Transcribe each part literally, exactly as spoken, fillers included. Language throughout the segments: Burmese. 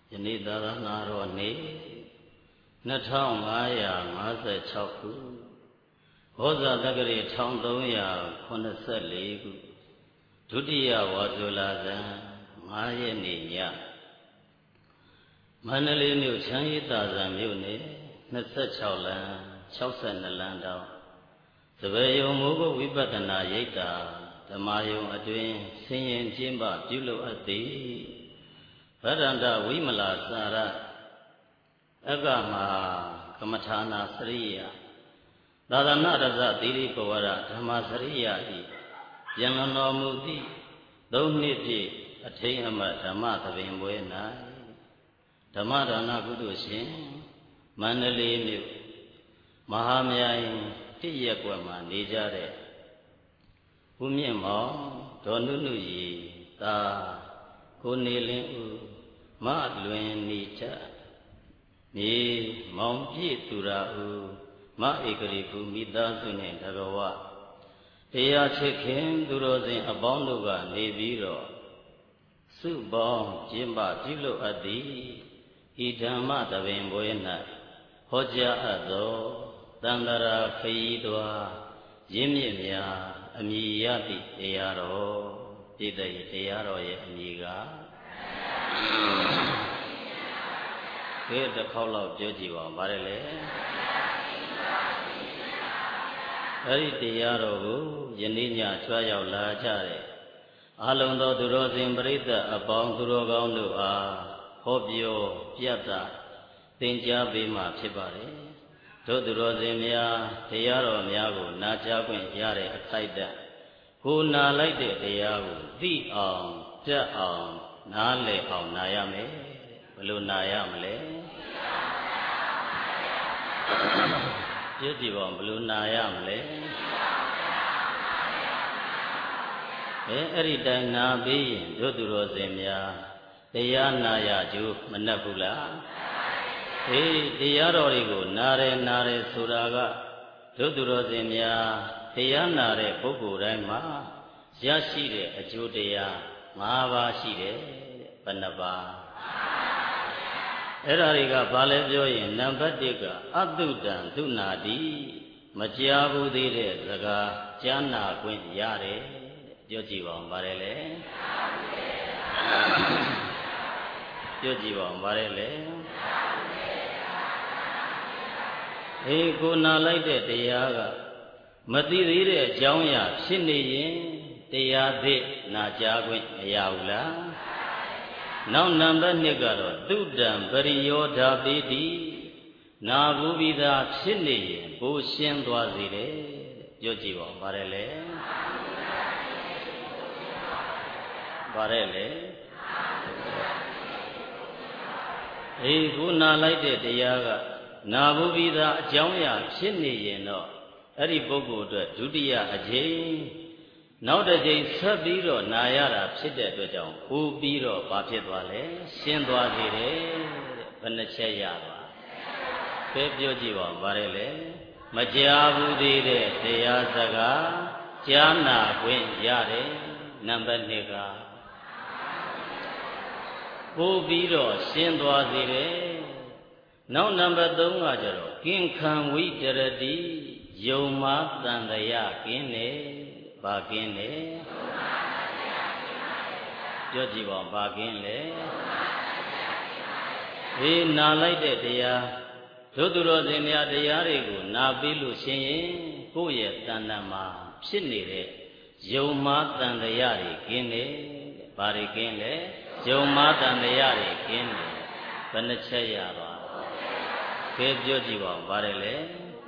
ယနေ့သာသနာတော်နေ့နှစ်ထောင်ငါးရာငါးสิบหกခုဘောဇာတက္ကရာတစ်သုံးရာခုနှစ်สิบ四ခုဒုတိယဝါဆိုလဇန်ငါးရက်နေ့ညမန္တလေးမြို့ချမ်းရည်သာဇံမြို့နယ်နှစ်สิบหกလမ်း၆၂လမ်းတောင်သဘယ်ယုံမိုးကုတ်ဝိပဿနာရိပ်သာဓမ္မယုံအတွင်ဆင်းရင်ကျင်းပပြုလုပ်အပ်သည်ဗဒန္တဝိမလာစာရအကမကမ္မထာနာစရိယသာသနာရဇသီရိပဝရဓမ္မစရိယဤပြန်လွန်တော်မူသည့်သုံးနှစ်ပြည့်အထိမ်းအမှတ်ဓမ္မသဘင်ပွဲ၌ဓမ္မဒါနကုသိုလ်ရှင်မန္တလေးမြို့မဟာမြိုင်တိရက်ကွက်မှာနေကြတဲ့ဦးမြင့်မောင်ဒေါ်နုနုရီသာကိုနေလင်းဦးမလွင်နီထမြေမောင်ပြည့်သူရာဦးမဧကရိကူမိသားစုနှင့်တကဝတရားချစ်ခင်သူတော်စင်အပေါင်းတို့ကနေပြီးတော့စုပေါင်းကျင်းပပြုလုပ်အပ်သည်ဤဓမ္မသဘင်ပွဲ၌ဟောကြားအပ်သောတန္တရာခရီးသွားရင်းမြစ်များအမည်ရသည့်တရားတော်ပြည့်တဲ့တရားတော်ရဲ့အမည်ကကဲတစ်ခေါက်လောက်ပြောကြည့်ပါဦးဗါတယ်လေအဲ့ဒီတရားတော်ကိုယနေ့ညချွားရောက်လာကြတဲ့အလုံးသောသူတော်စင်ပရိသတ်အပေါင်းသူတော်ကောင်းတို့အားဟောပြောပြသသင်ကြားပေးမှဖြစ်ပါတယ်တို့သူတော်စင်များတရားတော်များကိုနာကြားခွင့်ရတဲ့အခိုက်အတန့်ကိုနာလိုက်တဲ့တရားကိုသိအောင်ကြက်အောင်နားလည်အောင်နာရမယ်ဘယ်လိုနာရမလဲပြည့်ကြည့်ပါဘယ်လိုနာရမလဲအဲအဲ့ဒီတိုင်နာပြီးရင်တို့သူတော်စင်များတရားနာရကြိုးမနှက်ဘူးလားအေးတရားတော်တွေကိုနာတယ်နာတယ်ဆိုတာကတို့သူတော်စင်များတရားနာတဲ့ပုဂ္ဂိုလ်တိုင်းမှာရရှိတဲ့အကျိုးတရား၅ပါးရှိတယ်ဘယ်နှပါးအဲ့ဒါတွေကဘာလဲပြောရင်နံပါတ်၁ကအတုတံသုနာတိမကြားဘူးသေးတဲ့စကားကြားနာခွင့်ရတယ်ပြောကြည့်ပါဦးဗါတယ်လေပြောကြည့်ပါဦးဗါတယ်လေအေးကိုနာလိုက်တဲ့တရားကမသိသေးတဲ့အကြောင်းအရာဖြစ်နေရင်တရားသစ်နာကြားခွင့်မရဘူးလားနောက်နံပါတ်၂ကတော့တုတံပရိယောဓာပိတိနာဘူးပြီးသားဖြစ်နေရင်ဘိုးရှင်းသွားစေတယ်ပြောကြည့်ပါဦးဗါတယ်လေဗါတယ်လေအေးကိုနာလိုက်တဲ့တရားကနာဘူးပြီးသားအကြောင်းအရာဖြစ်နေရင်တော့အဲ့ဒီပုဂ္ဂိုလ်အတွက်ဒုတိယအကြိမ်နောက်တစ်ကြိမ်ဆက်ပြီးတော့နာရတာဖြစ်တဲ့အတွက်ကြောင့်ဟိုပြီးတော့ဘာဖြစ်သွားလဲရှင်းသွားစေတယ်တဲ့ဘယ်နှချက်ရပါကဲပြောကြည့်ပါဦးဗါတယ်လေမကြားဘူးသေးတဲ့တရားစကားကြားနာခွင့်ရတယ်နံပါတ်၂ကဟိုပြီးတော့ရှင်းသွားစေတယ်နောက်နံပါတ်၃ကကျတော့ကင်ခံဝိတရတိယုံမာတန်တရာကင်းတယ်ဘာကင်းလဲပြောကြည့်ပါဦးဘာကင်းလဲအေးနာလိုက်တဲ့တရားတို့သူတော်စင်များတရားတွေကိုနာပြီးလို့ရှိရင်ကိုယ့်ရဲ့တဏ္ဍာမှာဖြစ်နေတဲ့ယုံမာတန်တရာတွေကင်းတယ်ဘာတွေကင်းလဲယုံမာတန်တရာတွေကင်းတယ်ဘယ်နှချက်ရပါကဲပြောကြည့်ပါဦးဗါတယ်လေ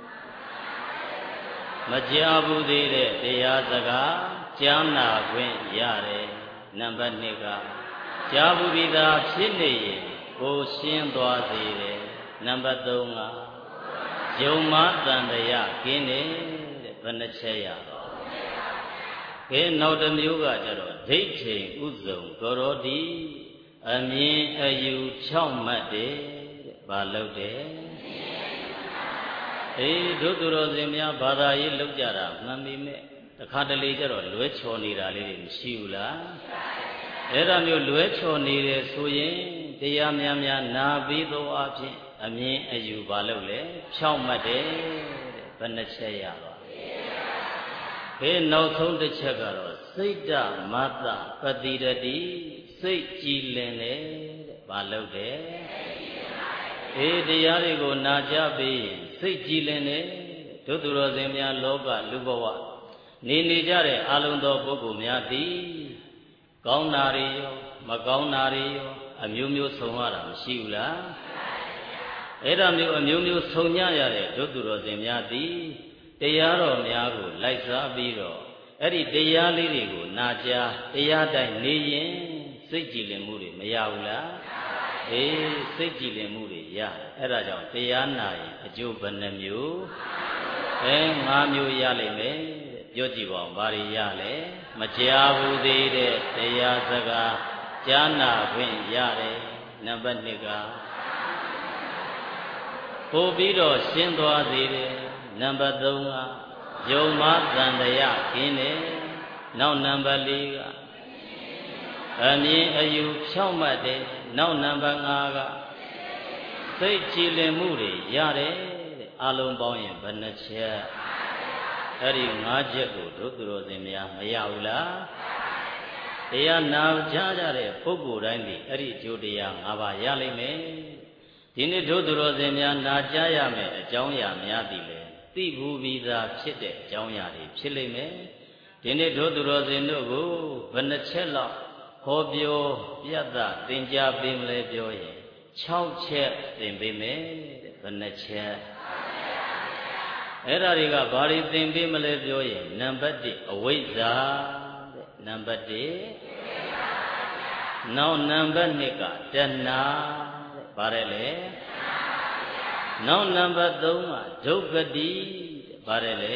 မကြားဘူးသေးတဲ့တရားစကားကြားနာခွင့်ရတယ်နံပါတ်၂ကကြားဘူးပြီးသားဖြစ်နေရင်ကိုရှင်းသွားစေတယ်နံပါတ်၃ကယုံမာတန်တရားကင်းတယ်တဲ့ဘယ်နှချက်ရတော့ကဲနောက်တစ်မျိုးကကျတော့ဒိဋ္ဌိဥစုံကရောတိအမြင်အယူဖြောင့်မတ်တယ်တဲ့ဘာလုပ်တယ်အေးတို့သူတော်စင်များဘာသာရေးလောက်ကြတာမှန်ပြီမဲ့တခါတလေကျတော့လွဲချော်နေတာလေးတွေမရှိဘူးလားအဲ့ဒါမျိုးလွဲချော်နေတယ်ဆိုရင်တရားများများနာပြီးသောအဖြစ်အမြင်အယူပါလို့လေဖြောင့်မတ်တယ်တဲ့ဘယ်နှချက်ရပါဘေးနောက်ဆုံးတစ်ချက်ကတော့စိတ်တမတ္တပတိရတိစိတ်ကြည်လင်တယ်တဲ့ဘာလို့တယ်အေးတရားတွေကိုနာကြပြီးရင်စိတ်ကြည်လင်တယ်တို့သူတော်စင်များလောကလူဘဝနေနေကြတဲ့အာလုံသောပုဂ္ဂိုလ်များသည်ကောင်းတာတွေရောမကောင်းတာတွေရောအမျိုးမျိုးဆုံရတာမရှိဘူးလားအဲ့ဒါမျိုးအမျိုးမျိုးဆုံညရတဲ့တို့သူတော်စင်များသည်တရားတော်များကိုလိုက်စားပြီးတော့အဲ့ဒီတရားလေးတွေကိုနာကြားတရားတိုင်းနေရင်စိတ်ကြည်လင်မှုတွေမရဘူးလားအေးစိတ်ကြည်လင်မှုတွေရအဲ့ဒါကြောင့်တရားနာရင်အကျိုးဘယ်နှမျိုးအဲ၅မျိုးရလိမ့်မယ်ပြောကြည့်ပါဦးဘာတွေရလဲမကြားဘူးသေးတဲ့တရားစကားကြားနာခွင့်ရတယ်နံပါတ်၂ကပို့ပြီးတော့ရှင်းသွားသေးတယ်နံပါတ်၃ကယုံမသံတရားခင်းတယ်နောက်နံပါတ်၄ကအမြင်အယူဖြောင့်မတ်တယ်နောက်နံပါတ်၅ကစိတ်ကြည်လင်မှုတွေရတယ်တဲ့အလုံးပေါင်းရင်ဘယ်နှချက်အဲ့ဒီ၅ချက်ကိုတို့သူတော်စင်များမရဘူးလားတရားနာကြားကြတဲ့ပုဂ္ဂိုလ်တိုင်းဒီအဲ့ဒီအကျိုးတရား၅ပါးရလိမ့်မယ်ဒီနေ့တို့သူတော်စင်များနာကြားရမယ်အကြောင်းအရာများသည်လေသိဘူးပြီးသားဖြစ်တဲ့အကြောင်းအရာတွေဖြစ်လိမ့်မယ်ဒီနေ့တို့သူတော်စင်တို့ကိုဘယ်နှချက်လောက်ဟောပြောပြတ်တာသင်ကြားပေးမလဲပြောရင်၆ချက်သင်ပေးမယ်တဲ့ဘယ်နှချက်အဲ့ဒါတွေကဘာတွေသင်ပေးမလဲပြောရင်နံပါတ်၁အဝိဇ္ဇာတဲ့နံပါတ်၁နောက်နံပါတ်၂ကတဏှာတဲ့ဘာလဲလဲနောက်နံပါတ်၃ကဒုက္ခတိတဲ့ဘာလဲလဲ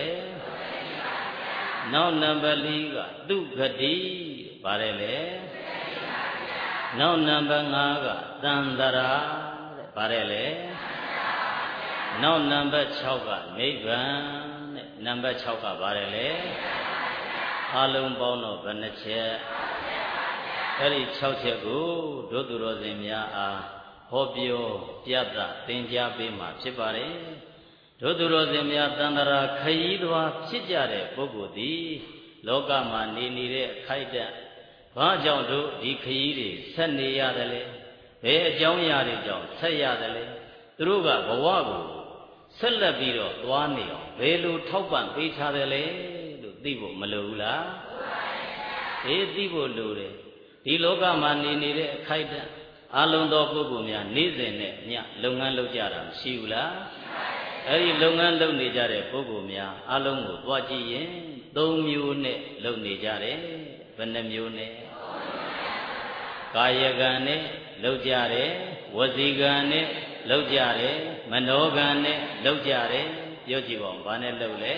နောက်နံပါတ်၄ကသုခတိတဲ့ဘာလဲလဲနောက်နံပါတ်၅ကသန္တရာတဲ့ဘာလဲလဲနောက်နံပါတ်၆ကနိဗ္ဗာန်တဲ့နံပါတ်၆ကဘာလဲလဲအလုံးပေါင်းတော့ဘယ်နှချက်အဲ့ဒီ၆ချက်ကိုတို့သူတော်စင်များအားဟောပြောပြသသင်ကြားပေးမှာဖြစ်ပါတယ်တို့သူတော်စင်များတန်တရာခရီးသွားဖြစ်ကြတဲ့ပုဂ္ဂိုလ်သည်လောကမှာနေနေတဲ့အခိုက်အတန့်ဘာကြောင့်တို့ဒီခရီးတွေဆက်နေရတယ်လဲဘယ်အကြောင်းအရာတွေကြောင့်ဆက်ရတယ်လဲသူတို့ကဘဝကိုဆက်လက်ပြီးတော့သွားနေအောင်ဘယ်လိုထောက်ပံ့ပေးထားတယ်လဲလို့သိဖို့မလိုဘူးလားအေးသိဖို့လိုတယ်ဒီလောကမှာနေနေတဲ့အခိုက်အတန့်အလုံးသောပုဂ္ဂိုလ်များနေ့စဉ်နဲ့ညလုပ်ငန်းလုပ်ကြတာမရှိဘူးလားအဲ့ဒီလုပ်ငန်းလုပ်နေကြတဲ့ပုဂ္ဂိုလ်များအလုံးကိုတွားကြည့်ရင်၃မျိုးနဲ့လုပ်နေကြတယ်ဘယ်နှမျိုးနဲ့ကာယကံနဲ့လုပ်ကြတယ်ဝစီကံနဲ့လုပ်ကြတယ်မနောကံနဲ့လုပ်ကြတယ်ပြောကြည့်ပါဦးဘာနဲ့လုပ်လဲ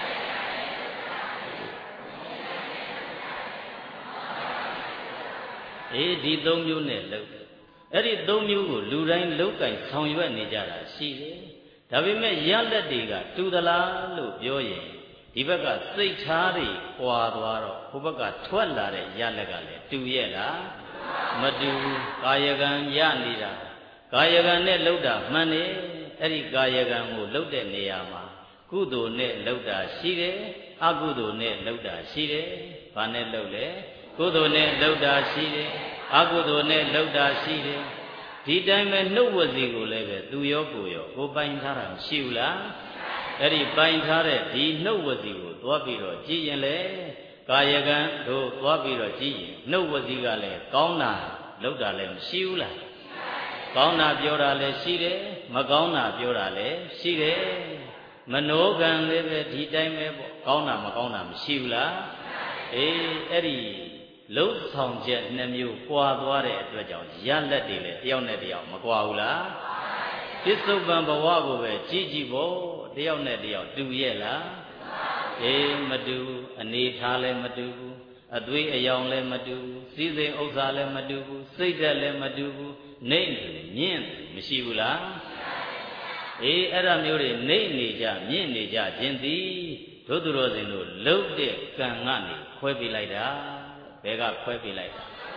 အေးဒီ၃မျိုးနဲ့လုပ်အဲ့ဒီ၃မျိုးကိုလူတိုင်းလောက်ကင်ဆောင်ရွက်နေကြတာရှိတယ်ဒါပေမဲ့ရလက်တွေကတူသလားလို့ပြောရင်ဒီဘက်ကစိတ်ထားတွေပွာသွားတော့ဟိုဘက်ကထွက်လာတဲ့ရလက်ကလည်းတူရဲ့လားမတူဘူးကာယကံရနေတာကာယကံနဲ့လှုပ်တာမှန်တယ်အဲ့ဒီကာယကံကိုလှုပ်တဲ့နေရာမှာကုသိုလ်နဲ့လှုပ်တာရှိတယ်အကုသိုလ်နဲ့လှုပ်တာရှိတယ်ဘာနဲ့လှုပ်လဲကုသိုလ်နဲ့လှုပ်တာရှိတယ်အကုသိုလ်နဲ့လှုပ်တာရှိတယ်ဒီတိုင်းပဲနှုတ်ဝစီကိုလည်းပဲသူရောကိုရောကိုပိုင်ထားတာမရှိဘူးလားအဲ့ဒီပိုင်ထားတဲ့ဒီနှုတ်ဝစီကိုသွားပြီးတော့ကြည်ရင်လေကာယကံတို့သွားပြီးတော့ကြည်ရင်နှုတ်ဝစီကလည်းကောင်းတာလှုပ်တာလည်းမရှိဘူးလားကောင်းတာပြောတာလည်းရှိတယ်မကောင်းတာပြောတာလည်းရှိတယ်မနောကံလည်းပဲဒီတိုင်းပဲပေါ့ကောင်းတာမကောင်းတာမရှိဘူးလားအေးအဲ့ဒီလှုပ်ဆောင်ချက်နှစ်မျိုးကွာသွားတဲ့အတွက်ကြောင့်ရလက်တွေလည်းတယောက်နဲ့တယောက်မကွာဘူးလားပစ္စုပန်ဘဝကိုပဲကြည်ကြည်ဖို့တယောက်နဲ့တယောက်တူရဲ့လားအေးမတူအနေထားလည်းမတူဘူးအသွေးအယောင်လည်းမတူဘူးစီစဉ်ဥစ္စာလည်းမတူဘူးစိတ်ဓာတ်လည်းမတူဘူးနေမြင့်မရှိဘူးလားအေးအဲ့ဒါမျိုးတွေနေနေကြမြင့်နေကြခြင်းသည်တို့သူတော်စင်တို့လှုပ်တဲ့ကံကနေခွဲပြလိုက်တာဘယ်ကခွဲပြလိုက်တာ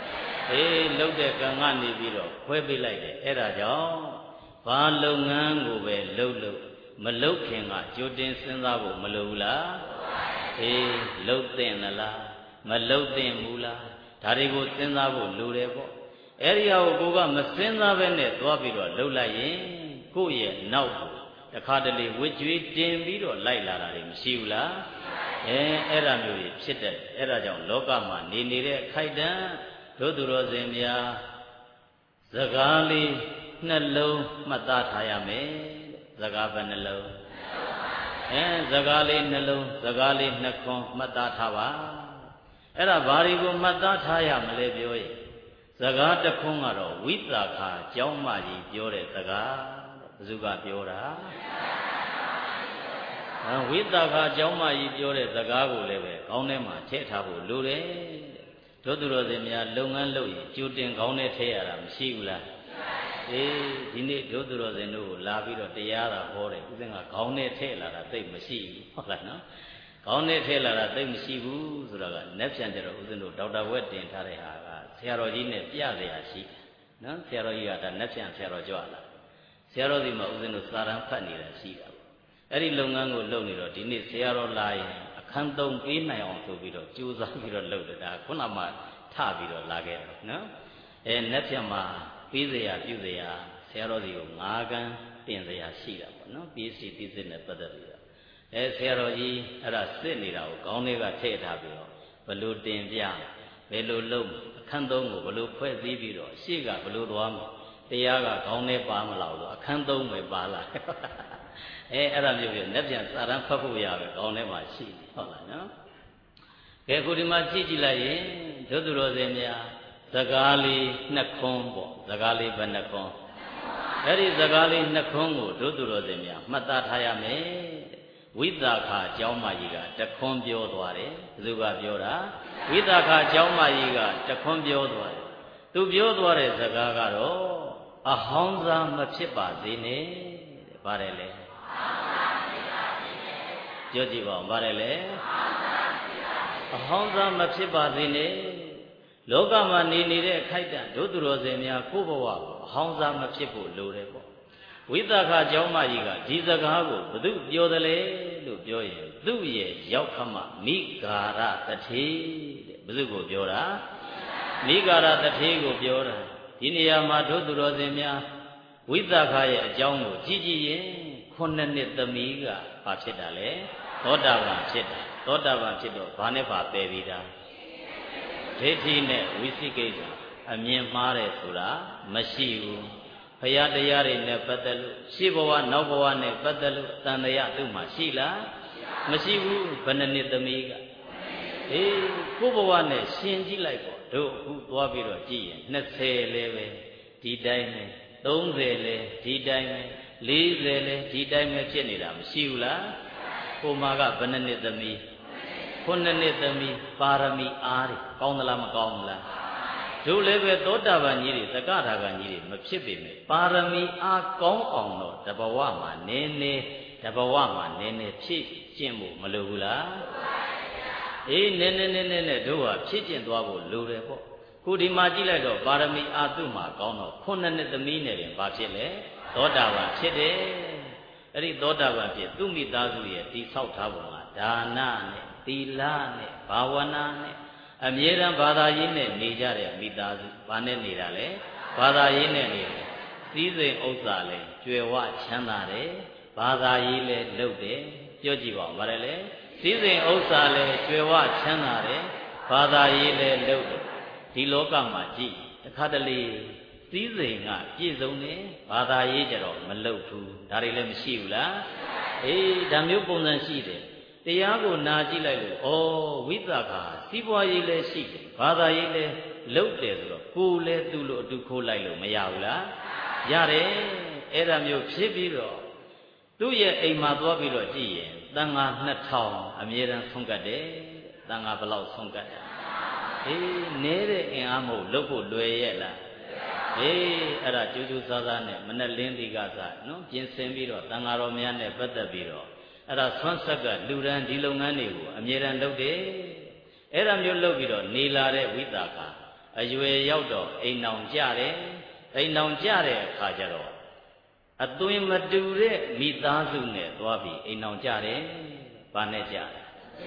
အေးလှုပ်တဲ့ကံကနေပြီးတော့ခွဲပေးလိုက်တယ်အဲ့ဒါကြောင့်ဘာလုပ်ငန်းကိုပဲလှုပ်လို့မလှုပ်ခင်ကကြိုတင်စဉ်းစားဖို့မလိုဘူးလားအေးလှုပ်တဲ့နလားမလှုပ်တဲ့ဘူးလားဒါတွေကိုစဉ်းစားဖို့လိုတယ်ပေါ့အဲ့ဒီဟာကိုကိုကမစဉ်းစားဘဲနဲ့သွားပြီးတော့လှုပ်လိုက်ရင်ကိုယ့်ရဲ့နောက်ကိုတခါတလေဝစ်ကြွေးတင်ပြီးတော့လိုက်လာတာတွေမရှိဘူးလားအဲအဲ့ဒါမျိုးကြီးဖြစ်တယ်အဲ့ဒါကြောင့်လောကမှာနေနေတဲ့အခိုက်အတန့်တို့သူတော်စင်များစကားလေးနှလုံးမှတ်သားထားရမယ်စကားပဲနှလုံးအဲစကားလေးနှလုံးစကားလေးနှခွန်းမှတ်သားထားပါအဲ့ဒါဘာတွေကိုမှတ်သားထားရမလဲပြောရင်စကားတစ်ခွန်းကတော့ဝိသခာကျောင်းမကြီးပြောတဲ့စကားဘယ်သူကပြောတာဝိသခာကျောင်းမကြီးပြောတဲ့စကားကိုလည်းပဲခေါင်းထဲမှာထည့်ထားဖို့လိုတယ်တို့သူတော်စင်များလုပ်ငန်းလုပ်ရင်ကြိုတင်ခေါင်းထဲထည့်ရတာမရှိဘူးလားအေးဒီနေ့တို့သူတော်စင်တို့ကိုလာပြီးတော့တရားသာဟောတယ်ဥစဉ်ကခေါင်းထဲထည့်လာတာသိမရှိဘူးဟုတ်လားနော်ခေါင်းထဲထည့်လာတာသိမရှိဘူးဆိုတော့ကနက်ပြန်ကြတော့ဥစဉ်တို့ဒေါက်တာဝက်တင်ထားတဲ့ဟာကဆရာတော်ကြီးနဲ့ပြရရာရှိတယ်နော်ဆရာတော်ကြီးကဒါနက်ပြန်ဆရာတော်ကြွလာဆရာတော်ဒီမှာဥစဉ်တို့စာရန်ဖတ်နေတာရှိတာပေါ့အဲ့ဒီလုပ်ငန်းကိုလုပ်နေတော့ဒီနေ့ဆရာတော်လာရင်အခန်းသုံးပေးနိုင်အောင်ဆိုပြီးတော့ကြိုးစားပြီးတော့လုပ်တယ်ဒါခုနမှထပြီးတော့လာခဲ့တယ်နော်အဲနက်ပြန်မှာပေးစရာပြုစရာဆရာတော်စီကိုငါးကန်းတင်စရာရှိတာပေါ့နော် PhD သီးစစ်နဲ့ပတ်သက်ပြီးတော့အဲဆရာတော်ကြီးအဲ့ဒါစစ်နေတာကိုခေါင်းထဲကထည့်ထားပြီးတော့ဘလို့တင်ပြဘယ်လိုလုပ်အခန်းသုံးကိုဘလို့ဖွဲ့စည်းပြီးတော့ရှေ့ကဘလို့သွားမလဲတရားကခေါင်းထဲပါမလောက်ဆိုအခန်းသုံးပဲပါလာအဲအဲ့ဒါမျိုးပြီးနက်ပြန်စာရန်ဖတ်ဖို့ရပဲခေါင်းထဲမှာရှိဟုတ်လားနော်ကဲခုဒီမှာကြည့်ကြည့်လိုက်ရင်ဒုသူတော်စင်များစကားလေးနှစ်ခွန်းပေါ့စကားလေးဘယ်နှစ်ခွန်းအဲ့ဒီစကားလေးနှစ်ခွန်းကိုဒုသူတော်စင်များမှတ်သားထားရမယ်ဝိသခာကျောင်းမကြီးကတခွန်းပြောသွားတယ်ဘယ်သူကပြောတာဝိသခာကျောင်းမကြီးကတခွန်းပြောသွားတယ်သူပြောသွားတဲ့စကားကတော့အဟောင်းစားမဖြစ်ပါစေနဲ့တဲ့ဗါတယ်လေပြောကြည့်ပါဦးဗါတယ်လေအဟောင်းစားမဖြစ်ပါစေနဲ့လောကမှာနေနေတဲ့အခိုက်အတန့်တို့သူတော်စင်များကိုယ့်ဘဝကိုအဟောင်းစားမဖြစ်ဖို့လိုတယ်ပေါ့ဝိသခာကျောင်းမကြီးကဒီစကားကိုဘု து ပြောတယ်လေလို့ပြောရင်သူ့ရဲ့ရောက်ခမမိဂါရတထေတဲ့ဘု து ကိုပြောတာမိဂါရတထေကိုပြောတာဒီနေရာမှာတို့သူတော်စင်များဝိသခာရဲ့အကြောင်းကိုကြည့်ကြည့်ရင်ခုနှစ်နှစ်သမီးကဘာဖြစ်တာလဲသောတာပန်ဖြစ်တာသောတာပန်ဖြစ်တော့ဘာနဲ့ဘာပယ်ပြီးတာဒိဋ္ဌိနဲ့ဝိသိကိစ္စအမြင်မှားတယ်ဆိုတာမရှိဘူးဘုရားတရားတွေနဲ့ပတ်သက်လို့ရှေ့ဘဝနောက်ဘဝနဲ့ပတ်သက်လို့တန်တရားသူ့မှာရှိလားမရှိဘူးဘယ်နှစ်နှစ်သမီးကအေးကိုယ့်ဘဝနဲ့ရှင်ကြည့်လိုက်ပေါ့တို့အခုသွားပြီးတော့ကြည့်ရင်နှစ်ဆယ်လည်းပဲဒီတိုင်းပဲသုံးဆယ်လည်းဒီတိုင်းပဲလေးဆယ်လည်းဒီတိုင်းပဲဖြစ်နေတာမရှိဘူးလားကိုမာကဘယ်နှစ်နှစ်သမီးခုနှစ်နှစ်သမီးပါရမီအားတွေကောင်းသလားမကောင်းဘူးလားတို့လည်းပဲသောတာပန်ကြီးတွေသကထာဂန်ကြီးတွေမဖြစ်ပေမဲ့ပါရမီအားကောင်းအောင်တော့တဘဝမှာနည်းနည်းတဘဝမှာနည်းနည်းဖြည့်ကျင့်ဖို့မလိုဘူးလားအေးနည်းနည်းနည်းနည်းနဲ့တို့ဟာဖြည့်ကျင့်သွားဖို့လိုတယ်ပေါ့ခုဒီမှာကြည့်လိုက်တော့ပါရမီအားသူ့မှာကောင်းတော့ခုနှစ်နှစ်သမီးနဲ့ပြင်ဘာဖြစ်လဲသောတာပန်ဖြစ်တယ်အဲ့ဒီသောတာပန်ဖြစ်သူ့မိသားစုရဲ့တိဆောက်ထားပုံကဒါနနဲ့သီလနဲ့ဘာဝနာနဲ့အမြဲတမ်းဘာသာရေးနဲ့နေကြတဲ့မိသားစုဘာနဲ့နေတာလဲဘာသာရေးနဲ့နေတယ်စည်းစိမ်ဥစ္စာလဲကြွယ်ဝချမ်းသာတယ်ဘာသာရေးလဲလုပ်တယ်ပြောကြည့်ပါဦးဗါတယ်လေစည်းစိမ်ဥစ္စာလဲကြွယ်ဝချမ်းသာတယ်ဘာသာရေးလဲလုပ်တယ်ဒီလောကမှာကြည့်တစ်ခါတလေစည်းစိမ်ကပြည့်စုံတယ်ဘာသာရေးကြတော့မလုပ်ဘူးဒါတွေလည်းမရှိဘူးလားအေးဒါမျိုးပုံစံရှိတယ်တရားကိုနာကြည့်လိုက်လို့ဩဝိသခာစီးပွားရေးလည်းရှိတယ်ဘာသာရေးလည်းလုပ်တယ်ဆိုတော့ကိုယ်လည်းသူ့လိုအတူခိုးလိုက်လို့မရဘူးလားရတယ်အဲ့ဒါမျိုးဖြစ်ပြီးတော့သူ့ရဲ့အိမ်မှာသွားပြီးတော့ကြည့်ရင်တန်ဃာနှစ်ထောင်အမြဲတမ်းဆုံးကတ်တယ်တန်ဃာဘယ်လောက်ဆုံးကတ်တယ်အေးနဲတဲ့အင်အားမဟုတ်လုပ်ဖို့လွယ်ရဲ့လားအေးအဲ့ဒါကြိုးကြိုးစားစားနဲ့မနဲ့လင်းဒီကစားနော်ပြင်ဆင်ပြီးတော့တန်ဃာတော်များနဲ့ပတ်သက်ပြီးတော့အဲ့ဒါဆွမ်းဆက်ကလူရန်ဒီလုပ်ငန်းတွေကိုအမြဲတမ်းလုပ်တယ်အဲ့ဒါမျိုးလုပ်ပြီးတော့နေလာတဲ့ဝိသကာအရွယ်ရောက်တော့အိမ်အောင်ကြတယ်အိမ်အောင်ကြတဲ့အခါကျတော့အသွင်မတူတဲ့မိသားစုနဲ့သွားပြီးအိမ်အောင်ကြတယ်ဘာနဲ့ကြတယ်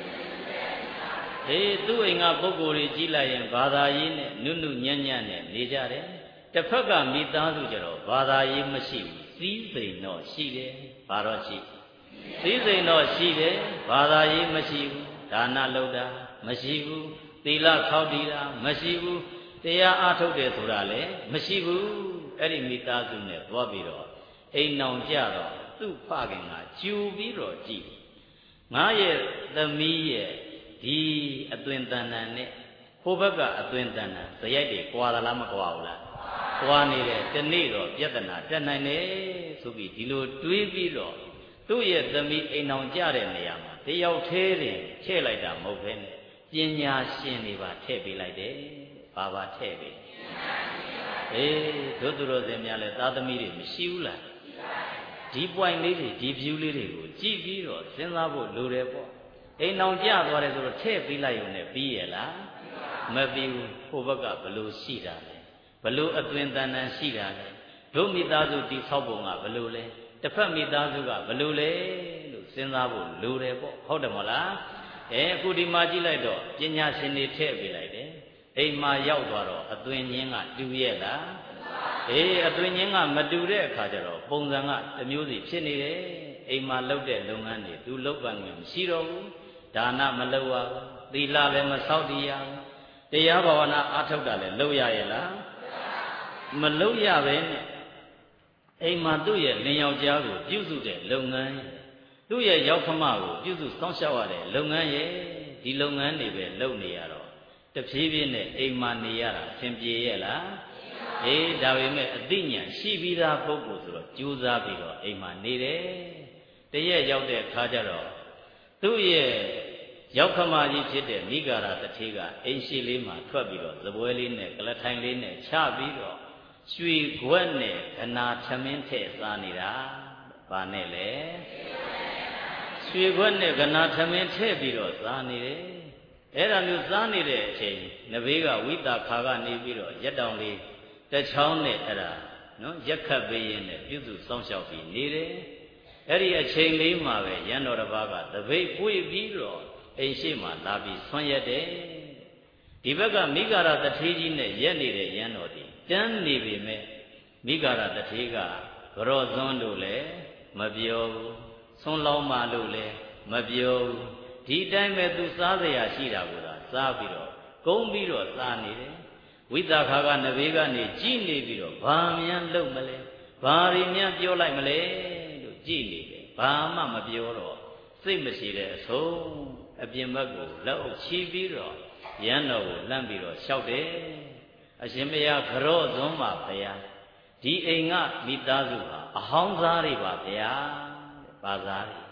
အေးသူ့အိမ်ကပုဂ္ဂိုလ်တွေကြီးလိုက်ရင်ဘာသာရေးနဲ့နုနုညံ့ညံ့နဲ့နေကြတယ်တစ်ဖက်ကမိသားစုကျတော့ဘာသာရေးမရှိဘူးစည်းစိမ်တော့ရှိတယ်ဘာတော့ရှိစည်းစိမ်တော့ရှိတယ်ဘာသာရေးမရှိဘူးဒါနလုပ်တာမရှိဘူးသီလခေါက်တည်တာမရှိဘူးတရားအားထုတ်တယ်ဆိုတာလည်းမရှိဘူးအဲ့ဒီမိသားစုနဲ့သွားပြီးတော့အိမ်အောင်ကြတော့သူ့ဖခင်ကကြူပြီးတော့ကြည့်ငါရဲ့သမီးရဲ့ဒီအသွင်တန်တန်နဲ့ဟိုဘက်ကအသွင်တန်တန်ဇယိုက်တွေကွာသလားမကွာဘူးလားကွာနေတယ်တနေ့တော့ပြဿနာတက်နိုင်တယ်ဆိုပြီးဒီလိုတွေးပြီးတော့သူ့ရဲ့သမီးအိမ်အောင်ကြတဲ့နေရာမှာတယောက်သေးတယ်ထည့်လိုက်တာမဟုတ်ဘဲနဲ့ပညာရှင်တွေပါထည့်ပေးလိုက်တယ်ဘာပါထည့်ပေးအေးတို့သူတော်စင်များလဲသားသမီးတွေမရှိဘူးလားဒီ point လေးတွေဒီ view လေးတွေကိုကြည့်ပြီးတော့စဉ်းစားဖို့လိုတယ်ပေါ့အိမ်အောင်ကြသွားတယ်ဆိုတော့ထည့်ပေးလိုက်ရုံနဲ့ပြီးရဲ့လားမပြီးဘူးဟိုဘက်ကဘလို့ရှိတာလဲဘလို့အသွင်တန်တန်ရှိတာလဲတို့မိသားစုတိဆောက်ပုံကဘလို့လဲတစ်ဖက်မိသားစုကဘလို့လဲလို့စဉ်းစားဖို့လိုတယ်ပေါ့ဟုတ်တယ်မဟုတ်လားအဲအခုဒီမှာကြည့်လိုက်တော့ပညာရှင်တွေထည့်ပေးလိုက်တယ်အိမ်မှာရောက်သွားတော့အသွင်ချင်းကတူရဲ့လားအေးအသွင်ချင်းကမတူတဲ့အခါကျတော့ပုံစံကတစ်မျိုးစီဖြစ်နေတယ်အိမ်မှာလုပ်တဲ့လုပ်ငန်းတွေသူလုပ်ပန်ဝင်မရှိတော့ဘူးဒါနမလုပ်ရဘူးသီလလည်းမဆောက်တည်ရဘူးတရားဘာဝနာအားထုတ်တာလည်းလုပ်ရရဲ့လားမလုပ်ရပဲနဲ့အိမ်မှာသူ့ရဲ့လင်ယောက်ျားကိုပြုစုတဲ့လုပ်ငန်းသူ့ရဲ့ရောက်ခမကိုပြုစုစောင့်ရှောက်ရတဲ့လုပ်ငန်းရဲ့ဒီလုပ်ငန်းတွေပဲလုပ်နေရတော့တဖြည်းဖြည်းနဲ့အိမ်မှာနေရတာအဆင်ပြေရဲ့လားအေးဒါပေမဲ့အသိဉာဏ်ရှိပြီးသားပုဂ္ဂိုလ်ဆိုတော့ကြိုးစားပြီးတော့အိမ်မှာနေတယ်တရက်ရောက်တဲ့အခါကျတော့သူ့ရဲ့ရောက်ခမကြီးဖြစ်တဲ့မိဂါရတထေးကအိမ်ရှိလေးမှာထွက်ပြီးတော့ဇပွဲလေးနဲ့ကလထိုင်လေးနဲ့ချပြီးတော့ရွှေခွက်နဲ့ကနာထမင်းထည့်စားနေတာဘာနဲ့လဲရွှေခွက်နဲ့ကနာထမင်းထည့်ပြီးတော့စားနေတယ်အဲ့ဒါမျိုးစားနေတဲ့အချိန်နဘေးကဝိတာခါကနေပြီးတော့ရက်တောင်လေးတစ်ချောင်းနဲ့အဲ့ဒါနော်ရက်ခတ်ပေးရင်းနဲ့ပြုစုစောင့်ရှောက်ပြီးနေတယ်အဲ့ဒီအချိန်လေးမှာပဲရန်တော်တစ်ပါးကတပိတ်ပွေပြီးတော့အိမ်ရှိမှလာပြီးဆွမ်းရက်တယ်ဒီဘက်ကမိဂါရတထေးကြီးနဲ့ရက်နေတဲ့ရန်တော်ဒီတန်းနေပေမဲ့မိဂါရတထေးကကြော့စွန်းလို့လည်းမပြောဘူးဆွန်းလောင်းမှလို့လည်းမပြောဘူးဒီတိုင်းပဲသူစားစရာရှိတာကိုသာစားပြီးတော့ကုန်းပြီးတော့စားနေတယ်ဝိသခါကနဘေးကနေကြည်နေပြီးတော့ဘာမြန်လုပ်မလဲဘာရီမြန်ပြောလိုက်မလဲလို့ကြည်နေတယ်ဘာမှမပြောတော့စိတ်မရှိတဲ့အဆုံးအပြင်ဘက်ကိုလက်အုပ်ချီးပြီးတော့ရန်တော်ကိုလှမ်းပြီးတော့လျှောက်တယ်အရှင်ဘုရားကြော့သွန်းပါဗျာဒီအိမ်ကမိသားစုဟာအဟောင်းသားတွေပါဗျာဘာသားတွေ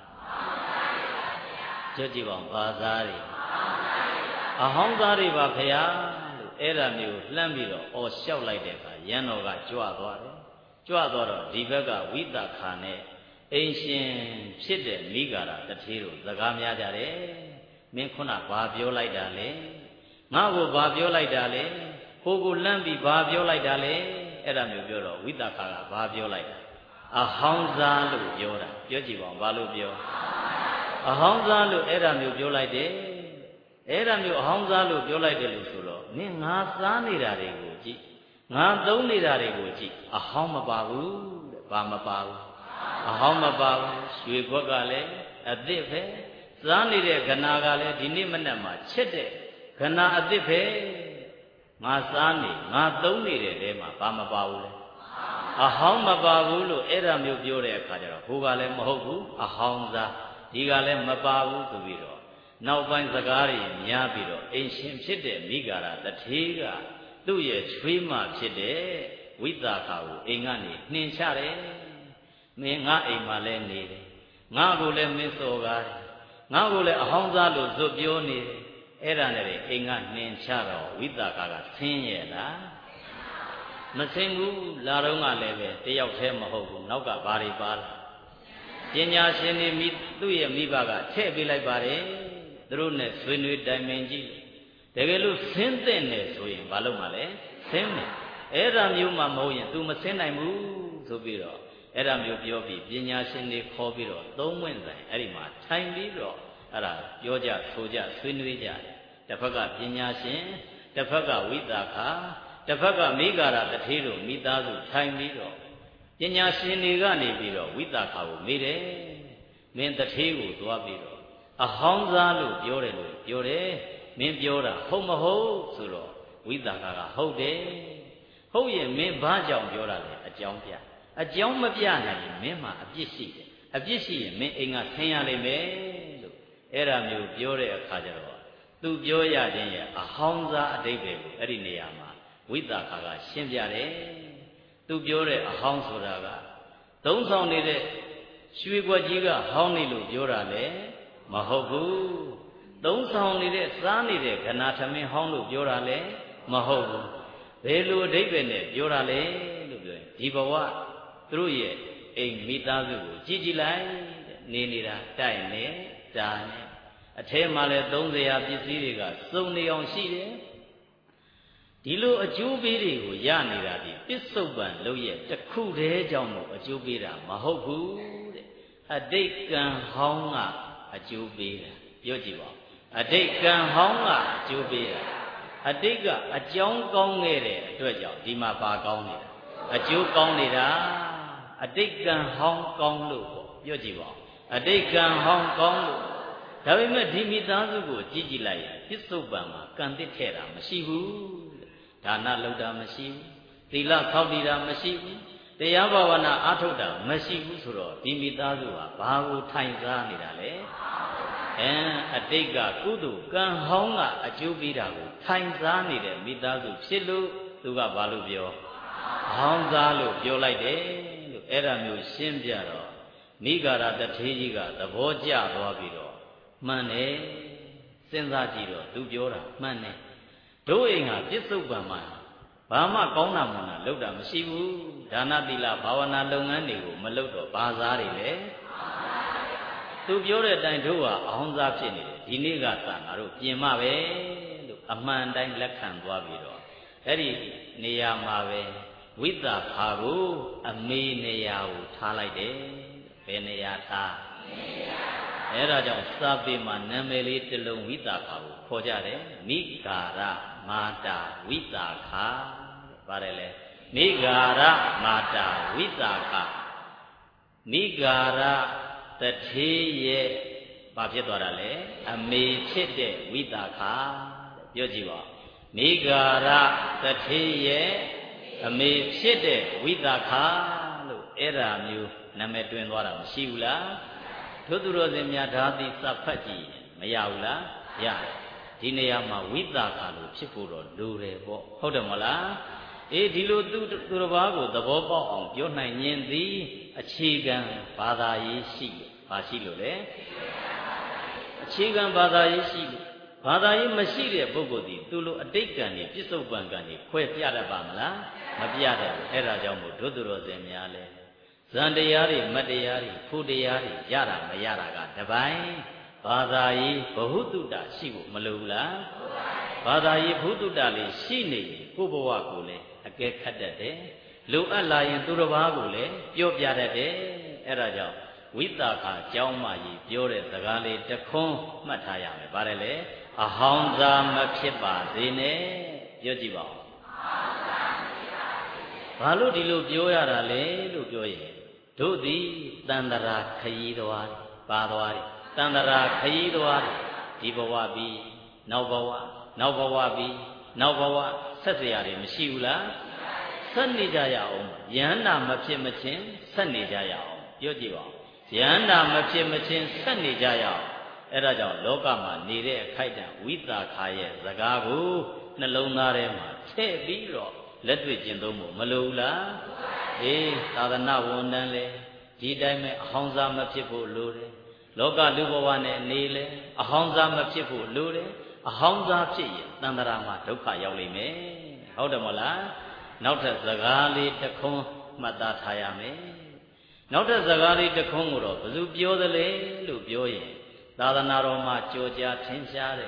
ကြွကြည့်ပါဦးဘာသားတွေအဟောင်းသားတွေပါဗျာလို့အဲ့ဒါမျိုးလှမ်းပြီးတော့အော်လျှောက်လိုက်တဲ့အခါရန်တော်ကကြွသွားတယ်ကြွသွားတော့ဒီဘက်ကဝိသခါနဲ့အိမ်ရှင်ဖြစ်တဲ့မိဂါရတထေးတို့စကားများကြတယ်မင်းခုနဘာပြောလိုက်တာလဲငါ့ကိုဘာပြောလိုက်တာလဲဟိုကိုလန့်ပြီးဘာပြောလိုက်တာလဲအဲ့ဒါမျိုးပြောတော့ဝိသခါကဘာပြောလိုက်တာအဟောင်းစားလို့ပြောတာပြောကြည့်ပါဦးဘာလို့ပြောအဟောင်းစားလို့အဲ့ဒါမျိုးပြောလိုက်တယ်အဲ့ဒါမျိုးအဟောင်းစားလို့ပြောလိုက်တယ်လို့ဆိုတော့မင်းငါစားနေတာတွေကိုကြည့်ငါသုံးနေတာတွေကိုကြည့်အဟောင်းမပါဘူးတဲ့ဘာမပါဘူးအဟောင်းမပါဘူးရွှေခွက်ကလည်းအသစ်ပဲစားနေတဲ့ခဏကလည်းဒီနေ့မနက်မှာချက်တဲ့ခဏအသစ်ပဲငါစားနေငါသုံးနေတဲ့တဲမှာဘာမပါဘူးလဲအဟောင်းမပါဘူးလို့အဲ့ဒါမျိုးပြောတဲ့အခါကျတော့ဟိုကလည်းမဟုတ်ဘူးအဟောင်းစားဒီကလည်းမပါဘူးဆိုပြီးတော့နောက်ပိုင်းစကားတွေများပြီးတော့အိမ်ရှင်ဖြစ်တဲ့မိဂါရတထေးကသူ့ရဲ့ချွေးမဖြစ်တဲ့ဝိသခါကိုအိမ်ကနေနှင်ချတယ်မင်းငါအိမ်မှာလဲနေတယ်ငါကိုလည်းမင်းစော်ကားတယ်ငါကိုလည်းအဟောင်းစားလို့ဇွတ်ပြောနေတယ်အဲ့ဒါနဲ့အိမ်ကနှင်ချတော့ဝိသခါကဆင်းရဲ့လားမဆင်းဘူးလာတော့ကလည်းပဲတယောက်တည်းမဟုတ်ဘူးနောက်ကဘာတွေပါလာပညာရှင်တွေမိသူ့ရဲ့မိဘကထည့်ပေးလိုက်ပါတယ်သူတို့နဲ့ဆွေးနွေးတိုင်ပင်ကြည့်တကယ်လို့ဆင်းတဲ့နဲ့ဆိုရင်ဘာလို့မှလဲဆင်းမယ်အဲ့ဒါမျိုးမှမဟုတ်ရင် तू မဆင်းနိုင်ဘူးဆိုပြီးတော့အဲ့ဒါမျိုးပြောပြီးပညာရှင်တွေခေါ်ပြီးတော့သုံးဝင်ဆိုင်အဲ့ဒီမှာထိုင်ပြီးတော့အဲ့ဒါပြောကြဆိုကြဆွေးနွေးကြတယ်တစ်ဖက်ကပညာရှင်တစ်ဖက်ကဝိသခာတစ်ဖက်ကမိဂါရတထေးတို့မိသားစုထိုင်ပြီးတော့ပညာရှင်တွေကနေပြီးတော့ဝိသခာကိုမေးတယ်မင်းတထေးကိုသွားပြီးတော့အဟောင်းစားလို့ပြောတယ်လို့ပြောတယ်မင်းပြောတာဟုတ်မဟုတ်ဆိုတော့ဝိသခာကဟုတ်တယ်ဟုတ်ရင်မင်းဘာကြောင့်ပြောတာလဲအကြောင်းပြအကြောင်းမပြနိုင်ရင်မင်းမှာအပြစ်ရှိတယ်အပြစ်ရှိရင်မင်းအိမ်ကဆင်းရလိမ့်မယ်လို့အဲ့ဒါမျိုးပြောတဲ့အခါကျတော့သူပြောရခြင်းရဲ့အဟောင်းစားအဓိပ္ပာယ်ကိုအဲ့ဒီနေရာမှာဝိသခာကရှင်းပြတယ်သူပြောတဲ့အဟောင်းဆိုတာကသုံးဆောင်နေတဲ့ရွှေကွက်ကြီးကဟောင်းနေလို့ပြောတာလေမဟုတ်ဘူးသုံးဆောင်နေတဲ့စားနေတဲ့ကနာထမင်းဟောင်းလို့ပြောတာလေမဟုတ်ဘူးဘယ်လိုအဓိပ္ပာယ်နဲ့ပြောတာလဲလို့ပြောရင်ဒီဘဝသူတို့ရဲ့အိမ်မိသားစုကိုကြည်ကြည်လိုက်နေနေတာတိုက်နေတာနေအထဲမှာလဲသုံးစရာပစ္စည်းတွေကစုံနေအောင်ရှိတယ်ဒီလိုအကျိုးပေးတွေကိုရနေတာဒီပစ္စုပန်လို့ရဲ့တစ်ခုတည်းကြောင့်မို့အကျိုးပေးတာမဟုတ်ဘူးတဲ့အတိတ်ကံဟောင်းကအကျိုးပေးတာပြောကြည့်ပါအတိတ်ကံဟောင်းကအကျိုးပေးတာအတိတ်ကအကြောင်းကောင်းခဲ့တဲ့အတွက်ကြောင့်ဒီမှာပါကောင်းနေတာအကျိုးကောင်းနေတာအတိတ်ကံဟောင်းကောင်းလို့ပေါ့ပြောကြည့်ပါအတိတ်ကံဟောင်းကောင်းလို့ဒါပေမဲ့ဒီမိသားစုကိုကြည့်ကြည့်လိုက်ရင်ပစ္စုပန်မှာကံတစ်ထဲတာမရှိဘူးဒါနလုပ်တာမရှိဘူးသီလဆောက်တည်တာမရှိဘူးတရားဘာဝနာအားထုတ်တာမရှိဘူးဆိုတော့ဒီမိသားစုဟာဘာကိုထိုင်စားနေတာလဲအဲအတိတ်ကကုသိုလ်ကံဟောင်းကအကျိုးပေးတာကိုထိုင်စားနေတဲ့မိသားစုဖြစ်လို့သူကဘာလို့ပြောဟောင်းစားလို့ပြောလိုက်တယ်လို့အဲ့ဒါမျိုးရှင်းပြတော့မိဂါရတထေးကြီးကသဘောကျသွားပြီးတော့မှန်တယ်စဉ်းစားကြည့်တော့သူပြောတာမှန်တယ်တို့အိမ်ဟာပြစ္ဆုတ်ပံမှာဘာမှကောင်းတာမှန်တာလုပ်တာမရှိဘူးဒါနသီလဘာဝနာလုပ်ငန်းတွေကိုမလုပ်တော့ဘာစားတွေလဲသူပြောတဲ့အတိုင်းတို့ဟာအဟောင်းစားဖြစ်နေတယ်ဒီနေ့ကသာငါတို့ပြင်မပဲလို့အမှန်တိုင်းလက်ခံသွားပြီးတော့အဲ့ဒီနေရာမှာပဲဝိသခာကိုအမေနေရာကိုထားလိုက်တယ်ဘယ်နေရာထားအဲ့ဒါကြောင့်စာပေမှာနာမည်လေးတစ်လုံးဝိသခာကိုခေါ်ကြတယ်မိဂါရမာတာဝိသခာပါတယ်လေမိဂါရမာတာဝိသခာမိဂါရတထေးရဲ့ဘာဖြစ်သွားတာလဲအမေဖြစ်တဲ့ဝိသခာပြောကြည့်ပါမိဂါရတထေးရဲ့အမေဖြစ်တဲ့ဝိသခာလို့အဲ့ဒါမျိုးနာမည်တွင်သွားတာမရှိဘူးလားထို့သူတော်စင်များဓာတိစဖတ်ကြည့်မရဘူးလားရတယ်ဒီနေရာမှာဝိသခာလို့ဖြစ်ဖို့တော့လိုတယ်ပေါ့ဟုတ်တယ်မဟုတ်လားအေးဒီလိုသူသူတစ်ပါးကိုသဘောပေါက်အောင်ပြောနိုင်ရင်သည်အခြေခံဘာသာရေးရှိဘာရှိလို့လဲအခြေခံဘာသာရေးရှိလို့ဘာသာရေးမရှိတဲ့ပုဂ္ဂိုလ်ဒီသူလိုအတိတ်ကံနေပြစ္ဆုတ်ပံကံနေခွဲပြတတ်ပါမလားမပြတတ်ဘူးအဲ့ဒါကြောင့်မို့ဒုသူတော်စင်များလဲဇန်တရားတွေမတရားတွေဖူတရားတွေရတာမရတာကတပိုင်းဘာသာရေးဘဟုတုတရှိဖို့မလိုဘူးလားဘာသာရေးဘုတုတလေးရှိနေရင်ကိုယ့်ဘဝကိုလည်းအကဲခတ်တတ်တယ်လိုအပ်လာရင်သူတစ်ပါးကိုလည်းပြောပြတတ်တယ်အဲ့ဒါကြောင့်ဝိသခာကျောင်းမကြီးပြောတဲ့စကားလေးတခွန်းမှတ်ထားရမယ်ဗါတယ်လေအဟောင်းစားမဖြစ်ပါစေနဲ့ပြောကြည့်ပါဦးဘာလို့ဒီလိုပြောရတာလဲလို့ပြောရင်တို့သည်တန်တရာခရီးသွားပါသွားတယ်တန်တရာခရီးသွားတယ်ဒီဘဝပြီးနောက်ဘဝနောက်ဘဝပြီးနောက်ဘဝဆက်เสียရတယ်မရှိဘူးလားဆက်နေကြရအောင်ယန္တာမဖြစ်မချင်းဆက်နေကြရအောင်ပြောကြည့်ပါဦးယန္တာမဖြစ်မချင်းဆက်နေကြရအောင်အဲ့ဒါကြောင့်လောကမှာနေတဲ့အခိုက်အတန့်ဝိသခာရဲ့စကားကိုနှလုံးသားထဲမှာထည့်ပြီးတော့လက်တွေ့ကျင့်သုံးဖို့မလိုဘူးလားအေးသာသနာဝန်တန်းလေဒီတိုင်းပဲအဟောင်းစားမဖြစ်ဖို့လိုတယ်လောကလူဘဝနဲ့နေလေအဟောင်းစားမဖြစ်ဖို့လိုတယ်အဟောင်းစားဖြစ်ရင်တန်တရာမှာဒုက္ခရောက်လိမ့်မယ်ဟုတ်တယ်မဟုတ်လားနောက်ထပ်စကားလေးတစ်ခွန်းမှတ်သားထားရမယ်နောက်ထပ်စကားလေးတစ်ခွန်းကိုတော့ဘယ်သူပြောသလဲလို့ပြောရင်သာသနာတော်မှာကြော်ကြားထင်ရှားတဲ့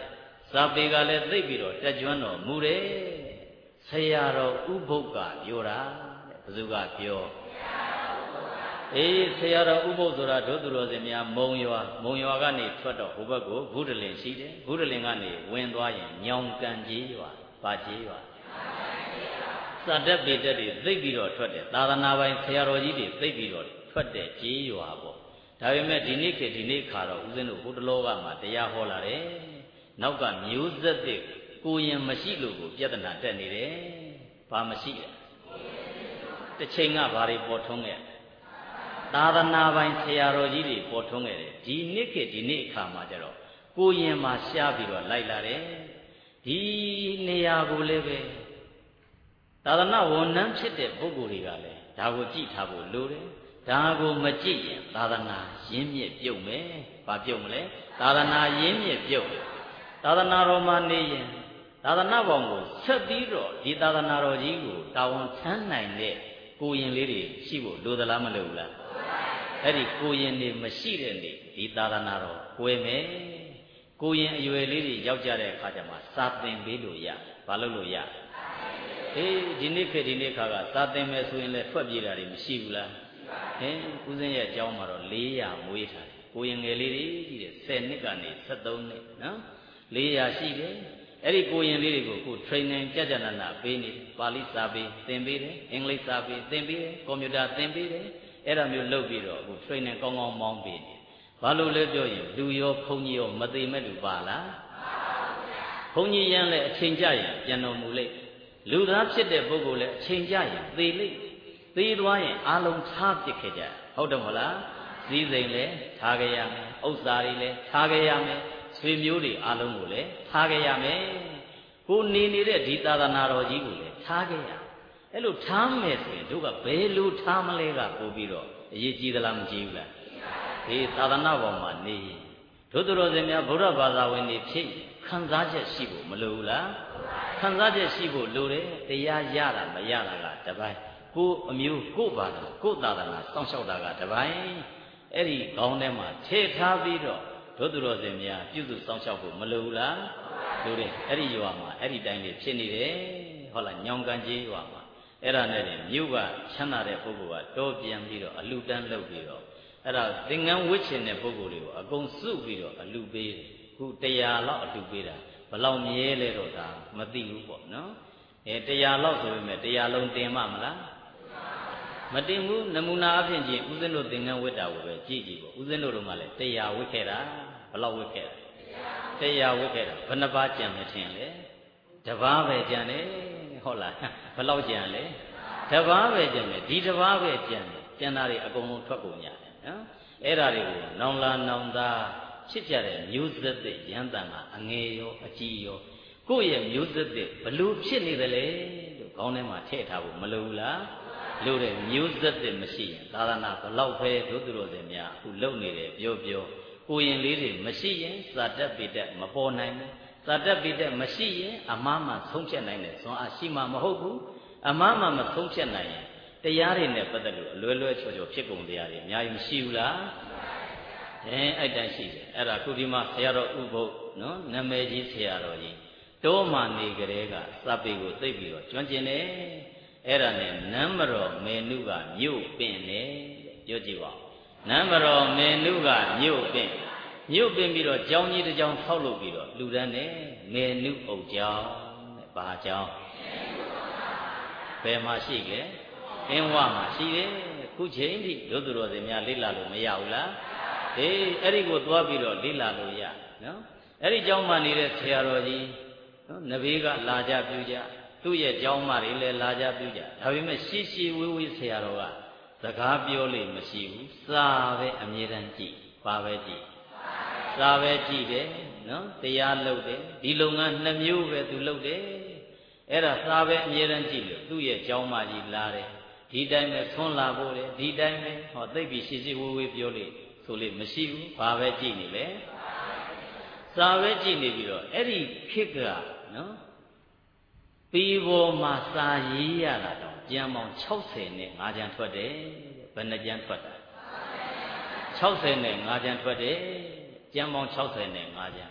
စာပေကလည်းသိပြီးတော့တက်ကြွတော်မူတယ်ဆရာတော်ဥပုပ်ကပြောတာဘယ်သူကပြောအေးဆရာတော်ဥပုပ်ဆိုတာဒုသူတော်စင်များမုံရွာမုံရွာကနေထွက်တော့ဟိုဘက်ကိုဘုဒ္ဓလင်ရှိတယ်ဘုဒ္ဓလင်ကနေဝင်သွားရင်ညောင်ကန်ကြီးရွာပါကြီးရွာစာတက်ပေတက်တွေသိပြီးတော့ထွက်တယ်သာသနာပိုင်ဆရာတော်ကြီးတွေသိပြီးတော့ထွက်တဲ့ကြီးရွာပေါ့ဒါပေမဲ့ဒီနေ့ခေတ်ဒီနေ့ခါတော့ဦးဇင်းတို့ဘုဒ္ဓလောကမှာတရားဟောလာတယ်နောက်ကမျိုးဆက်တဲ့ကိုရင်မရှိလို့ကိုပြဿနာတက်နေတယ်ဘာမရှိလဲတစ်ချိန်ကဘာတွေပေါ်ထွန်းခဲ့သာသနာပိုင်ဆရာတော်ကြီးတွေပေါ်ထွန်းခဲ့တယ်ဒီနေ့ခေတ်ဒီနေ့အခါမှာကျတော့ကိုရင်မှာရှားပြီးတော့လိုက်လာတယ်ဒီနေရာကိုလည်းပဲသာသနာဝန်ထမ်းဖြစ်တဲ့ပုဂ္ဂိုလ်တွေကလည်းဒါကိုကြည့်ထားဖို့လိုတယ်ဒါကိုမကြည့်ရင်သာသနာရင်းမြစ်ပြုတ်မယ်ဘာပြုတ်မလဲသာသနာရင်းမြစ်ပြုတ်မယ်သာသနာတော်မှာနေရင်သာသနာပေါင်းကိုဆက်ပြီးတော့ဒီသာသနာတော်ကြီးကိုတာဝန်ထမ်းနိုင်တဲ့ကိုရင်လေးတွေရှိဖို့လိုသလားမလိုဘူးလားအဲ့ဒီကိုရင်တွေမရှိတဲ့နေ့ဒီသာသနာတော်ကွဲမယ်ကိုရင်အရွယ်လေးတွေရောက်ကြတဲ့အခါကျမှစာသင်ပေးလို့ရဘာလို့လို့ရအေးဒီနေ့ခေတ်ဒီနေ့ခါကစာသင်မယ်ဆိုရင်လည်းထွက်ပြေးတာတွေမရှိဘူးလားဟင်ဦးဇင်းရဲ့အကြောင်းမှာတော့လေးရာမွေးထားတယ်ကိုရင်ငယ်လေးတွေကြီးတယ်ဆယ်နှစ်ကနေဆက်သုံးနှစ်နော်လေးရာရှိတယ်အဲ့ဒီကိုရင်လေးတွေကိုကို training ကြကြနာနာပေးနေပါဠိစာပေသင်ပေးတယ်အင်္ဂလိပ်စာပေသင်ပေးတယ်ကွန်ပျူတာသင်ပေးတယ်အဲ့ဒါမျိုးလုပ်ပြီးတော့အခု training ကောင်းကောင်းမောင်းပေးနေဘာလို့လဲပြောရင်လူရောဘုန်းကြီးရောမသိမဲ့လူပါလားဘုန်းကြီးရန်လည်းအချိန်ကြရင်ပြန်တော်မူလိမ့်လူသားဖြစ်တဲ့ပုဂ္ဂိုလ်လည်းအချိန်ကြရင်သေလိမ့်သေသွားရင်အလုံးထားပစ်ခဲ့ကြဟုတ်တယ်မဟုတ်လားစည်းစိမ်လည်းထားကြရမယ်ဥစ္စာတွေလည်းထားကြရမယ်ဆွေမျိုးတွေအလုံးကိုလည်းထားကြရမယ်ကိုနေနေတဲ့ဒီသာသနာတော်ကြီးကိုလည်းထားကြရအဲ့လိုထားမယ်ဆိုရင်တို့ကဘယ်လိုထားမလဲကပို့ပြီးတော့အရေးကြီးသလားမကြီးဘူးလားဒီသာသနာပေါ်မှာနေတို့သူတော်စင်များဗုဒ္ဓဘာသာဝင်တွေဖြစ်ခံစားချက်ရှိဖို့မလိုဘူးလားခံစားချက်ရှိဖို့လိုတယ်တရားရတာမရတာကတပိုင်းကိုအမျိုးကိုဘာသာကိုသာသနာစောင့်ရှောက်တာကတပိုင်းအဲ့ဒီခေါင်းထဲမှာထည့်ထားပြီးတော့တို့သူတော်စင်များပြုစုစောင့်ရှောက်ဖို့မလိုဘူးလားလိုတယ်အဲ့ဒီရွာမှာအဲ့ဒီတိုင်းလေးဖြစ်နေတယ်ဟုတ်လားညောင်ကန်ကြီးရွာမှာအဲ့ဒါနဲ့မြို့ကချမ်းသာတဲ့ပုဂ္ဂိုလ်ကတောပြန်ပြီးတော့အလူတန်းလုပ်ပြီးတော့အဲ့ဒါသင်္ကန်းဝစ်ချင်တဲ့ပုဂ္ဂိုလ်တွေကိုအကုန်စုပြီးတော့အလူပေးတယ်ခုတရားလောက်အလူပေးတာဘလောက်မြဲလဲတော့ဒါမသိဘူးပေါ့နော်အဲတရားလောက်ဆိုပေမဲ့တရားလုံးတင်မှမလားမတင်ဘူးနမူနာအဖြစ်ချင်းဦးဇင်းတို့သင်္ကန်းဝစ်တာကိုပဲကြည့်ကြည့်ပေါ့ဦးဇင်းတို့ကလည်းတရားဝစ်ခဲ့တာဘလောက်ဝစ်ခဲ့တာတရားဝစ်ခဲ့တာဘယ်နှပါးကြံမထင်လဲတပါးပဲကြံတယ်ဟုတ်လားဘယ်လောက်ကြံလဲတပါးပဲကြံတယ်ဒီတပါးပဲကြံတယ်ကြံတာတွေအကုန်လုံးထွက်ကုန်ရတယ်နော်အဲ့ဒါတွေကိုနောင်လာနောင်သားဖြစ်ကြတဲ့မျိုးဆက်တဲ့ရန်တန်ကအငယ်ရောအကြီးရောကိုယ့်ရဲ့မျိုးဆက်တဲ့ဘလို့ဖြစ်နေတယ်လေလို့ခေါင်းထဲမှာထည့်ထားဖို့မလိုဘူးလားလို့တဲ့မျိုးဆက်တဲ့မရှိရင်သာသနာဘလောက်ပဲတို့သူတော်စင်များအခုလုံနေတယ်ပြောပြောကိုရင်လေးတွေမရှိရင်စာတက်ပိတက်မပေါ်နိုင်ဘူးစာတက်ပိတက်မရှိရင်အမှားမှဆုံးဖြတ်နိုင်တယ်ဇွန်အားရှိမှမဟုတ်ဘူးအမှားမှမဆုံးဖြတ်နိုင်ရင်တရားတွေနဲ့ပတ်သက်လို့အလွယ်လွယ်ချော်ချော်ဖြစ်ကုန်တရားတွေအများကြီးမရှိဘူးလားအဲအဲ့တိုင်းရှိတယ်အဲ့ဒါခုဒီမှာဆရာတော်ဥပုပ်နော်နာမည်ကြီးဆရာတော်ကြီးတောမှနေကြတဲ့ကစပေကိုသိပ်ပြီးတော့ကျွမ်းကျင်တယ်အဲ့ဒါနဲ့နမ်းမတော်မေနုကမြို့ပင့်တယ်ပြောကြည့်ပါနမ်းမတော်မေနုကမြို့ပင့်မြို့ပင့်ပြီးတော့ကျောင်းကြီးတစ်ကျောင်းဆောက်လုပ်ပြီးတော့လူတန်းတယ်မေနုအုပ်ကျောင်းတဲ့ဘာကျောင်းဘယ်မှာရှိကြအင်းဝမှာရှိတယ်ခုချိန်ထိတို့သူတော်စင်များလေ့လာလို့မရဘူးလားအေးအဲ့ဒီကိုသွားပြီးတော့လေ့လာလို့ရနော်အဲ့ဒီကျောင်းမှာနေတဲ့ဆရာတော်ကြီးနော်နဘေးကလာကြပြုကြသူ့ရဲ့ကျောင်းမတွေလည်းလာကြပြုကြဒါပေမဲ့ရှီရှီဝေးဝေးဆရာတော်ကစကားပြောလို့မရှိဘူးစာပဲအမြဲတမ်းကြည့်ပါပဲကြည့်စာပဲကြည့်တယ်နော်တရားလုပ်တယ်ဒီလုပ်ငန်းနှစ်မျိုးပဲသူလုပ်တယ်အဲ့ဒါစာပဲအမြဲတမ်းကြည့်လို့သူ့ရဲ့ကျောင်းမကြီးလာတယ်ဒီတိုင်းပဲဆွန်းလာဖို့လေဒီတိုင်းပဲဟောသိပ်ပြီးရှီရှီဝေးဝေးပြောလို့ဆိုလို့မရှိဘူးဘာပဲကြည့်နေလဲစာပဲကြည့်နေပြီးတော့အဲ့ဒီခေတ်ကနော်ပြီးပေါ်မှာစာရေးရတာတော့ကျမ်းပေါင်း၆၀နဲ့၅ကျမ်းထွက်တယ်ဘယ်နှကျမ်းထွက်တာ၆၀နဲ့၅ကျမ်းထွက်တယ်ကျမ်းပေါင်း၆၀နဲ့၅ကျမ်း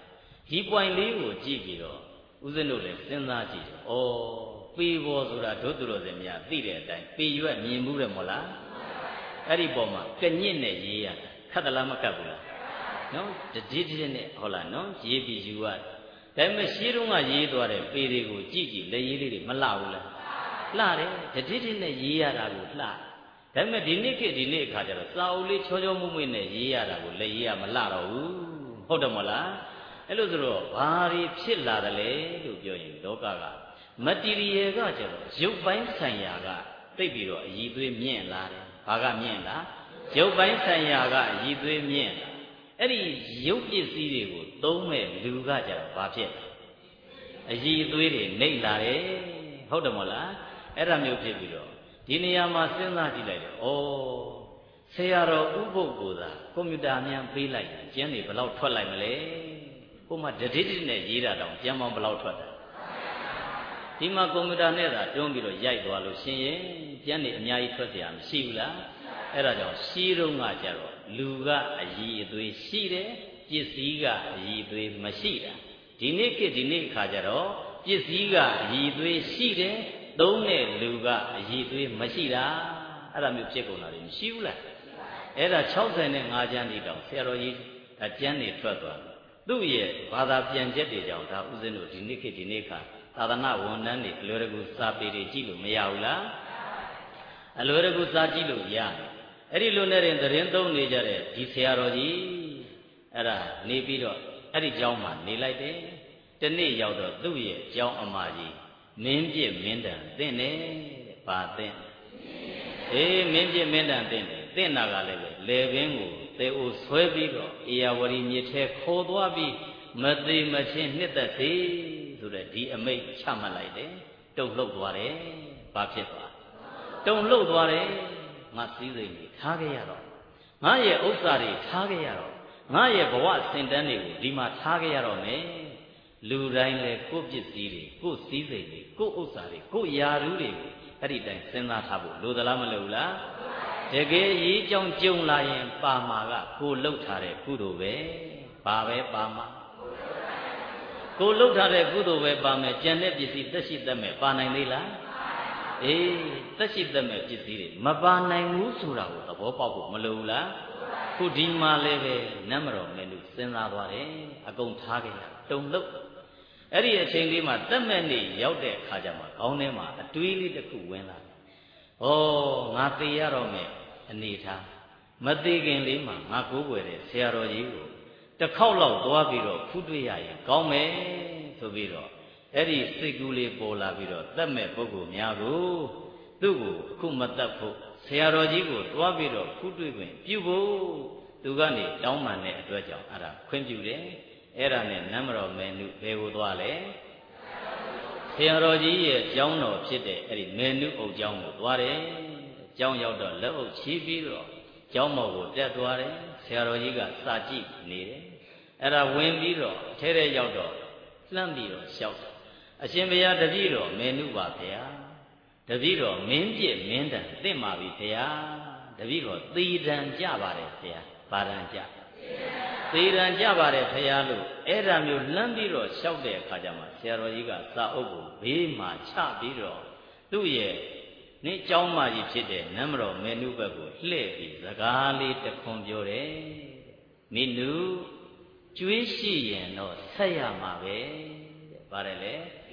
ဒီပွိုင်လေးကိုကြည့်ပြီးတော့ဦးဇင်းတို့လည်းစဉ်းစားကြည့်တယ်ဩပေဘောဆိုတာဒုသူတော်စင်များသိတဲ့အတိုင်းပေရွက်မြင်မှုတယ်မို့လားအဲ့ဒီပေါ်မှာကညစ်နဲ့ရေးရတာခတ်သလားမခတ်ဘူးလားနော်တတိတိနဲ့ဟုတ်လားနော်ရေးပြီးယူရတယ်ဒါပေမဲ့ရှင်းတုန်းကရေးသွားတဲ့ပေတွေကိုကြည့်ကြည့်လက်ရေးလေးတွေမလှဘူးလားလှတယ်တတိတိနဲ့ရေးရတာကိုလှဒါပေမဲ့ဒီနေ့ခေတ်ဒီနေ့အခါကျတော့စာအုပ်လေးချောချောမွေ့မွေ့နဲ့ရေးရတာကိုလက်ရေးရမလှတော့ဘူးဟုတ်တယ်မို့လားအဲ့လိုဆိုတော့ဘာတွေဖြစ်လာတယ်လဲလို့ပြောရင်လောကကမတီရီယယ်ကကျတော့ရုပ်ပိုင်းဆိုင်ရာကသိပ်ပြီးတော့အည်သွေးမြင့်လာတယ်ဘာကမြင့်လားရုပ်ပိုင်းဆိုင်ရာကအည်သွေးမြင့်လာအဲ့ဒီရုပ်ပစ္စည်းတွေကိုသုံးမဲ့လူကကျတော့ဘာဖြစ်လဲအည်သွေးတွေနှိမ့်လာတယ်ဟုတ်တယ်မို့လားအဲ့ဒါမျိုးဖြစ်ပြီးတော့ဒီနေရာမှာစဉ်းစားကြည့်လိုက်တယ်ဩဆရာတော်ဥပုပ်ကိုသာကွန်ပျူတာများပေးလိုက်ရင်ကျန်းနေဘယ်လောက်ထွက်လိုက်မလဲဟိုမှာတတိတိနဲ့ရေးတာတောင်ကျန်းပေါင်းဘယ်လောက်ထွက်တာဒီမှာကွန်ပျူတာနဲ့သာတွန်းပြီးတော့ရိုက်သွားလို့ရှင်ရင်ကျန်းနေအများကြီးထွက်เสียမရှိဘူးလားအဲ့ဒါကြောင့်ရှိတုံးကကြတော့လူကအည်အသွေးရှိတယ်ပစ္စည်းကအည်အသွေးမရှိတာဒီနေ့ခေတ်ဒီနေ့အခါကျတော့ပစ္စည်းကအည်အသွေးရှိတယ်သုံးတဲ့လူကအည်အသွေးမရှိတာအဲ့ဒါမျိုးဖြစ်ကုန်တာတွေမရှိဘူးလားအဲ့ဒါ၆၀နဲ့၅ကျမ်းဒီတောင်ဆရာတော်ကြီးအကျမ်းတွေထွက်သွားတယ်သူ့ရဲ့ဘာသာပြန်ချက်တွေကြောင့်ဒါဥစဉ်တို့ဒီနေ့ခေတ်ဒီနေ့ခါသာသနာဝန်ထမ်းတွေအလွယ်တကူစာပေတွေကြည့်လို့မရဘူးလားအလွယ်တကူစာကြည့်လို့ရတယ်အဲ့ဒီလိုနဲ့ရင်သတင်းသုံးနေကြတဲ့ဒီဆရာတော်ကြီးအဲ့ဒါနေပြီးတော့အဲ့ဒီကျောင်းမှာနေလိုက်တယ်တနေ့ရောက်တော့သူ့ရဲ့ကျောင်းအမကြီးမင်းပြစ်မင်းတန်သင့်တယ်တဲ့ဘာသင့်အေးမင်းပြစ်မင်းတန်သင့်တယ်သင့်တာကလည်းပဲလေပင်ကိုသေအိုဆွဲပြီးတော့အေယဝရီမြစ်ထဲခေါ်သွားပြီးမသေးမချင်းနှစ်သက်စေဆိုတဲ့ဒီအမိတ်ချမှတ်လိုက်တယ်တုံလှုပ်သွားတယ်ဘာဖြစ်သွားတုံလှုပ်သွားတယ်ငါစည်းစိမ်ကြီးထားခဲ့ရတော့ငါရဲ့ဥစ္စာတွေထားခဲ့ရတော့ငါရဲ့ဘဝစင်တန်းတွေကိုဒီမှာထားခဲ့ရတော့မယ်လူတိုင်းလေကိုယ့်ပစ္စည်းတွေကိုယ့်စည်းစိမ်တွေကိုယ့်ဥစ္စာတွေကိုယ့်ယာရုတွေကိုအဲ့ဒီတိုင်းစဉ်းစားထားဖို့လိုသလားမလိုဘူးလားတကယ်ရေးကြောင်းကြုံလာရင်ပါမာကကိုလှုပ်ထားတဲ့ကုသိုလ်ပဲဘာပဲပါမာကိုလှုပ်ထားတဲ့ကုသိုလ်ပဲပါမယ်ကြံတဲ့ပစ္စည်းသက်ရှိသက်မဲ့ပါနိုင်သေးလားအေးသက်ရှိသက်မဲ့ပစ္စည်းတွေမပါနိုင်ဘူးဆိုတာကိုသဘောပေါက်ဖို့မလိုဘူးလားခုဒီမှာလည်းပဲနတ်မတော်မင်းတို့စဉ်းစားသွားတယ်အကုန်ထားခဲ့ရတုံလှုပ်အဲ့ဒီအချိန်လေးမှာသက်မဲ့နေရောက်တဲ့အခါကျမှခေါင်းထဲမှာအတွေးလေးတစ်ခုဝင်လာတယ်ဩငါသိရတော့မယ်အနေထားမသိခင်လေးမှာငါကိုးကွယ်တဲ့ဆရာတော်ကြီးကိုတစ်ခေါက်လောက်သွားပြီးတော့ဖူးတွေ့ရရင်ကောင်းမယ်ဆိုပြီးတော့အဲ့ဒီစိတ်ကူးလေးပေါ်လာပြီးတော့တတ်မဲ့ပုဂ္ဂိုလ်များကိုသူ့ကိုအခုမတတ်ဖို့ဆရာတော်ကြီးကိုသွားပြီးတော့ဖူးတွေ့ခွင့်ပြုဖို့သူကနေတောင်းပန်တဲ့အတွက်ကြောင့်အဲ့ဒါခွင့်ပြုတယ်အဲ့ဒါနဲ့နတ်မတော်မယ်နုဘယ်ကိုသွားလဲဆရာတော်ကြီးရဲ့ကျောင်းတော်ဖြစ်တဲ့အဲ့ဒီမေနုအုပ်ကျောင်းကိုသွားတယ်ကျောင်းရောက်တော့လက်အုပ်ချီးပြီးတော့ကျောင်းမော်ကိုတက်သွားတယ်ဆရာတော်ကြီးကစာကြည့်နေတယ်အဲ့ဒါဝင်ပြီးတော့ထဲထဲရောက်တော့လှမ်းပြီးတော့လျှောက်တယ်အရှင်ဘုရားတပည့်တော်မေနုပါဗျာတပည့်တော်မင်းပြည့်မင်းတန်သင့်ပါပြီဗျာတပည့်တော်သေတံကြပါတယ်ဗျာဘာတံကြသေတံကြပါတယ်ဗျာလို့အဲ့ဒါမျိုးလှမ်းပြီးတော့လျှောက်တဲ့အခါကျမှဆရာတော်ကြီးကစာအုပ်ကိုဘေးမှာချပြီးတော့သူ့ရဲ့နေเจ้าမကြီးဖြစ်တဲ့နတ်မတော်မေနုဘက်ကိုလှည့်ပြီးစကားလေးတခွန်ပြောတယ်မင်းနုကျွေးရှိရင်တော့ဆက်ရမှာပဲတဲ့ပါတယ်လေ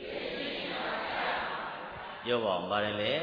ပြောပါအောင်ပါတယ်လေ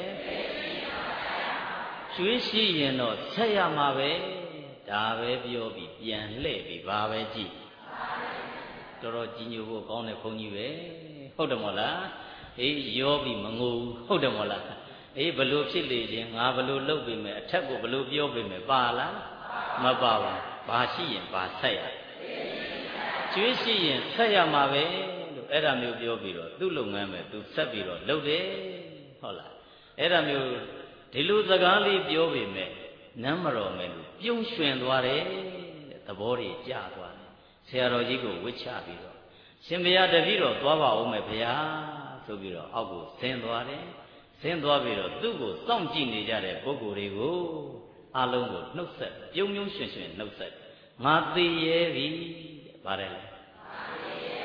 ကျွေးရှိရင်တော့ဆက်ရမှာပဲဒါပဲပြောပြီးပြန်လှည့်ပြီးဘာပဲကြည့်တော်တော်ကြီးညိုဖို့ကောင်းတဲ့ဘုန်းကြီးပဲဟုတ်တယ်မို့လားအေးရောပြီးမငိုဘူးဟုတ်တယ်မို့လားအေးဘလို့ဖြစ်လေခြင်းငါဘလို့လုပ်ပြီမယ်အထက်ကိုဘလို့ပြောပြီမယ်ပါလားမပါပါဘာရှိရင်ဘာဆက်ရကျွေးရှိရင်ဆက်ရမှာပဲလို့အဲ့ဒါမျိုးပြောပြီးတော့သူ့လုပ်ငန်းပဲသူဆက်ပြီးတော့လုပ်တယ်ဟုတ်လားအဲ့ဒါမျိုးဒီလိုစကားလေးပြောပြီမယ်နမ်းမတော်မယ်လို့ပြုံးရွှင်သွားတယ်တဲ့သဘောတွေကျသွားတယ်ဆရာတော်ကြီးကိုဝစ်ချပြီးတော့ရှင်ဘုရားတပည့်တော်သွားပါဦးမယ်ဘုရားဆိုပြီးတော့အောက်ကိုဆင်းသွားတယ်ဆင်းသွားပြီးတော့သူ့ကိုစောင့်ကြည့်နေကြတဲ့ပုဂ္ဂိုလ်တွေကိုအလုံးကိုနှုတ်ဆက်ပြုံးပြုံးရွှင်ရွှင်နှုတ်ဆက်ငါသိရဲ့ပြီဗါတယ်လေ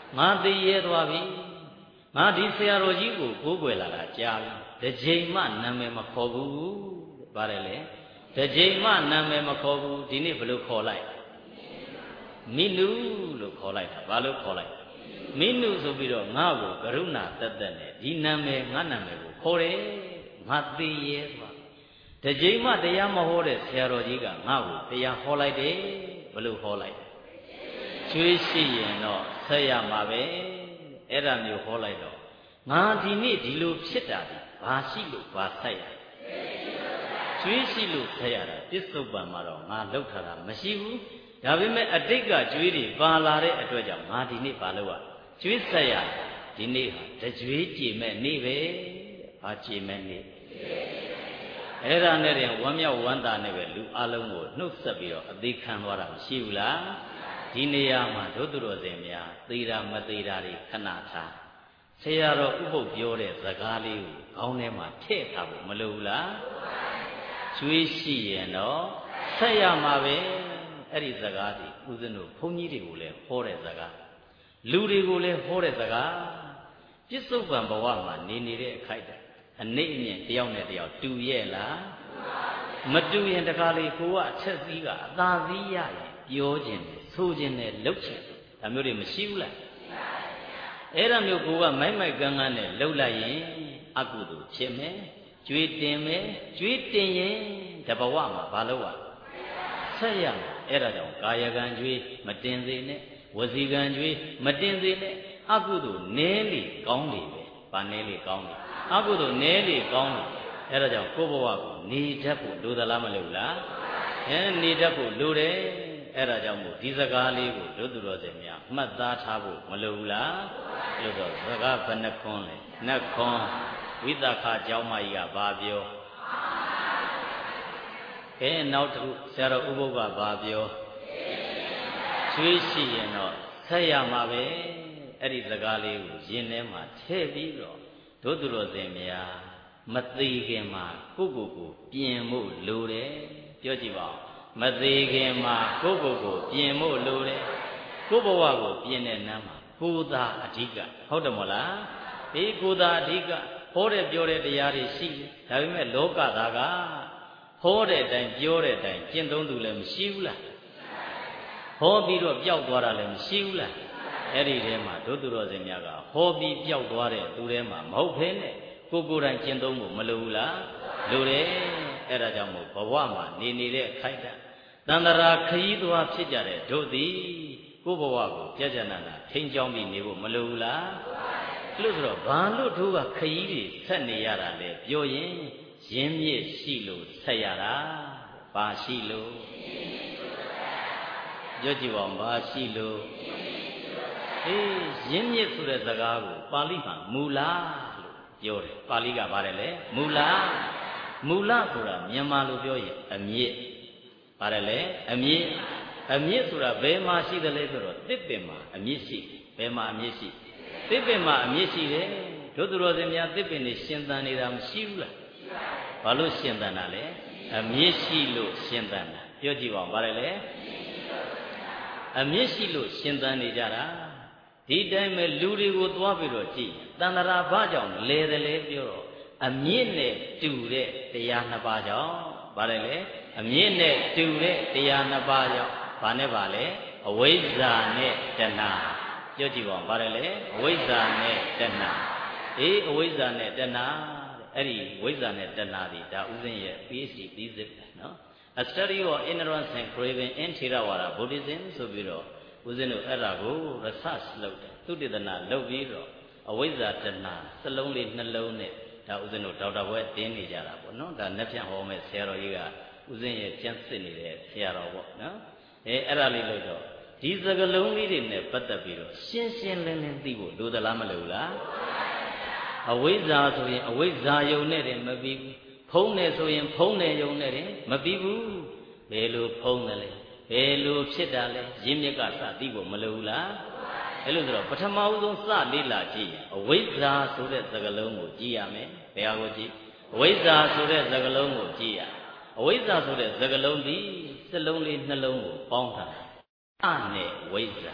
ငါသိရဲသွားပြီငါဒီဆရာတော်ကြီးကိုကိုးကွယ်လာတာကြားပြီတစ်ချိန်မှနာမည်မခေါ်ဘူးပါတယ်လေတစ်ချိန်မှနာမည်မခေါ်ဘူးဒီနေ့ဘယ်လိုခေါ်လိုက်မိနုလို့ခေါ်လိုက်တာဘာလို့ခေါ်လိုက်မိနုဆိုပြီးတော့ငါ့ကိုကရုဏာတက်တက်နဲ့ဒီနာမည်ငါနာမည်ကိုခေါ်တယ်ငါသိရဲသွားတစ်ချိန်မှတရားမဟောတဲ့ဆရာတော်ကြီးကငါ့ကိုတရားဟောလိုက်တယ်ဘယ်လိုဟောလိုက်ကျွေးရှိရင်တော့ဆက်ရမှာပဲအဲ့ဒါမျိုးဟောလိုက်တော့ငါဒီနေ့ဒီလိုဖြစ်တာဒီဘာရှိလို့ဘာဆက်ရကျွေးရှိလို့ဆက်ရတာပစ္စုပန်မှာတော့ငါလောက်ထားတာမရှိဘူးဒါပေမဲ့အတိတ်ကကျွေးတွေပါလာတဲ့အတွက်ကြောင့်ငါဒီနေ့ဘာလို့ ကျွေးဆက်ရဒီနေ့ဟာတကြွေးကြည်မဲ့နေ့ပဲဘာကြည်မဲ့နေ့အဲ့ဒါနဲ့တင်ဝမ်းမြောက်ဝမ်းသာနဲ့ပဲလူအလုံးကိုနှုတ်ဆက်ပြီးတော့အသေးခံသွားတာမရှိဘူးလားဒီနေရာမှာဒုသူတော်စင်များသေတာမသေတာတွေခဏထားဆရာတော်ဥပုပ်ပြောတဲ့စကားလေးကိုခေါင်းထဲမှာထည့်ထားဖို့မလိုဘူးလားကျွေးရှိရင်တော့ဆက်ရမှာပဲအဲ့ဒီစကားဒီဦးဇင်းတို့ဘုန်းကြီးတွေကိုလည်းဟောတဲ့စကားလူတွေကိုလည်းဟောတဲ့စကားပြစ္ဆုတ်ပံဘဝမှာနေနေတဲ့အခိုက်အတန့်အနိမ့်အမြင့်တယောက်နဲ့တယောက်တူရဲ့လားမတူရင်တခါလေကိုကအထက်စီးကအသာစီးရရင်ပြောခြင်းနဲ့ဆိုခြင်းနဲ့လှုပ်ခြင်းဒါမျိုးတွေမရှိဘူးလားအဲ့ဒါမျိုးကိုကမိုက်မိုက်ကန်းကန်းနဲ့လှုပ်လိုက်ရင်အကုသိုလ်ဖြစ်မယ်ကြွေးတင်မယ်ကြွေးတင်ရင်တဘဝမှာဘာလို့ ဆက်ရမယ်အဲ့ဒါကြောင့်ကာယကံကြွေးမတင်စေနဲ့ဝစီကံကြွေးမတင်စေနဲ့အကုသိုလ်နည်းလေကောင်းလေပဲဗာနည်းလေကောင်းလေအကုသိုလ်နည်းလေကောင်းလေအဲ့ဒါကြောင့်ကိုယ့်ဘဝကိုနေတတ်ဖို့လိုသလားမလိုဘူးလားအဲနေတတ်ဖို့လိုတယ်အဲ့ဒါကြောင့်မို့ဒီစကားလေးကိုတို့သူတော်စင်များမှတ်သားထားဖို့မလိုဘူးလားလို့တော့စကားဘယ်နှခွန်းလဲနှစ်ခွန်းဝိသခเจ้าမကြီးကဘာပြောကဲနောက်တစ်ခုဆရာတော်ဥပုပ်ကဘာပြောကျွေးရှိရင်တော့ဆက်ရမှာပဲအဲ့ဒီစကားလေးကိုရင်ထဲမှာထည့်ပြီးတော့တို့သူတော်စင်များမသေးခင်မှာကိုကိုကိုပြင်ဖို့လိုတယ်ပြောကြည့်ပါဦးမသေးခင်မှာကိုကိုကိုပြင်ဖို့လိုတယ်ကိုဘဝကိုပြင်တဲ့နမ်းမှာကိုသာအဓိကဟုတ်တယ်မဟုတ်လားဒီကိုသာအဓိကဟောတဲ့ပြောတဲ့တရားတွေရှိတယ်ဒါပေမဲ့လောကသားကဟောတဲ့အတိုင်းပြောတဲ့အတိုင်းကျင့်သုံးသူလည်းမရှိဘူးလားဟောပြီးတော့ပျောက်သွားတာလည်းမရှိဘူးလားအဲ့ဒီထဲမှာဒုသူတော်စင်များကဟောပြီးပျောက်သွားတဲ့သူထဲမှာမဟုတ်ဖ ೇನೆ ကိုကိုယ်တိုင်ကျင့်သုံးဖို့မလိုဘူးလားလိုတယ်အဲ့ဒါကြောင့်မို့ဘဝမှာနေနေတဲ့အခိုက်အတန့်တန္တရာခရီးသွားဖြစ်ကြတဲ့တို့သည်ကိုယ့်ဘဝကိုကြကြနာနာထိန်းချောင်းပြီးနေဖို့မလိုဘူးလားလို့ဆိုတော့ဘာလို့တို့ကခရီးတွေဆက်နေရတာလဲပြောရင်ရင်းမြစ်ရှိလို့ဆက်ရတာဘာရှိလို့ပြောကြည့်ပါဦးဘာရှိလို့အေးရင်းမြစ်ဆိုတဲ့စကားကိုပါဠိမှာမူလလို့ပြောတယ်ပါဠိကပါတယ်လေမူလမူလဆိုတာမြန်မာလိုပြောရင်အမြစ်ပါတယ်လေအမြစ်အမြစ်ဆိုတာဘယ်မှာရှိတယ်လဲဆိုတော့တစ်ပင်မှာအမြစ်ရှိဘယ်မှာအမြစ်ရှိတစ်ပင်မှာအမြစ်ရှိတယ်တို့သူတော်စင်များတစ်ပင်နေရှင်သန်နေတာမရှိဘူးလားဘာလို့ရှင်သန်တာလဲအမြစ်ရှိလို့ရှင်သန်တာပြောကြည့်ပါဦးပါတယ်လေအမြင့်ရှိလို့ရှင်သန်နေကြတာဒီတိုင်းပဲလူတွေကိုသွားပြီးတော့ကြည့်တဏ္ဍရာဘာကြောင့်လဲတယ်လဲပြောတော့အမြင့်နဲ့တူတဲ့တရားနှစ်ပါးကြောင့်ဗါတယ်လေအမြင့်နဲ့တူတဲ့တရားနှစ်ပါးကြောင့်ဘာနဲ့ပါလဲအဝိဇ္ဇာနဲ့တဏှာပြောကြည့်ပါဦးဗါတယ်လေအဝိဇ္ဇာနဲ့တဏှာအေးအဝိဇ္ဇာနဲ့တဏှာအဲ့ဒီဝိဇ္ဇာနဲ့တဏှာဒီဒါဥစဉ်ရဲ့ PhD thesis ပဲနော်A study of ignorance and craving in Theravada Buddhism ဆိုပြီးတော့ဦးဇင်းတို့အဲ့ဒါကို research လုပ်တယ်သုတေသနလုပ်ပြီးတော့အဝိဇ္ဇာတဏှာစလုံးလေးနှလုံးနဲ့ဒါဦးဇင်းတို့ဒေါက်တာဘွဲတင်းနေကြတာပေါ့နော်ဒါနှစ်ဖြန့်ဟောမဲ့ဆရာတော်ကြီးကဦးဇင်းရဲ့ကျမ်းစစ်နေတဲ့ဆရာတော်ပေါ့နော်အဲအဲ့ဒါလေးလို့တော့ဒီစကလုံးလေးတွေနဲ့ပတ်သက်ပြီးတော့ရှင်းရှင်းလင်းလင်းသိဖို့လိုသလားမလိုလားအဝိဇ္ဇာဆိုရင်အဝိဇ္ဇာယုံနဲ့တည်းမပြီးဘူးဖုံးတယ်ဆိုရင်ဖုံးတယ်ယုံနဲ့တည်းမပြီးဘူးဘယ်လိုဖုံးတယ်လဲဘယ်လိုဖြစ်တာလဲရင်းမြစ်ကစသိဖို့မလိုဘူးလားအဲ့လိုဆိုတော့ပထမဦးဆုံးစလေ့လာကြည့်အဝိဇ္ဇာဆိုတဲ့စကားလုံးကိုကြည့်ရမယ်ဘယ်ဟာကိုကြည့်အဝိဇ္ဇာဆိုတဲ့စကားလုံးကိုကြည့်ရအဝိဇ္ဇာဆိုတဲ့စကားလုံးဒီစလုံးလေးနှလုံးကိုပေါင်းထားတာအနဲ့ဝိဇ္ဇာ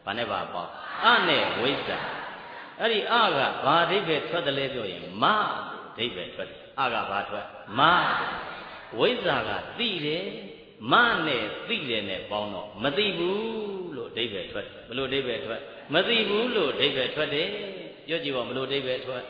ဘာနဲ့ဘာပေါ့အနဲ့ဝိဇ္ဇာအဲ့ဒီအကဘာအဓိပ္ပာယ်ထွက်တယ်လဲပြောရင်မအဓိပ္ပာယ်ထွက်တယ်အကဘာထွက်မဝိဇ္ဇာကသိတယ်မနဲ့သိတယ်နဲ့ပေါင်းတော့မသိဘူးလို့အဓိပ္ပာယ်ထွက်ဘယ်လိုအဓိပ္ပာယ်ထွက်မသိဘူးလို့အဓိပ္ပာယ်ထွက်တယ်ပြောကြည့်ပါဘယ်လိုအဓိပ္ပာယ်ထွက်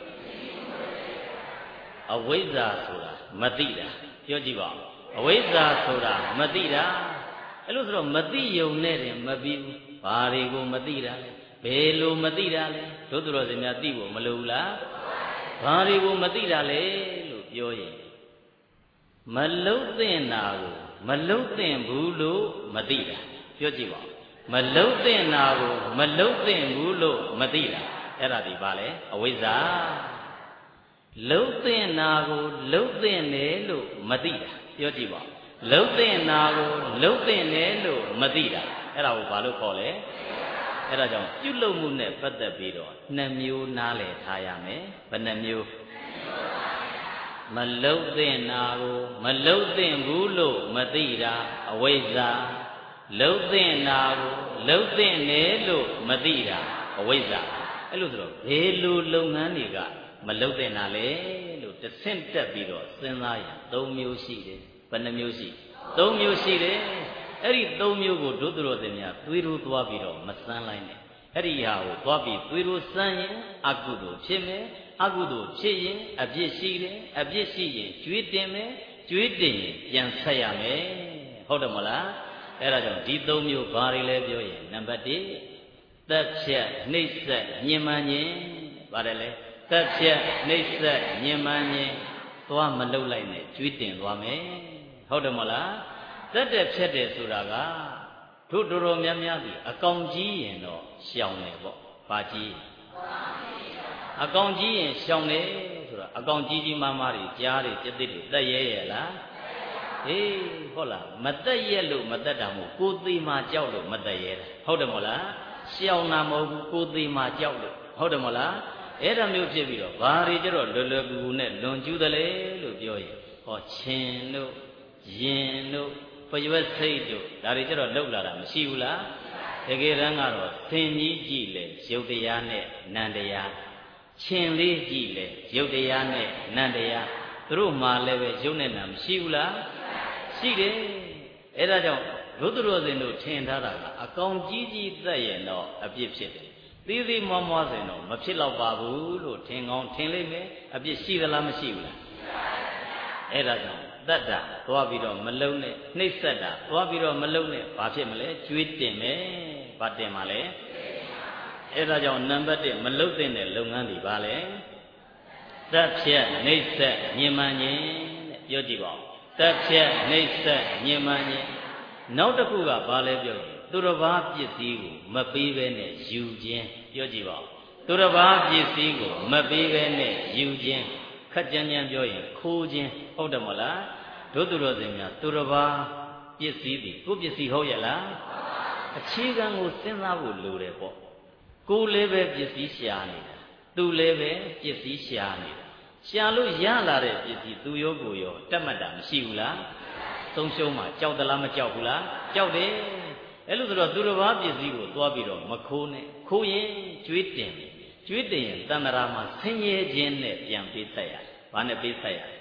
အဝိဇ္ဇာဆိုတာမသိတာပြောကြည့်ပါအဝိဇ္ဇာဆိုတာမသိတာအဲ့လိုဆိုတော့မသိယုံနဲ့တင်မပြီးဘူးဘာတွေကိုမသိတာလဲဘယ်လိုမသိတာလဲတို့သူတော်စင်များသိဖို့မလိုဘူးလားဘာတွေကိုမသိတာလဲလို့ပြောရင်မလုံသင့်တာကိုမလုံသင့်ဘူးလို့မသိတာပြောကြည့်ပါမလုံသင့်တာကိုမလုံသင့်ဘူးလို့မသိတာအဲ့ဒါဒီပါလေအဝိဇ္ဇာလုံသင့်တာကိုလုံသင့်တယ်လို့မသိတာပြောကြည့်ပါလုံသင့်တာကိုလုံသင့်တယ်လို့မသိတာအဲ့ဒါကိုဘာလို့ခေါ်လဲအဲ့ဒါကြောင့်ပြုလုပ်မှုနဲ့ပတ်သက်ပြီးတော့နှစ်မျိုးနားလည်ထားရမယ်ဘယ်နှမျိုးမလုံသင့်တာကိုမလုံသင့်ဘူးလို့မသိတာအဝိဇ္ဇာလုံသင့်တာကိုလုံသင့်တယ်လို့မသိတာအဝိဇ္ဇာအဲ့လိုဆိုတော့ဘယ်လိုလုပ်ငန်းတွေကမလုံသင့်တာလဲလို့တစ်ဆင့်တက်ပြီးတော့စဉ်းစားရင်သုံးမျိုးရှိတယ်ဘယ်နှမျိုးရှိသုံးမျိုးရှိတယ်အဲ့ဒီသုံးမျိုးကိုဒုသရောသင်များသွေးထိုးသွားပြီးတော့မစမ်းလိုက်နဲ့အဲ့ဒီဟာကိုသွားပြီးသွေးထိုးစမ်းရင်အကုသိုလ်ဖြစ်မယ်အကုသိုလ်ဖြစ်ရင်အပြစ်ရှိတယ်အပြစ်ရှိရင်ကြွေးတင်မယ်ကြွေးတင်ရင်ပြန်ဆက်ရမယ်ဟုတ်တယ်မလားအဲ့ဒါကြောင့်ဒီသုံးမျိုးဘာတွေလဲပြောရင်နံပါတ်တစ်သက်ဖြတ်နှိပ်စက်ညှဉ်းပန်းခြင်းပါတယ်လေသက်ဖြတ်နှိပ်စက်ညှဉ်းပန်းခြင်းသွားမလှုပ်လိုက်နဲ့ကြွေးတင်သွားမယ်ဟုတ်တယ်မလားသက်တဲ့ဖြတ်တယ်ဆိုတာကတို့တော်တော်များများဒီအကောင်ကြီးရင်တော့ရှောင်တယ်ပေါ့ဘာကြီးအကောင်ကြီးရင်ရှောင်တယ်ဆိုတာအကောင်ကြီးကြီးမားမားတွေကြားတွေပြစ်တွေတက်ရဲရဲ့လားအေးဟုတ်လားမတက်ရဲလို့မတက်တာမဟုတ်ကိုသေးမှကြောက်လို့မတက်ရဲတာဟုတ်တယ်မဟုတ်လားရှောင်တာမဟုတ်ဘူးကိုသေးမှကြောက်လို့ဟုတ်တယ်မဟုတ်လားအဲ့ဒါမျိုးဖြစ်ပြီးတော့ဘာတွေကြတော့လွယ်လွယ်ကူကူနဲ့လွန်ကျူးတယ်လေလို့ပြောရင်ဟောချင်းတို့ရင်တို့ပရွက်စိတ်တို့ဒါတွေကြတော့လှုပ်လာတာမရှိဘူးလားတကယ်တမ်းကတော့သင်ကြီးကြည့်လေရုပ်တရားနဲ့နံတရားချင်းလေးကြည့်လေရုပ်တရားနဲ့နံတရားသူတို့မှလည်းပဲရုပ်နဲ့နံမရှိဘူးလားရှိတယ်အဲ့ဒါကြောင့်ဘုဒ္ဓရောစင်တို့ထင်ထားတာကအကောင်ကြီးကြီးသက်ရင်တော့အပြစ်ဖြစ်တယ်သီးသီးမွားမွားစင်တော့မဖြစ်တော့ပါဘူးလို့ထင်ကောင်းထင်လိမ့်မယ်အပြစ်ရှိသလားမရှိဘူးလားအဲ့ဒါကြောင့်တတ်တာသွားပြီးတော့မလုံနဲ့နှိပ်စက်တာသွားပြီးတော့မလုံနဲ့ဘာဖြစ်မလဲကျွေးတင်မယ်ဘာတင်ပါလဲအဲ့ဒါကြောင့်နံပါတ်တစ်မလုံတဲ့လုပ်ငန်းတွေပါလဲသက်ဖြတ်နှိပ်စက်ညှဉ်းပန်းခြင်းတဲ့ပြောကြည့်ပါဦးသက်ဖြတ်နှိပ်စက်ညှဉ်းပန်းခြင်းနောက်တစ်ခုကဘာလဲပြောရင်သူတစ်ပါးပစ္စည်းကိုမပေးဘဲနဲ့ယူခြင်းပြောကြည့်ပါဦးသူတစ်ပါးပစ္စည်းကိုမပေးဘဲနဲ့ယူခြင်းခက်ကြမ်းကြမ်းပြောရင်ခိုးခြင်းဟုတ်တယ်မဟုတ်လားတို့သူတော်စင်များသူတစ်ပါးပစ္စည်းဒီကိုပစ္စည်းဟုတ်ရဲ့လားအခြေခံကိုစဉ်းစားဖို့လိုတယ်ပေါ့ကိုလည်းပဲပစ္စည်းရှာနေတာသူလည်းပဲပစ္စည်းရှာနေတာရှာလို့ရလာတဲ့ပစ္စည်းသူရောကိုရောတက်မှတ်တာမရှိဘူးလားသုံးရှုံးမှကြောက်သလားမကြောက်ဘူးလားကြောက်တယ်အဲ့လိုဆိုတော့သူတစ်ပါးပစ္စည်းကိုသွားပြီးတော့မခိုးနဲ့ခိုးရင်ကျွေးတင်တယ်ကျွေးတင်ရင်တဏ္ဍာမှာဆင်းရဲခြင်းနဲ့ပြန်ပေးဆက်ရတယ်ဘာနဲ့ပေးဆက်ရလဲ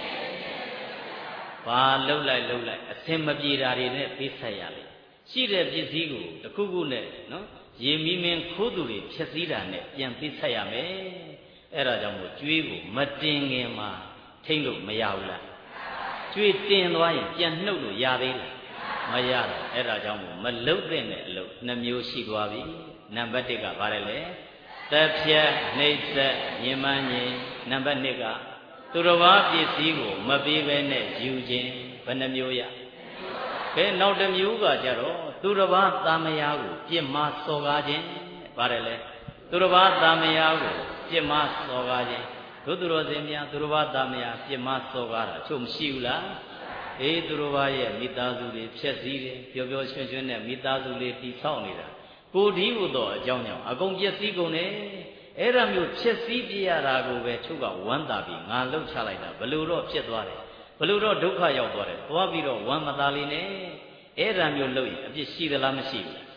ဘာလှုပ်လိုက်လှုပ်လိုက်အစင်မပြေတာတွေနဲ့ပေးဆက်ရလေရှိတဲ့ပစ္စည်းကိုတစ်ခုခုနဲ့နော်ရေမီမင်းခိုးသူတွေဖြည့်စည်းတာနဲ့ပြန်ပေးဆက်ရမယ်အဲ့ဒါကြောင့်မို့ကျွေးကိုမတင်ခင်မှာထိမ့်လို့မရဘူးလားကျွေးတင်သွားရင်ပြန်နှုတ်လို့ရသေးလားမရတော့အဲ့ဒါကြောင့်မို့မလှုပ်တဲ့အလုပ်နှမျိုးရှိသွားပြီနံပါတ်တစ်ကဘာလဲလဲသက်ဖြတ်နှိပ်စက်ညှဉ်းပန်းခြင်းနံပါတ်နှစ်ကသူတော်ဘာပစ္စည်းကိုမပေးဘဲနဲ့ယူခြင်းဘယ်နှမျိုးရဘယ်နောက်တစ်မျိုးကကြတော့သူတော်ဘာသာမယာကိုပြစ်မှားစော်ကားခြင်းပါတယ်လေသူတော်ဘာသာမယာကိုပြစ်မှားစော်ကားခြင်းတို့သူတော်စင်များသူတော်ဘာသာမယာပြစ်မှားစော်ကားတာချုပ်မရှိဘူးလားအေးသူတော်ဘာရဲ့မိသားစုတွေဖြည့်စည်းတယ်ပျော်ပျော်ရွှင်ရွှင်နဲ့မိသားစုလေးတည်ဆောက်နေတာကိုဒီဟုသောအကြောင်းကြောင့်အကုန်ပျက်စီးကုန်တယ်အဲ့ဒါမျိုးဖြစ်စည်းပြရတာကိုပဲချုပ်ကဝမ်းသာပြီးငါလှုပ်ချလိုက်တာဘလို့တော့ဖြစ်သွားတယ်ဘလို့တော့ဒုက္ခရောက်သွားတယ်သွားပြီးတော့ဝမ်းမသာလေးနဲ့အဲ့ဒါမျိုးလှုပ်ရင်အပြစ်ရှိသလားမရှိဘူးလား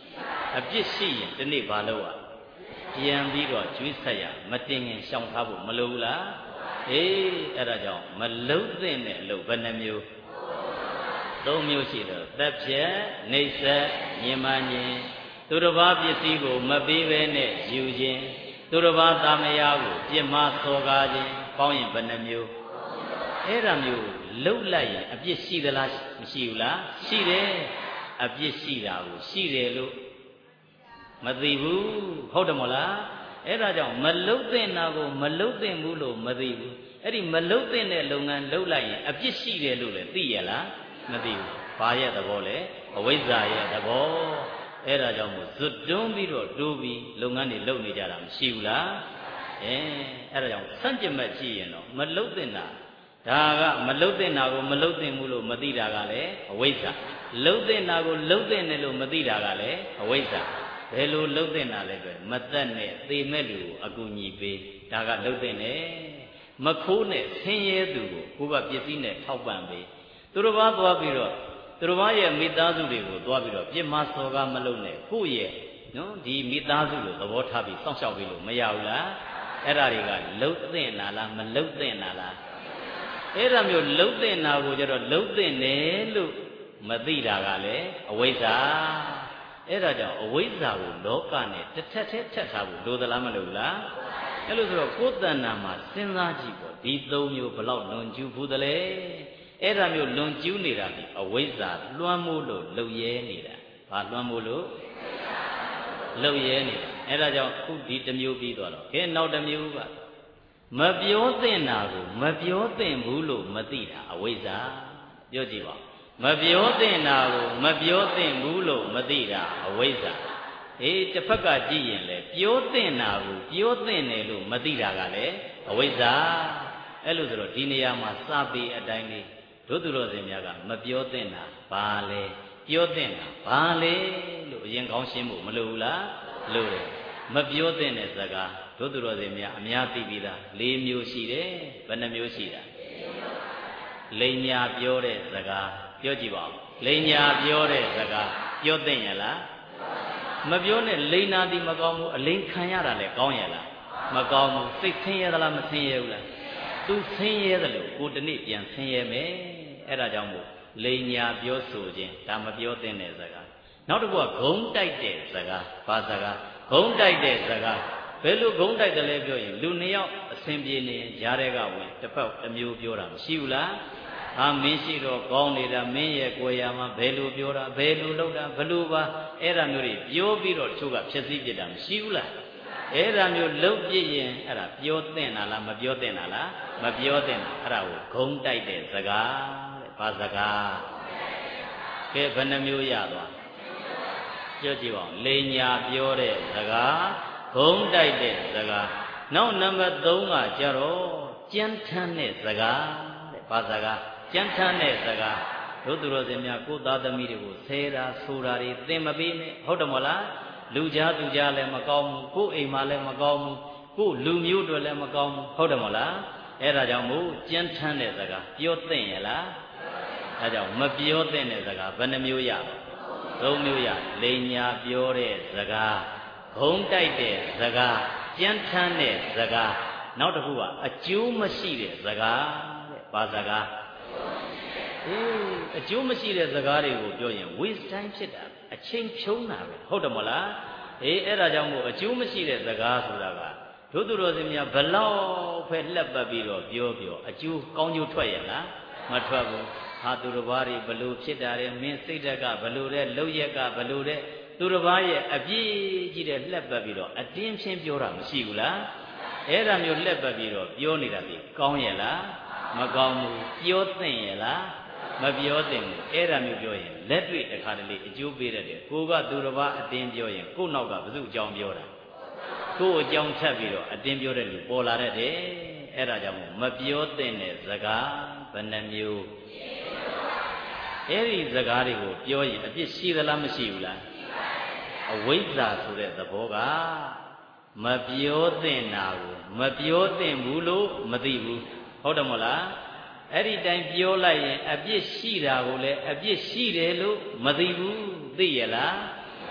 အပြစ်ရှိရင်ဒီနေ့ဘာလုပ်อ่ะပြန်ပြီးတော့ကျွေးဆက်ရမတင်ငင်ရှောင်ထားဖို့မလိုဘူးလားအေးအဲ့ဒါကြောင့်မလုံသင့်တဲ့အလုပ်ဘယ်နှမျိုးသုံးမျိုးရှိတော့သက်ဖြတ်နှိပ်စက်ညင်မာညင်သူတစ်ပါးပစ္စည်းကိုမပေးဘဲနဲ့ယူခြင်းသူတစ်ပါးသာမယာကိုပြစ်မှားစော်ကားခြင်းပေါင်းရင်ဘယ်နှမျိုးအဲ့ဒါမျိုးလှုပ်လိုက်ရင်အပြစ်ရှိသလားမရှိဘူးလားရှိတယ်အပြစ်ရှိတာကိုရှိတယ်လို့မသိဘူးဟုတ်တယ်မဟုတ်လားအဲ့ဒါကြောင့်မလှုပ်တဲ့နာကိုမလှုပ်တဲ့ဘူးလို့မသိဘူးအဲ့ဒီမလှုပ်တဲ့လုပ်ငန်းလှုပ်လိုက်ရင်အပြစ်ရှိတယ်လို့လည်းသိရလားမသိဘူးဘာရဲ့သဘောလဲအဝိဇ္ဇာရဲ့သဘောအဲ့ဒါကြောင့်မို့ဇွတ်တွန်းပြီးတော့တိုးပြီးလုပ်ငန်းတွေလုပ်နေကြတာမရှိဘူးလားအဲအဲ့ဒါကြောင့်ဆန့်ကျင်ဘက်ကြည့်ရင်တော့မလှုပ်တဲ့နာဒါကမလှုပ်တဲ့နာကိုမလှုပ်တဲ့ဘူးလို့မသိတာကလည်းအဝိဇ္ဇာလှုပ်တဲ့နာကိုလှုပ်တဲ့နဲ့လို့မသိတာကလည်းအဝိဇ္ဇာဘယ်လိုလှုပ်တဲ့နာလဲဆိုမသက်နဲ့သေမဲ့လူကိုအကူညီပေးဒါကလှုပ်တဲ့နဲ့မခိုးနဲ့ဆင်းရဲသူကိုကိုယ်ကပစ္စည်းနဲ့ထောက်ပံ့ပေးသူတစ်ပါးသွားပြီးတော့သူတစ်ပါးရဲ့မိသားစုတွေကိုသွားပြီးတော့ပြစ်မှားစော်ကားမလုပ်နဲ့ကိုယ့်ရဲ့နော်ဒီမိသားစုကိုသဘောထားပြီးစောင့်ရှောက်ပြီးလို့မရဘူးလားအဲ့ဒါတွေကလှုပ်တဲ့နာလားမလှုပ်တဲ့နာလားအဲ့ဒါမျိုးလှုပ်တဲ့နာကိုကျတော့လှုပ်တဲ့နယ်လို့မသိတာကလည်းအဝိဇ္ဇာအဲ့ဒါကြောင့်အဝိဇ္ဇာကိုလောကနဲ့တစ်ထက်ထက်ထက်ထားဖို့လိုသလားမလိုဘူးလားအဲ့လိုဆိုတော့ကိုယ်တဏ္ဍာမှာစဉ်းစားကြည့်ပေါ့ဒီသုံးမျိုးဘလောက်လွန်ကျူးဘူးသလဲအဲ့ဒါမျိုးလွန်ကျူးနေတာဒီအဝိဇ္ဇာလွှမ်းမိုးလို့လှုပ်ရဲနေတာဘာလွှမ်းမိုးလို့လှုပ်ရဲနေတာအဲ့ဒါကြောင့်ခုဒီတစ်မျိုးပြီးသွားတော့ခဲနောက်တစ်မျိုးကမပြောသင့်တာကိုမပြောသင့်ဘူးလို့မသိတာအဝိဇ္ဇာပြောကြည့်ပါမပြောသင့်တာကိုမပြောသင့်ဘူးလို့မသိတာအဝိဇ္ဇာအေးတစ်ဖက်ကကြည့်ရင်လေပြောသင့်တာကိုပြောသင့်တယ်လို့မသိတာကလည်းအဝိဇ္ဇာအဲ့လိုဆိုတော့ဒီနေရာမှာစပေအတိုင်းလေးတို့သူတော်စင်များကမပြောသင့်တာဘာလဲပြောသင့်တာဘာလဲလို့အရင်ကောင်းရှင်းဖို့မလိုဘူးလားလိုတယ်မပြောသင့်တဲ့စကားတို့သူတော်စင်များအများသိပြီးသား၄မျိုးရှိတယ်ဘယ်နှမျိုးရှိတာလိန်ညာပြောတဲ့စကားပြောကြည့်ပါဦးလိန်ညာပြောတဲ့စကားပြောသင့်ရလားမပြောနဲ့လိန်နာသည်မကောင်းဘူးအလိန်ခံရတာလည်းကောင်းရလားမကောင်းဘူးစိတ်ဆင်းရဲသလားမဆင်းရဲဘူးလားသူဆင်းရဲတယ်လို့ကိုတနေ့ပြန်ဆင်းရဲမယ်အဲ့ဒါကြောင့်မို့လိန်ညာပြောဆိုခြင်းဒါမပြောသင့်တဲ့စကားနောက်တစ်ခုကဂုံတိုက်တဲ့စကားဘာစကားဂုံတိုက်တဲ့စကားဘယ်လိုဂုံတိုက်တယ်လဲပြောရင်လူနှစ်ယောက်အစဉ်ပြေနေကြားတဲ့ကဝင်တစ်ဖက်တစ်မျိုးပြောတာမရှိဘူးလားဟာမင်းရှိတော့ကောင်းနေတာမင်းရဲ့ကိုယ်ရမှာဘယ်လိုပြောတာဘယ်လိုလုပ်တာဘလို့ပါအဲ့ဒါမျိုးတွေပြောပြီးတော့တချို့ကဖြစ်စည်းပြတာမရှိဘူးလားအဲ့ဒါမျိုးလှုပ်ပြရင်အဲ့ဒါပြောသင့်တာလားမပြောသင့်တာလားမပြောသင့်တာအဲ့ဒါကိုဂုံတိုက်တဲ့စကားတဲ့ဘာစကားကဲဘယ်နှမျိုးရသွားပြောကြည့်ပါဦးလိန်ညာပြောတဲ့စကားဂုံတိုက်တဲ့စကားနောက်နံပါတ်သုံးကကြတော့ကြမ်းထမ်းတဲ့စကားတဲ့ဘာစကားကြမ်းထမ်းတဲ့စကားတို့သူတော်စင်များကိုသားသမီးတွေကိုဆဲတာဆိုတာတွေသင်မပေးနဲ့ဟုတ်တယ်မဟုတ်လားလူကြားသူကြားလည်းမကောင်းဘူးကိုယ်အိမ်မှာလည်းမကောင်းဘူးကိုယ်လူမျိုးတွေလည်းမကောင်းဘူးဟုတ်တယ်မဟုတ်လားအဲ့ဒါကြောင့်မို့ကြမ်းထမ်းတဲ့စကားပြောသင့်ရလားအဲကြောင့်မပြောသင့်တဲ့စကားဘယ်နှမျိုးရသုံးမျိုးရလိန်ညာပြောတဲ့စကားဂုံတိုက်တဲ့စကားကြမ်းထမ်းတဲ့စကားနောက်တစ်ခုကအကျိုးမရှိတဲ့စကားတဲ့ဘာစကားအေးအကျိုးမရှိတဲ့စကားတွေကိုပြောရင် waste time ဖြစ်တာအချိန်ဖြုံးတာပဲဟုတ်တယ်မလားအေးအဲ့ဒါကြောင့်မို့အကျိုးမရှိတဲ့စကားဆိုတာကတို့သူတော်စင်များဘလောက်ဖဲလှက်ပတ်ပြီးတော့ပြောပြောအကျိုးကောင်းကျိုးထွက်ရလားမထွက်ဘူးဟာသူတစ်ပါးတွေဘလို့ဖြစ်တာလဲမင်းစိတ်ဓာတ်ကဘလို့လဲလှုပ်ရက်ကဘလို့လဲသူတစ်ပါးရဲ့အပြည့်ကြီးတဲ့လှက်ပတ်ပြီးတော့အတင်းချင်းပြောတာမရှိဘူးလားအဲ့ဒါမျိုးလှက်ပတ်ပြီးတော့ပြောနေတာဒီကောင်းရလားမကောင်းဘူးပြောသင့်ရလားမပြောသင့်ဘူးအဲ့ဒါမျိုးပြောရင်လက်တွေ့တစ်ခါတလေအကျိုးပေးတတ်တယ်ကိုကသူတစ်ပါးအတင်းပြောရင်ကို့နောက်ကဘယ်သူအကြောင်းပြောတာကို့အကြောင်းထပ်ပြီးတော့အတင်းပြောတဲ့လူပေါ်လာတတ်တယ်အဲ့ဒါကြောင့်မပြောသင့်တဲ့စကားဘယ်နှမျိုးအဲ့ဒီစကားတွေကိုပြောရင်အပြစ်ရှိသလားမရှိဘူးလားအဝိဇ္ဇာဆိုတဲ့သဘောကမပြောသင့်တာကိုမပြောသင့်ဘူးလို့မသိဘူးဟုတ်တယ်မဟုတ်လားအဲ့ဒီတိုင်းပြောလိုက်ရင်အပြစ်ရှိတာကိုလည်းအပြစ်ရှိတယ်လို့မသိဘူးသိရလား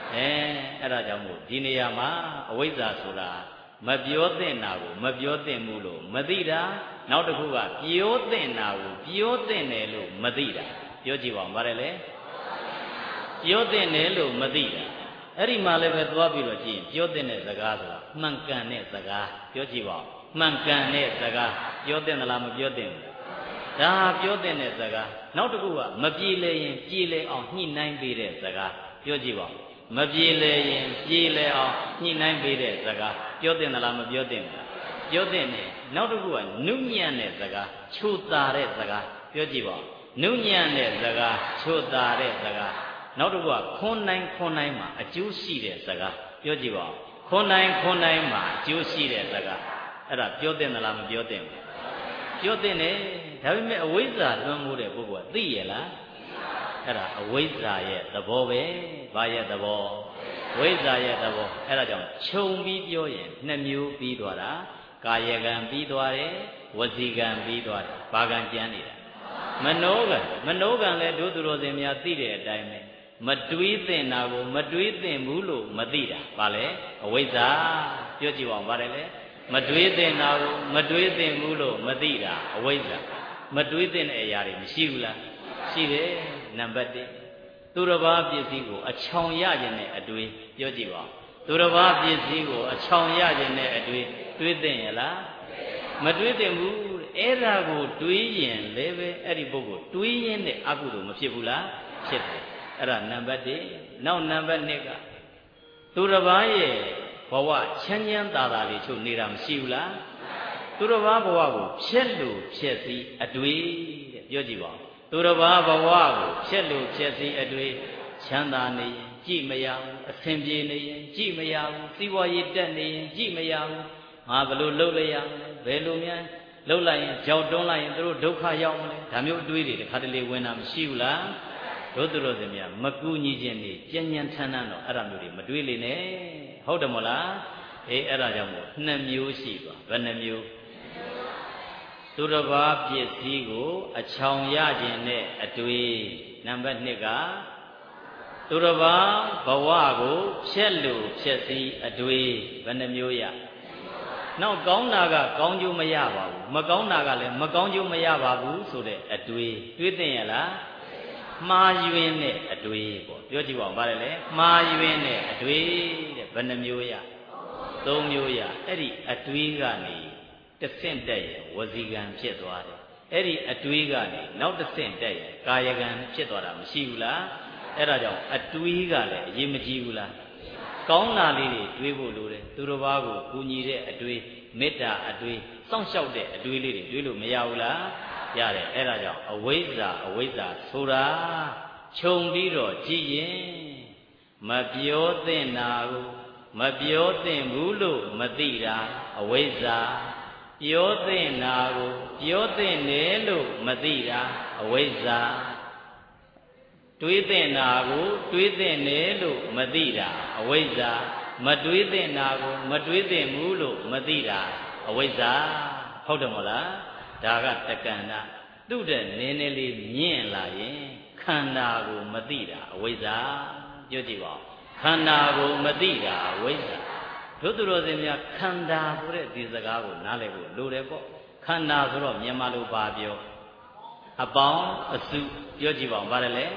အဲအဲ့ဒါကြောင့်မို့ဒီနေရာမှာအဝိဇ္ဇာဆိုတာမပြောသင့်တာကိုမပြောသင့်ဘူးလို့မသိတာနောက်တစ်ခုကပြောသင့်တာကိုပြောသင့်တယ်လို့မသိတာပြောကြည့်ပါဦးဗါတယ်လေပြောသင့်တယ်လို့မသိတာအဲ့ဒီမှာလည်းပဲသွားပြီးတော့ကြည့်ရင်ပြောသင့်တဲ့စကားဆိုတာမှန်ကန်တဲ့စကားပြောကြည့်ပါဦးမှန်ကန်တဲ့စကားပြောသင့်သလားမပြောသင့်ဘူးဒါပြောသင့်တဲ့စကားနောက်တစ်ခုကမပြေလည်ရင်ပြေလည်အောင်ညှိနှိုင်းပေးတဲ့စကားပြောကြည့်ပါဦးမပြေလည်ရင်ပြေလည်အောင်ညှိနှိုင်းပေးတဲ့စကားပြောသင့်သလားမပြောသင့်ဘူးပြောသင့်တယ်နောက်တစ်ခုကနုညံ့တဲ့စကားချို့တာတဲ့စကားပြောကြည့်ပါဦးနုညံ့တဲ့စကားချို့တာတဲ့စကားနောက်တစ်ခုကခွန်တိုင်းခွန်တိုင်းမှာအကျိုးရှိတဲ့စကားပြောကြည့်ပါဦးခွန်တိုင်းခွန်တိုင်းမှာအကျိုးရှိတဲ့စကားအဲ့ဒါပြောသင့်သလားမပြောသင့်ဘူးပြောသင့်တယ်ဒါပေမဲ့အဝိဇ္ဇာလွှမ်းမိုးတဲ့ပုဂ္ဂိုလ်ကသိရလားအဲ့ဒါအဝိဇ္ဇာရဲ့သဘောပဲဘာရဲ့သဘောဝိဇ္ဇာရဲ့သဘောအဲ့ဒါကြောင့်ခြုံပြီးပြောရင်နှစ်မျိုးပြီးသွားတာကာယကံပြီးသွားတယ်ဝစီကံပြီးသွားတယ်ဘာကံကျန်နေတာမနောကံမနောကံလည်းဒုသူတော်စင်များသိတဲ့အတိုင်းပဲမတွေးသင့်တာကိုမတွေးသင့်ဘူးလို့မသိတာဘာလဲအဝိဇ္ဇာပြောကြည့်ပါဦးဗါတယ်လေမတွေးသင့်တာကိုမတွေးသင့်ဘူးလို့မသိတာအဝိဇ္ဇာမတွေးသင့်တဲ့အရာတွေမရှိဘူးလားရှိတယ်နံပါတ်တစ်သူတစ်ပါးပစ္စည်းကိုအချောင်ရခြင်းနဲ့အတွေးပြောကြည့်ပါဦးသူတစ်ပါးပစ္စည်းကိုအချောင်ရခြင်းနဲ့အတွေးတွေးသင့်ရလားမတွေးသင့်ဘူးအဲ့ဒါကိုတွေးရင်လည်းပဲအဲ့ဒီပုဂ္ဂိုလ်တွေးရင်းနဲ့အကုသိုလ်မဖြစ်ဘူးလားဖြစ်တယ်အဲ့ဒါနံပါတ်တစ်နောက်နံပါတ်နှစ်ကသူတစ်ပါးရဲ့ဘဝချမ်းချမ်းသာသာလေးချုပ်နေတာမရှိဘူးလားသူတစ်ပါးဘဝကိုဖြက်လို့ဖြက်စီအတွေ့တဲ့ပြောကြည့်ပါဦးသူတစ်ပါးဘဝကိုဖြက်လို့ဖြက်စီအတွေ့ချမ်းသာနေရင်ကြည့်မရဘူးအဆင်ပြေနေရင်ကြည့်မရဘူးစီးပွားရေးတက်နေရင်ကြည့်မရဘူးငါဘယ်လိုလုပ်လိုက်ရမလဲဘယ်လိုများလှုပ်လိုက်ရင်ကြောက်တွန်းလိုက်ရင်သူတို့ဒုက္ခရောက်မလဲဒါမျိုးအတွေးတွေတစ်ခါတလေဝင်တာမရှိဘူးလားတို့သူတို့စင်များမကူညီခြင်းနေကြဉ္ဉံထမ်းထမ်းတော့အဲ့ဒါမျိုးတွေမတွေးလေနဲ့ဟုတ်တယ်မို့လားအေးအဲ့ဒါကြောင့်မို့နှစ်မျိုးရှိသွားဘယ်နှမျိုးသူတစ်ပါးပစ္စည်းကိုအချောင်ရခြင်းနဲ့အတွေ့နံပါတ်နှစ်ကသူတစ်ပါးဘဝကိုဖြက်လို့ဖြက်စီးအတွေ့ဘယ်နှမျိုးရနောက်ကောင်းတာကကောင်းကျိုးမရပါဘူးမကောင်းတာကလည်းမကောင်းကျိုးမရပါဘူးဆိုတဲ့အတွေ့တွေးသိရလားမှားယွင်းတဲ့အတွေ့ပေါ့ပြောကြည့်ပါဦးဗါတယ်လေမှားယွင်းတဲ့အတွေ့တဲ့ဘယ်နှမျိုးရသုံးမျိုးရအဲ့ဒီအတွေ့ကနေတစ်ဆင့်တက်ရင်ဝစီကံဖြစ်သွားတယ်အဲ့ဒီအတွေ့ကနေနောက်တစ်ဆင့်တက်ရင်ကာယကံဖြစ်သွားတာမရှိဘူးလားအဲ့ဒါကြောင့်အတွေ့ကလည်းအရေးမကြီးဘူးလားကောင်းတာလေးတွေတွေးဖို့လိုတယ်သူတစ်ပါးကိုကူညီတဲ့အတွေ့မေတ္တာအတွေ့စောင့်ရှောက်တဲ့အတွေ့လေးတွေတွေးလို့မရဘူးလားရတယ်အဲ့ဒါကြောင့်အဝိဇ္ဇာအဝိဇ္ဇာဆိုတာခြုံပြီးတော့ကြည့်ရင်မပြောသင့်တာကိုမပြောသင့်ဘူးလို့မသိတာအဝိဇ္ဇာပြောသင့်တာကိုပြောသင့်တယ်လို့မသိတာအဝိဇ္ဇာတွေးသင့်တာကိုတွေးသင့်တယ်လို့မသိတာအဝိဇ္ဇာမတွေးသင့်တာကိုမတွေးသင့်ဘူးလို့မသိတာအဝိဇ္ဇာဟုတ်တယ်မို့လားဒါကတက္ကန္တသူ့တဲ့နည်းနည်းလေးမြင့်လာရင်ခန္ဓာကိုမသိတာအဝိဇ္ဇာပြောကြည့်ပါဦးခန္ဓာကိုမသိတာအဝိဇ္ဇာတို့သူတော်စင်များခန္ဓာဆိုတဲ့ဒီစကားကိုနားလည်ဖို့လိုတယ်ပေါ့ခန္ဓာဆိုတော့မြန်မာလိုပါပြောအပေါင်းအစုပြောကြည့်ပါဦးဗါတယ်လေ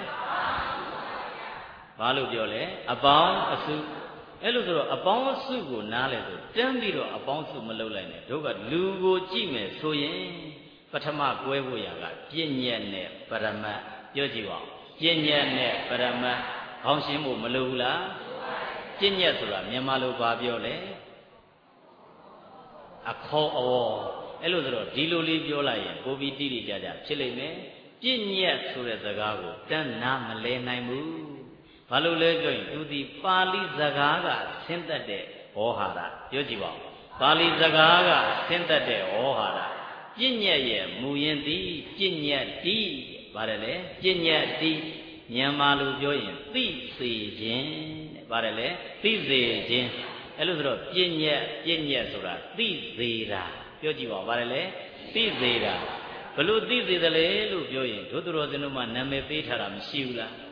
ဘာလို့ပြောလဲအပေါင်းအစုအဲ့လိုဆိုတော့အပေါင်းအစုကိုနားလဲဆိုတန်းပြီးတော့အပေါင်းစုမလုပ်လိုက်နဲ့တို့ကလူကိုကြည့်မယ်ဆိုရင်ပထမကွဲဖို့ရာကပြဉ္ညက်နဲ့ပရမတ်ပြောကြည့်ပါဦးပြဉ္ညက်နဲ့ပရမတ်ခေါင်းရှင်းဖို့မလိုဘူးလားပြဉ္ညက်ဆိုတာမြန်မာလိုပါပြောလဲအခေါ်အဝေါ်အဲ့လိုဆိုတော့ဒီလိုလေးပြောလိုက်ရင်ပိုပြီးတိတိကျကျဖြစ်လိမ့်မယ်ပြဉ္ညက်ဆိုတဲ့စကားကိုတန်းနာမလဲနိုင်ဘူးဘာလို့လဲပြောရင်သူဒီပါဠိစကားကဆင်းသက်တဲ့ဩဟာရပြောကြည့်ပါဦးပါဠိစကားကဆင်းသက်တဲ့ဩဟာရပြဉ္ညက်ရဲ့မူရင်းသည်ပြဉ္ညက်တိပါတယ်လေပြဉ္ညက်တိမြန်မာလိုပြောရင်သိစေခြင်းတဲ့ပါတယ်လေသိစေခြင်းအဲ့လိုဆိုတော့ပြဉ္ညက်ပြဉ္ညက်ဆိုတာသိစေတာပြောကြည့်ပါဦးပါတယ်လေသိစေတာဘလို့သိစေတယ်လဲလို့ပြောရင်ဒုသူတော်စင်တို့မှနာမည်ပေးထားတာမရှိဘူးလား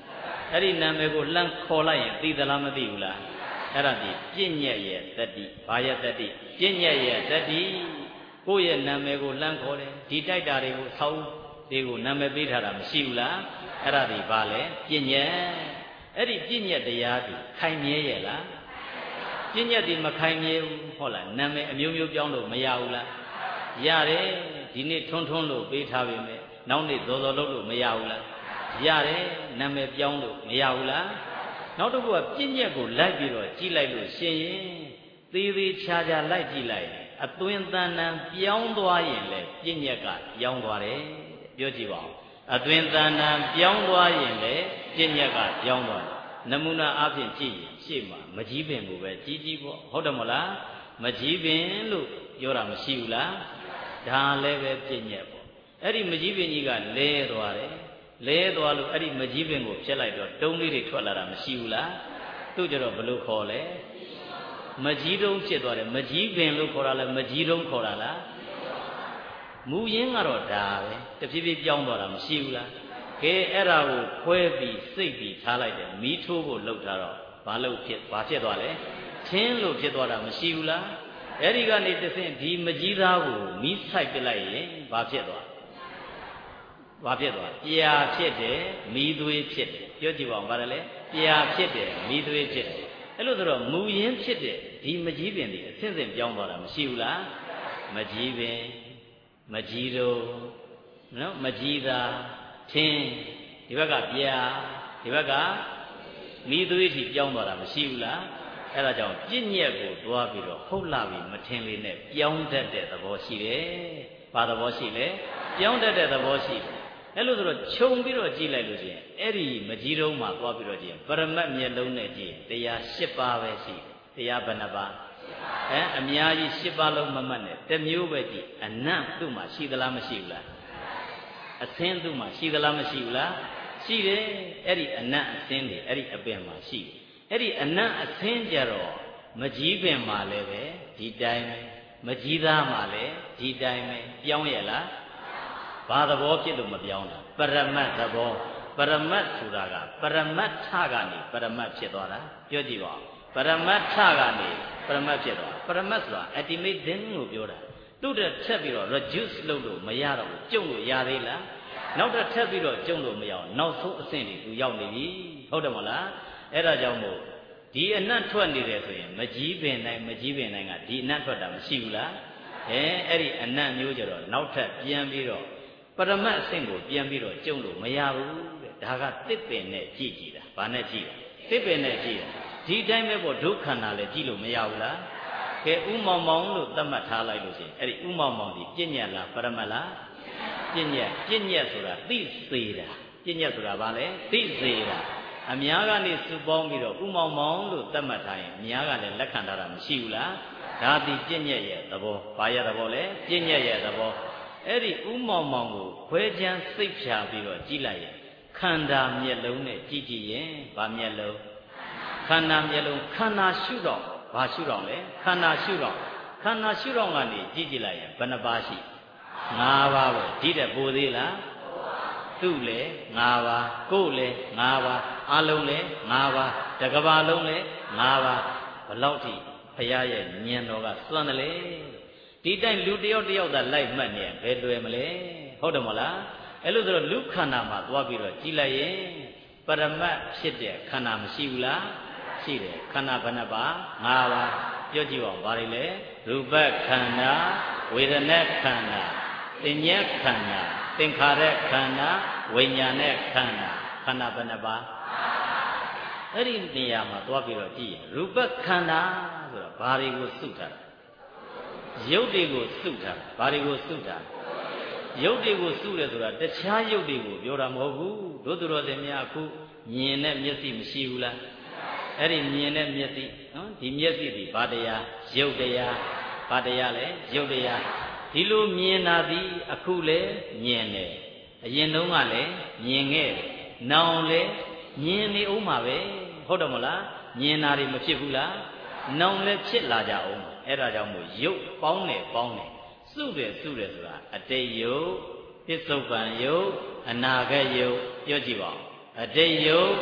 အဲ့ဒီနာမည်ကိုလှမ်းခေါ်လိုက်ရင်သိသလားမသိဘူးလားအဲ့ဒါဒီပြည့်ညက်ရဲ့တတိဘာရဲ့တတိပြည့်ညက်ရဲ့တတိကိုယ့်ရဲ့နာမည်ကိုလှမ်းခေါ်တယ်ဒီတိုက်တာတွေကိုဆောက်တွေကိုနာမည်ပေးထားတာမရှိဘူးလားအဲ့ဒါဒီဘာလဲပြည့်ညက်အဲ့ဒီပြည့်ညက်တရားဒီခိုင်မြဲရဲ့လားပြည့်ညက်ဒီမခိုင်မြဲဘူးဟုတ်လားနာမည်အမျိုးမျိုးပြောင်းလို့မရဘူးလားရတယ်ဒီနေ့ထွန်းထွန်းလို့ပေးထားပေမဲ့နောက်နေ့သောသောလုပ်လို့မရဘူးလားရတယ်နာမည်ပြောင်းလို့မရဘူးလားနောက်တစ်ခုကပြည့်ညက်ကိုလိုက်ပြီးတော့ကြည့်လိုက်လို့ရှင်ရင်သေးသေးချာချာလိုက်ကြည့်လိုက်အသွင်တန်တန်ပြောင်းသွားရင်လေပြည့်ညက်ကပြောင်းသွားတယ်ပြောကြည့်ပါဦးအသွင်တန်တန်ပြောင်းသွားရင်လေပြည့်ညက်ကပြောင်းသွားတယ်နမူနာအားဖြင့်ကြည့်ရင်ရှေ့မှာမကြီးပင်ကိုပဲကြီးကြီးပေါ့ဟုတ်တယ်မဟုတ်လားမကြီးပင်လို့ပြောတာမရှိဘူးလားဒါလည်းပဲပြည့်ညက်ပေါ့အဲ့ဒီမကြီးပင်ကြီးကလဲသွားတယ်လဲသွားလို့အဲ့ဒီမကြီးပင်ကိုဖျက်လိုက်တော့တုံးလေးတွေထွက်လာတာမရှိဘူးလားသူ့ကြတော့ဘယ်လိုခေါ်လဲမကြီးတုံးဖြစ်သွားတယ်မကြီးပင်လို့ခေါ်တာလဲမကြီးတုံးခေါ်တာလားမူရင်းကတော့ဒါပဲတဖြည်းဖြည်းပြောင်းသွားတာမရှိဘူးလားကဲအဲ့ဒါကိုခွဲပြီးစိတ်ပြီးထားလိုက်တယ်မီးထိုးဖို့လှုပ်ထားတော့ဘာလို့ဖြစ်ဘာဖြစ်သွားလဲထင်းလို့ဖြစ်သွားတာမရှိဘူးလားအဲ့ဒီကနေတဆင့်ဒီမကြီးသားကိုမီးဆိုင်ပစ်လိုက်ရင်ဘာဖြစ်သွားဘာဖြစ်သွားပြာဖြစ်တယ်မီးသွေးဖြစ်တယ်ပြောကြည့်ပါဦးဗါတယ်လေပြာဖြစ်တယ်မီးသွေးဖြစ်တယ်အဲ့လိုဆိုတော့မူရင်းဖြစ်တဲ့ဒီမကြီးပင်ဒီအဆင့်ဆင့်ပြောင်းသွားတာမရှိဘူးလားမကြီးပင်မကြီးတော့နော်မကြီးသာထင်းဒီဘက်ကပြာဒီဘက်ကမီးသွေးထိပြောင်းသွားတာမရှိဘူးလားအဲ့ဒါကြောင့်ပြည့်ညက်ကိုတွားပြီးတော့ဟုတ်လာပြီမထင်လေးနဲ့ပြောင်းတတ်တဲ့သဘောရှိတယ်ဘာသဘောရှိလဲပြောင်းတတ်တဲ့သဘောရှိတယ်အဲ့လိုဆိုတော့ခြုံပြီးတော့ကြည့်လိုက်လို့ရှိရင်အဲ့ဒီမကြီးတုံးမှာသွားပြီးတော့ကြည့်ရင်ပရမတ်မျက်လုံးနဲ့ကြည့်ရင်တရား၈ပါးပဲရှိတယ်တရားဘယ်နှပါးအဲအများကြီး၈ပါးလုံးမမှတ်နဲ့တစ်မျိုးပဲကြည့်အနတ်သူ့မှာရှိသလားမရှိဘူးလားအသင်းသူ့မှာရှိသလားမရှိဘူးလားရှိတယ်အဲ့ဒီအနတ်အသင်းတွေအဲ့ဒီအပင်မှာရှိတယ်အဲ့ဒီအနတ်အသင်းကြတော့မကြီးပင်မှာလည်းပဲဒီတိုင်းပဲမကြီးသားမှာလည်းဒီတိုင်းပဲပြောင်းရလားဘာသဘောဖြစ်လို့မပြောင်းတာပရမတ်သဘောပရမတ်ဆိုတာကပရမတ်ထကနေပရမတ်ဖြစ်သွားတာပြောကြည့်ပါဦးပရမတ်ထကနေပရမတ်ဖြစ်သွားပရမတ်ဆိုတာ ultimate thing လို့ပြောတာသူ့တက်ထက်ပြီးတော့ reduce လုပ်လို့မရတော့ဘူးကျုံလို့ရသေးလားနောက်တစ်ထပ်ပြီးတော့ကျုံလို့မရအောင်နောက်ဆုံးအဆင့်တွေသူရောက်နေပြီဟုတ်တယ်မဟုတ်လားအဲ့ဒါကြောင့်မို့ဒီအနတ်ထွက်နေတယ်ဆိုရင်မကြီးပင်တိုင်းမကြီးပင်တိုင်းကဒီအနတ်ထွက်တာမရှိဘူးလားအဲအဲ့ဒီအနတ်မျိုးကြတော့နောက်ထပ်ပြန်ပြီးတော့ပရမတ်အဆင့်ကိုပြန်ပြီးတော့ကျုံလို့မရဘူးတဲ့ဒါကတစ်ပင်နဲ့ကြည့်ကြည့်တာဘာနဲ့ကြည့်တာတစ်ပင်နဲ့ကြည့်တာဒီတိုင်းပဲပေါ့ဒုက္ခန္တာလည်းကြည့်လို့မရဘူးလားကဲဥမောင်မောင်လို့သတ်မှတ်ထားလိုက်လို့ရှိရင်အဲ့ဒီဥမောင်မောင်ဒီပြည့်ညက်လားပရမတ်လားပြည့်ညက်ပြည့်ညက်ဆိုတာသိစေတာပြည့်ညက်ဆိုတာဘာလဲသိစေတာအများကနေစုပေါင်းပြီးတော့ဥမောင်မောင်လို့သတ်မှတ်ထားရင်အများကလည်းလက်ခံထားတာမရှိဘူးလားဒါဒီပြည့်ညက်ရဲ့သဘောဘာရဲ့သဘောလဲပြည့်ညက်ရဲ့သဘောအဲ့ဒီဥမောင်မောင်ကိုခွဲခြမ်းစိတ်ဖြာပြီးတော့ကြည့်လိုက်ရင်ခန္ဓာမျက်လုံးနဲ့ကြည့်ကြည့်ရင်ဘာမျက်လုံးခန္ဓာမျက်လုံးခန္ဓာရှုတော့ဘာရှုတော့လဲခန္ဓာရှုတော့ခန္ဓာရှုတော့ကနေကြည့်ကြည့်လိုက်ရင်ဘယ်နှပါးရှိ၅ပါးပဲဒီတဲ့ပိုသေးလားသူ့လေ၅ပါးကိုယ်လေ၅ပါးအလုံးလေ၅ပါးတကဘာလုံးလေ၅ပါးဘလောက်ထိဘုရားရဲ့ဉာဏ်တော်ကစွန့်တယ်လေဒီတိုင်းလူတယောက်တယောက်သာလိုက်မှတ်နေဘယ်လွယ်မလဲဟုတ်တယ်မလားအဲ့လိုဆိုတော့လူခန္ဓာမှာသွားပြီးတော့ကြည်လိုက်ရင်ပရမတ်ဖြစ်တဲ့ခန္ဓာမရှိဘူးလားရှိတယ်ခန္ဓာဘယ်နှပါ၅ပါးပြောကြည့်ပါဦးဘာတွေလဲရူပခန္ဓာဝေဒနာခန္ဓာသင်္ညက်ခန္ဓာသင်္ခါရခန္ဓာဝိညာဉ်နဲ့ခန္ဓာခန္ဓာဘယ်နှပါအဲ့ဒီနေရာမှာသွားပြီးတော့ကြည့်ရင်ရူပခန္ဓာဆိုတော့ဘာတွေကိုစုထားတာရုပ်တွေကိုစုထားတာဘာတွေကိုစုထားရုပ်တွေကိုစုတယ်ဆိုတာတခြားရုပ်တွေကိုပြောတာမဟုတ်ဘူးတို့သူတော်စင်များအခုမြင်တဲ့မျက်စိမရှိဘူးလားအဲ့ဒီမြင်တဲ့မျက်စိနော်ဒီမျက်စိဒီဘာတရားရုပ်တရားဘာတရားလဲရုပ်တရားဒီလိုမြင်တာဒီအခုလဲမြင်တယ်အရင်တုန်းကလည်းမြင်ခဲ့တယ်နောင်လဲမြင်နေဦးမှာပဲဟုတ်တယ်မလားမြင်တာတွေမဖြစ်ဘူးလားနောင်လဲဖြစ်လာကြအောင်အဲ့ဒါကြောင့်မို့ရုပ်ပေါင်းတယ်ပေါင်းတယ်စုတယ်စုတယ်ဆိုတာအတိတ်ယုတ်ပစ္စုပန်ယုတ်အနာဂတ်ယုတ်ပြောကြည့်ပါဦးအတိတ်ယုတ်ပ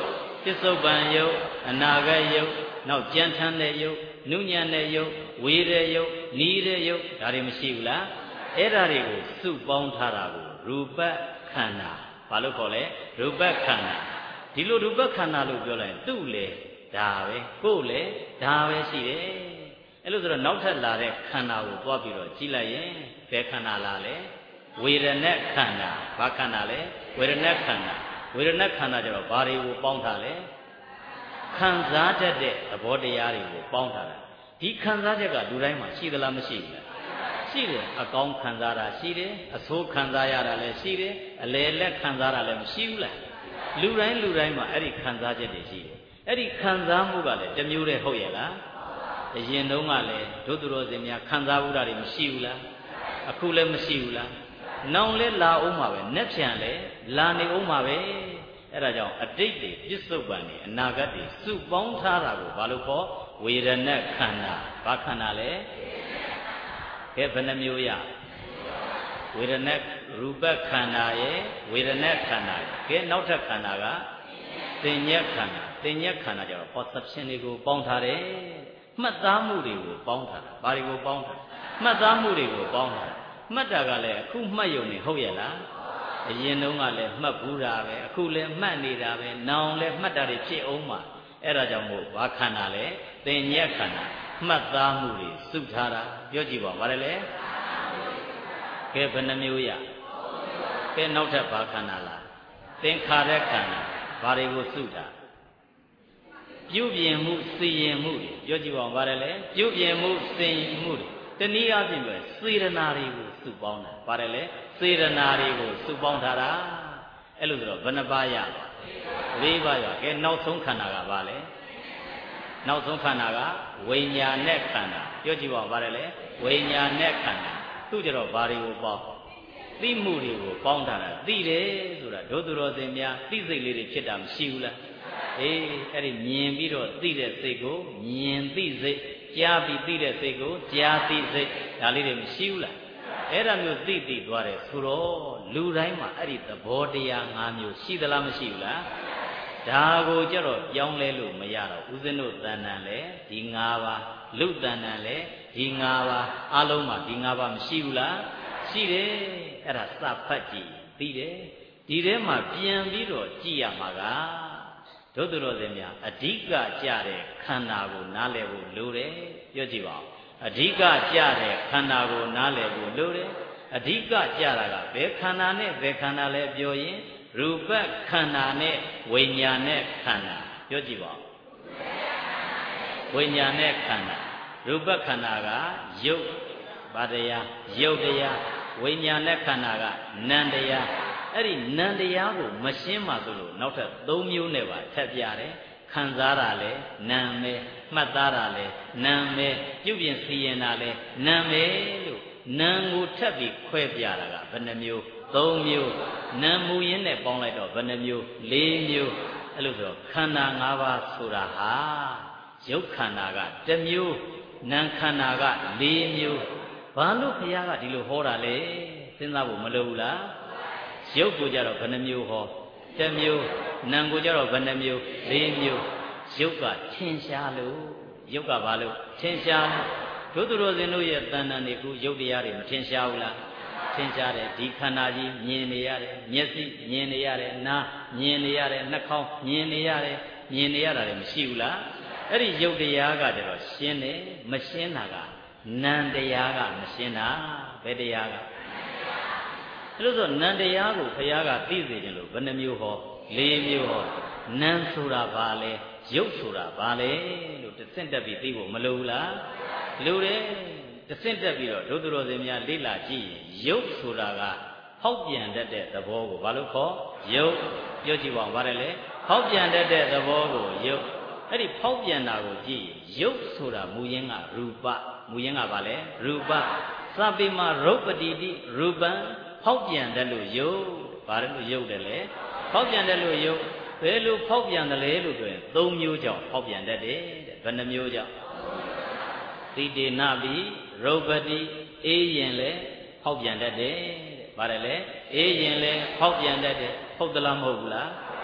ပစ္စုပန်ယုတ်အနာဂတ်ယုတ်နောက်ကြံထမ်းတဲ့ယုတ်နုညံ့တဲ့ယုတ်ဝေတဲ့ယုတ်နီးတဲ့ယုတ်ဒါတွေမရှိဘူးလားအဲ့ဒါတွေကိုစုပေါင်းထားတာကိုရူပခန္ဓာဘာလို့ခေါ်လဲရူပခန္ဓာဒီလိုရူပခန္ဓာလို့ပြောလိုက်ရင်သူ့လေဒါပဲကိုယ်လေဒါပဲရှိတယ်အဲ့လိုဆိုတော့နောက်ထပ်လာတဲ့ခန္ဓာကိုတွားပြီးတော့ကြည့်လိုက်ရင်ဘယ်ခန္ဓာလားလဲဝေဒနာခန္ဓာဘာခန္ဓာလဲဝေဒနာခန္ဓာဝေဒနာခန္ဓာကျတော့ဘာတွေကိုပေါင်းထားလဲခံစားတတ်တဲ့သဘောတရားတွေကိုပေါင်းထားတာဒီခံစားချက်ကလူတိုင်းမှာရှိသလားမရှိဘူးလားရှိတယ်အကောင်းခံစားတာရှိတယ်အဆိုးခံစားရတာလည်းရှိတယ်အလေလက်ခံစားတာလည်းမရှိဘူးလားလူတိုင်းလူတိုင်းမှာအဲ့ဒီခံစားချက်တွေရှိတယ်အဲ့ဒီခံစားမှုကလည်းတစ်မျိုးတည်းဟုတ်ရဲ့လားအရင်တုန်းကလည်းဒုသူတော်စင်များခံစားမှုတာတွေမရှိဘူးလားအခုလည်းမရှိဘူးလားနောင်လဲလာအောင်မှာပဲ၊နဲ့ပြန်လဲလာနေအောင်မှာပဲ။အဲ့ဒါကြောင့်အတိတ်တွေပြစ္ဆုတ်ပံတွေအနာဂတ်တွေစုပေါင်းထားတာကိုဘာလို့ခေါ်ဝေဒနာခန္ဓာ။ဘာခန္ဓာလဲ။ကဲဘယ်နှမျိုးရဝေဒနာရူပခန္ဓာရဲ့ဝေဒနာခန္ဓာရဲ့ကဲနောက်ထပ်ခန္ဓာကသင်ညက်ခန္ဓာသင်ညက်ခန္ဓာကျတော့ perception တွေကိုပေါင်းထားတယ်။မှတ်သားမှုတွေကိုပေါင်းထားတာ။ဘာတွေကိုပေါင်းထားမှတ်သားမှုတွေကိုပေါင်းထားမှတ်တာကလည်းအခုမှတ်ယုံနေဟုတ်ရဲ့လားအရင်တုန်းကလည်းမှတ်ဘူးတာပဲအခုလည်းမှတ်နေတာပဲနောင်လည်းမှတ်တာတွေဖြစ်အောင်မှာအဲ့ဒါကြောင့်မို့ဘာခန္ဓာလဲသင်ညက်ခန္ဓာမှတ်သားမှုတွေစုထားတာပြောကြည့်ပါဘာလဲလဲကဲဘယ်နှမျိုးရကဲနောက်ထပ်ဘာခန္ဓာလားသင်္ခါရခန္ဓာဘာတွေကိုစုတာပြုပြင်မှုစီရင်မှုတွေပြောကြည့်ပါဘာလဲလဲပြုပြင်မှုစီရင်မှုတွေတနည်းအားဖြင့်ပြောစေတနာတွေကိုစုပေါင်းတာပါတယ်လေစေတနာတွေကိုစုပေါင်းထားတာအဲ့လိုဆိုတော့ဘယ်နှပါးရလေးပါးရကဲနောက်ဆုံးခန္ဓာကဘာလဲနောက်ဆုံးခန္ဓာကဝိညာဉ်နဲ့ခန္ဓာပြောကြည့်ပါဦးပါတယ်လေဝိညာဉ်နဲ့ခန္ဓာသူ့ကြတော့ဘာတွေကိုပေါင်းသိမှုတွေကိုပေါင်းထားတာသိတယ်ဆိုတာဒုသူတော်စင်များသိစိတ်လေးတွေဖြစ်တာမရှိဘူးလားအေးအဲ့ဒီမြင်ပြီးတော့သိတဲ့စိတ်ကိုမြင်သိစိတ်ကြားပြီးသိတဲ့စိတ်ကိုကြားသိစိတ်ဒါလေးတွေမရှိဘူးလားအဲ့ဒါမျိုးသိသိသွားတယ်ဆိုတော့လူတိုင်းမှာအဲ့ဒီသဘောတရား၅မျိုးရှိသလားမရှိဘူးလားဒါကိုကြတော့ပြောင်းလဲလို့မရတော့ဦးဇင်းတို့တဏ္ဍန်လဲဒီ၅ပါးလူတဏ္ဍန်လဲဒီ၅ပါးအလုံးမှာဒီ၅ပါးမရှိဘူးလားရှိတယ်အဲ့ဒါစဖတ်ကြည့်သိတယ်ဒီထဲမှာပြန်ပြီးတော့ကြည့်ရမှာကဒုသူတော်စင်များအဓိကကြတဲ့ခန္ဓာကိုနားလည်ဖို့လိုတယ်ပြောကြည့်ပါဦးအဓိကကြတဲ့ခန္ဓာကိုနားလည်ဖို့လိုတယ်အဓိကကြတာကဘယ်ခန္ဓာနဲ့ဘယ်ခန္ဓာလဲပြောရင်ရူပခန္ဓာနဲ့ဝိညာဉ်နဲ့ခန္ဓာပြောကြည့်ပါဦးဝိညာဉ်နဲ့ခန္ဓာရူပခန္ဓာကယုတ်ဘာတရားယုတ်တရားဝိညာဉ်နဲ့ခန္ဓာကနံတရားအဲ့ဒီနံတရားကိုမရှင်းမှဆိုလို့နောက်ထပ်၃မျိုးနဲ့ပါထပ်ပြတယ်ခံစားတာလဲနာမ်ပဲမှတ်သားတာလဲနာမ်ပဲပြုပြင်စီရင်တာလဲနာမ်ပဲလို့နာမ်ကိုထပ်ပြီးခွဲပြတာကဘယ်နှမျိုး၃မျိုးနာမ်မူရင်းနဲ့ပေါင်းလိုက်တော့ဘယ်နှမျိုး၄မျိုးအဲ့လိုဆိုတော့ခန္ဓာ၅ပါးဆိုတာဟာရုပ်ခန္ဓာကတစ်မျိုးနာမ်ခန္ဓာက၄မျိုးဘာလို့ဘုရားကဒီလိုဟောတာလဲစဉ်းစားဖို့မလိုဘူးလားရုပ်ကိုကြတော့ဘယ်နှမျိုးဟောတစ်မျိုးနာမ်ကိုကြတော့ဘယ်နှမျိုး၄မျိုးရုပ်ကထင်ရှားလို့ရုပ်ကဘာလို့ထင်ရှားလို့ဒုသူတော်စင်တို့ရဲ့တဏ္ဍာန်တွေကိုရုပ်တရားတွေမထင်ရှားဘူးလားထင်ရှားတယ်ဒီခန္ဓာကြီးမြင်နေရတယ်မျက်စိမြင်နေရတယ်နားမြင်နေရတယ်နှာခေါင်းမြင်နေရတယ်မြင်နေရတာတွေမရှိဘူးလားအဲ့ဒီရုပ်တရားကကြတော့ရှင်းတယ်မရှင်းတာကနာမ်တရားကမရှင်းတာဘယ်တရားကအဲ့လိုဆိုနံတရားကိုဘုရားကသိစေခြင်းလို့ဘယ်နှမျိုးဟော၄မျိုးဟောနံဆိုတာဘာလဲရုပ်ဆိုတာဘာလဲလို့တဆင့်တက်ပြီးသိဖို့မလိုဘူးလားလိုတယ်တဆင့်တက်ပြီးတော့ဒုသူတော်စင်များလေ့လာကြည့်ရင်ရုပ်ဆိုတာကဖောက်ပြန်တတ်တဲ့သဘောကိုဘာလို့ခေါ်ရုပ်ပြောကြည့်ပါဦးဗါတယ်လေဖောက်ပြန်တတ်တဲ့သဘောကိုရုပ်အဲ့ဒီဖောက်ပြန်တာကိုကြည့်ရုပ်ဆိုတာမူရင်းကရူပမူရင်းကဘာလဲရူပသဗ္ဗိမရုပ်ပတိတိရူပံဖောက်ပြန်တယ်လို့ယုတ်ဘာလို့ယုတ်တယ်လဲဖောက်ပြန်တယ်လို့ယုတ်ဘယ်လိုဖောက်ပြန်တယ်လဲလို့ဆိုရင်၃မျိုးကြောင့်ဖောက်ပြန်တတ်တယ်တဲ့ဘယ်နှမျိုးကြောင့်သီတေနပိရုပ်ပတိအေးရင်လဲဖောက်ပြန်တတ်တယ်တဲ့ဘာလဲလဲအေးရင်လဲဖောက်ပြန်တတ်တယ်ဟုတ်သလားမဟုတ်ဘူးလား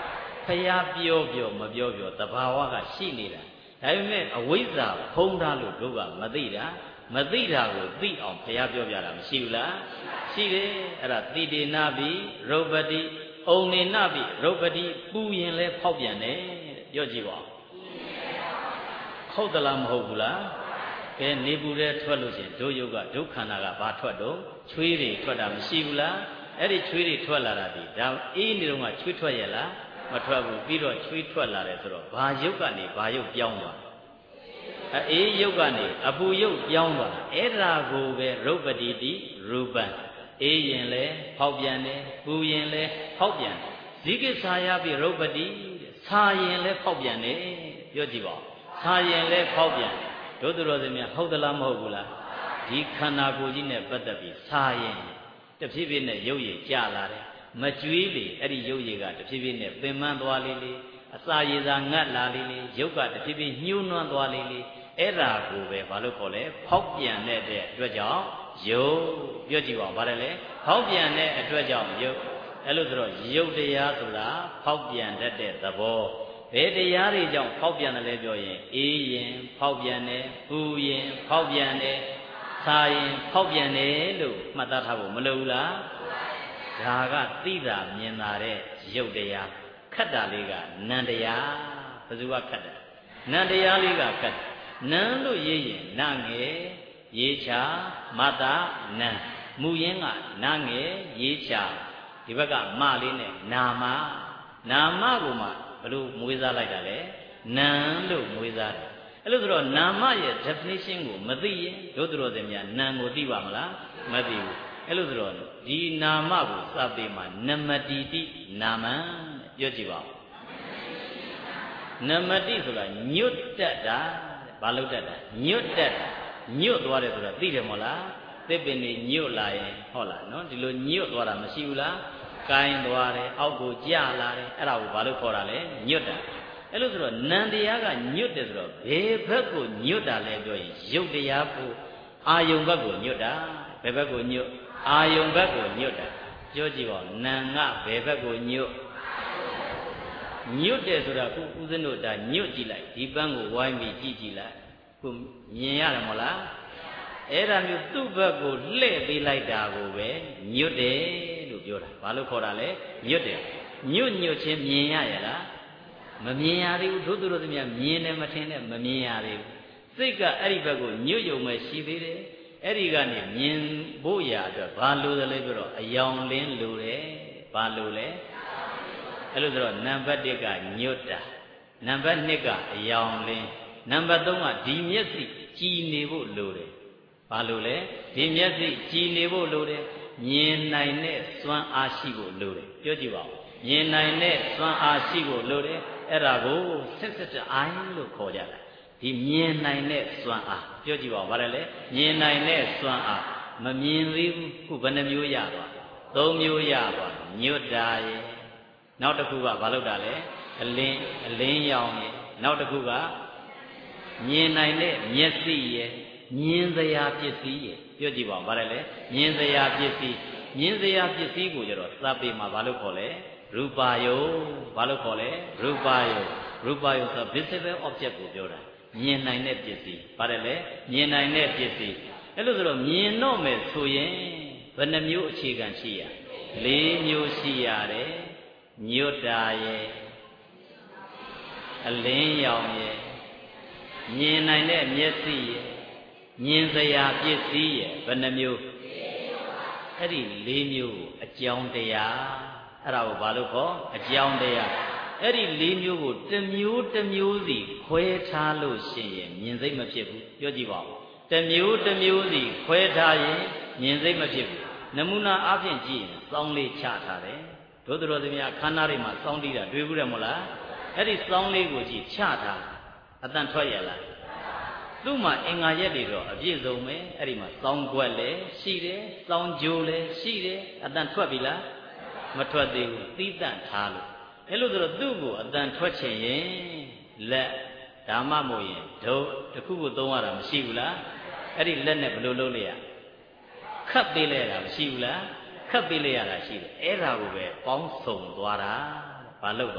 ဖယားပြောပြောမပြောပြောတဘာဝကရှိနေတာဒါပေမဲ့အဝိဇ္ဇာဖုံးထားလို့တို့ကမသိတာမသိတာကိုသိအောင်ဖယားပြောပြတာမရှိဘူးလားရှိတယ်အဲ့ဒါတိတေနပိရုပ္ပတိဩနေနပိရုပ္ပတိပူရင်လဲဖောက်ပြန်တယ်ပြောကြည့်ပါဟုတ်သလားမဟုတ်ဘူးလားကဲနေပူတဲ့ထွက်လို့ရှိရင်ဒုယုတ်ကဒုက္ခန္ဓာကဘာထွက်တော့ချွေးတွေထွက်တာမရှိဘူးလားအဲ့ဒီချွေးတွေထွက်လာတာဒီဒါအေးနေတော့ကချွေးထွက်ရလားမထွက်ဘူးပြီးတော့ချွေးထွက်လာတယ်ဆိုတော့ဘာယုတ်ကနေဘာယုတ်ပြောင်းသွားအေးယုတ်ကနေအပူယုတ်ပြောင်းသွားအဲ့ဒါကိုပဲရုပ္ပတိတိရူပံအေးရင်လဲဖောက်ပြန်တယ်ပူရင်လဲဖောက်ပြန်ဇိကိစ္ဆာယပိရုပ္ပတိဆာရင်လဲဖောက်ပြန်တယ်ပြောကြည့်ပါဆာရင်လဲဖောက်ပြန်တို့သူတော်စင်များဟုတ်သလားမဟုတ်ဘူးလားဒီခန္ဓာကိုယ်ကြီးနဲ့ပတ်သက်ပြီးဆာရင်တဖြည်းဖြည်းနဲ့ရုပ်ရည်ကျလာတယ်မကြွေးလေအဲ့ဒီရုပ်ရည်ကတဖြည်းဖြည်းနဲ့ပင်ပန်းသွားလေးလေးအစာရည်စာငတ်လာလေးလေးရုပ်ကတဖြည်းဖြည်းညှိုးနွမ်းသွားလေးလေးအဲ့ဒါကိုပဲဘာလို့ခေါ်လဲဖောက်ပြန်တဲ့အတွက်ကြောင့်ရုပ်ပြောကြည့်ပါဦးဗါတယ်လေဖောက်ပြန်တဲ့အတွက်ကြောင့်ရုပ်အဲ့လိုဆိုတော့ရုပ်တရားဆိုတာဖောက်ပြန်တတ်တဲ့သဘောဘယ်တရားတွေကြောင့်ဖောက်ပြန်တယ်လဲပြောရင်အေးရင်ဖောက်ပြန်တယ်ပူရင်ဖောက်ပြန်တယ်ဆာရင်ဖောက်ပြန်တယ်လို့မှတ်သားထားဖို့မလိုဘူးလားဒါကသိတာမြင်တာတဲ့ရုပ်တရားခတ်တာလေးကနံတရားဘယ်သူကခတ်တယ်နံတရားလေးကခတ်နံလို့ရေးရင်နာငယ်ရေးချမတာနံမူရင်းကနာငယ်ရေးချဒီဘက်ကမလေးနဲ့နာမနာမကိုမှဘလို့မွေးစားလိုက်တာလဲနံလို့မွေးစားတယ်အဲ့လိုဆိုတော့နာမရဲ့ definition ကိုမသိရင်တို့သူတော်စင်များနံကိုသိပါမလားမသိဘူးအဲ့လိုဆိုတော့ဒီနာမကိုစပေမှာနမတိတိနာမံပြောကြည့်ပါဦးနမတိဆိုတာညွတ်တက်တာဘာလို့တက်တာညွတ်တက်တာညွတ်သွားတယ်ဆိုတာသိတယ်မဟုတ်လားသစ်ပင်တွေညွတ်လာရင်ဟုတ်လားနော်ဒီလိုညွတ်သွားတာမရှိဘူးလားကိုင်းသွားတယ်အောက်ကိုကျလာတယ်အဲ့ဒါကိုဘာလို့ခေါ်တာလဲညွတ်တာအဲ့လိုဆိုတော့နံတရားကညွတ်တယ်ဆိုတော့ဘယ်ဘက်ကိုညွတ်တာလဲပြောရင်ရုပ်တရားကိုအာယုံဘက်ကိုညွတ်တာဘယ်ဘက်ကိုညွတ်အာယုံဘက်ကိုညွတ်တာပြောကြည့်ပါဦးနံကဘယ်ဘက်ကိုညွတ်ညွတ်တယ်ဆိုတာခုဦးဇင်းတို့ဒါညွတ်ကြည့်လိုက်ဒီပန်းကိုဝိုင်းပြီးကြည့်ကြည့်လိုက်ခုမြင်ရတယ်မဟုတ်လားအဲ့ဒါမျိုးသူ့ဘက်ကိုလှည့်ပေးလိုက်တာကိုပဲညွတ်တယ်လို့ပြောတာဘာလို့ခေါ်တာလဲညွတ်တယ်ညွတ်ညွတ်ချင်းမြင်ရရလားမမြင်ရသေးဘူးတို့သူတို့သမီးမြင်တယ်မထင်နဲ့မမြင်ရသေးဘူးစိတ်ကအဲ့ဒီဘက်ကိုညွတ်ယုံမဲ့ရှိသေးတယ်အဲ့ဒီကနေမြင်ဖို့ရအတွက်ဘာလို့လဲပြောတော့အယောင်လင်းလိုတယ်ဘာလို့လဲအဲ့လိုဆိုတော့နံပါတ်တစ်ကညွတ်တာနံပါတ်နှစ်ကအယောင်လင်းနံပါတ်သုံးကဒီမျက်စိကြည်နေဖို့လိုတယ်ဘာလို့လဲဒီမျက်စိကြည်နေဖို့လိုတယ်မြင်နိုင်တဲ့စွမ်းအားရှိဖို့လိုတယ်ပြောကြည့်ပါဦးမြင်နိုင်တဲ့စွမ်းအားရှိဖို့လိုတယ်အဲ့ဒါကိုဆက်ဆက်အိုင်းလို့ခေါ်ကြတာဒီမြင်နိုင်တဲ့စွမ်းအားပြောကြည့်ပါဦးဗါတယ်လေမြင်နိုင်တဲ့စွမ်းအားမမြင်သေးဘူးခုဘယ်နှမျိုးရသွားသုံးမျိုးရသွားညွတ်တာရဲ့နောက်တစ်ခုကဘာလို့တာလဲအလင်းအလင်းရောင်ရဲ့နောက်တစ်ခုကမြင်နိုင်တဲ့မျက်စိရဲ့မြင်စရာပစ္စည်းရဲ့ပြောကြည့်ပါဦးဗါတယ်လေမြင်စရာပစ္စည်းမြင်စရာပစ္စည်းကိုကျတော့စပေမှာဘာလို့ခေါ်လဲရူပါယုဘာလို့ခေါ်လဲရူပါယုရူပါယုဆို visible object ကိုပြောတာမြင်နိုင်တဲ့ပစ္စည်းပါတယ်လေမြင်နိုင်တဲ့ပစ္စည်းအဲ့လိုဆိုတော့မြင်တော့မယ်ဆိုရင်ဘယ်နှမျိုးအခြေခံရှိရလေးမျိုးရှိရတယ်ညွတ်တာရဲ့အလင်းရောင်ရဲ့မြင်နိုင်တဲ့မျက်စိရဲ့မြင်စရာပစ္စည်းရဲ့ဘယ်နှမျိုးအဲ့ဒီလေးမျိုးကိုအကြောင်းတရားအဲ့ဒါကိုဘာလို့ခေါ်အကြောင်းတရားအဲ့ဒီလေးမျိုးကိုတစ်မျိုးတစ်မျိုးစီခွဲထားလို့ရှိရင်မြင်စိတ်မဖြစ်ဘူးပြောကြည့်ပါဦးတစ်မျိုးတစ်မျိုးစီခွဲထားရင်မြင်စိတ်မဖြစ်ဘူးနမူနာအားဖြင့်ကြည့်ရင်စောင်းလေးချထားတယ်တို့တော်သမီးခန္ဓာတွေမှာစောင်းတီးတာတွေ့ဘူးတယ်မဟုတ်လားအဲ့ဒီစောင်းလေးကိုကြည့်ချထားအတန်ထွက်ရလားသူ့မှာအင်္ဂါရက်တွေတော့အပြည့်စုံပဲအဲ့ဒီမှာစောင်းခွက်လည်းရှိတယ်စောင်းကြိုးလည်းရှိတယ်အတန်ထွက်ပြီလားမထွက်သေးဘူးသီးသန့်ထားလို့အဲ့လိုဆိုတော့သူ့ကိုအတန်ထွက်ချင်ရင်လက်ဒါမှမဟုတ်ရင်ဒုတ်တစ်ခုခုသုံးရတာမရှိဘူးလားအဲ့ဒီလက်နဲ့ဘယ်လိုလုပ်လဲရခတ်ပေးလိုက်ရတာမရှိဘူးလားခတ်ပေးလိုက်ရတာရှိတယ်အဲ့ဒါကိုပဲပေါင်းစုံသွားတာဘာလို့ပါ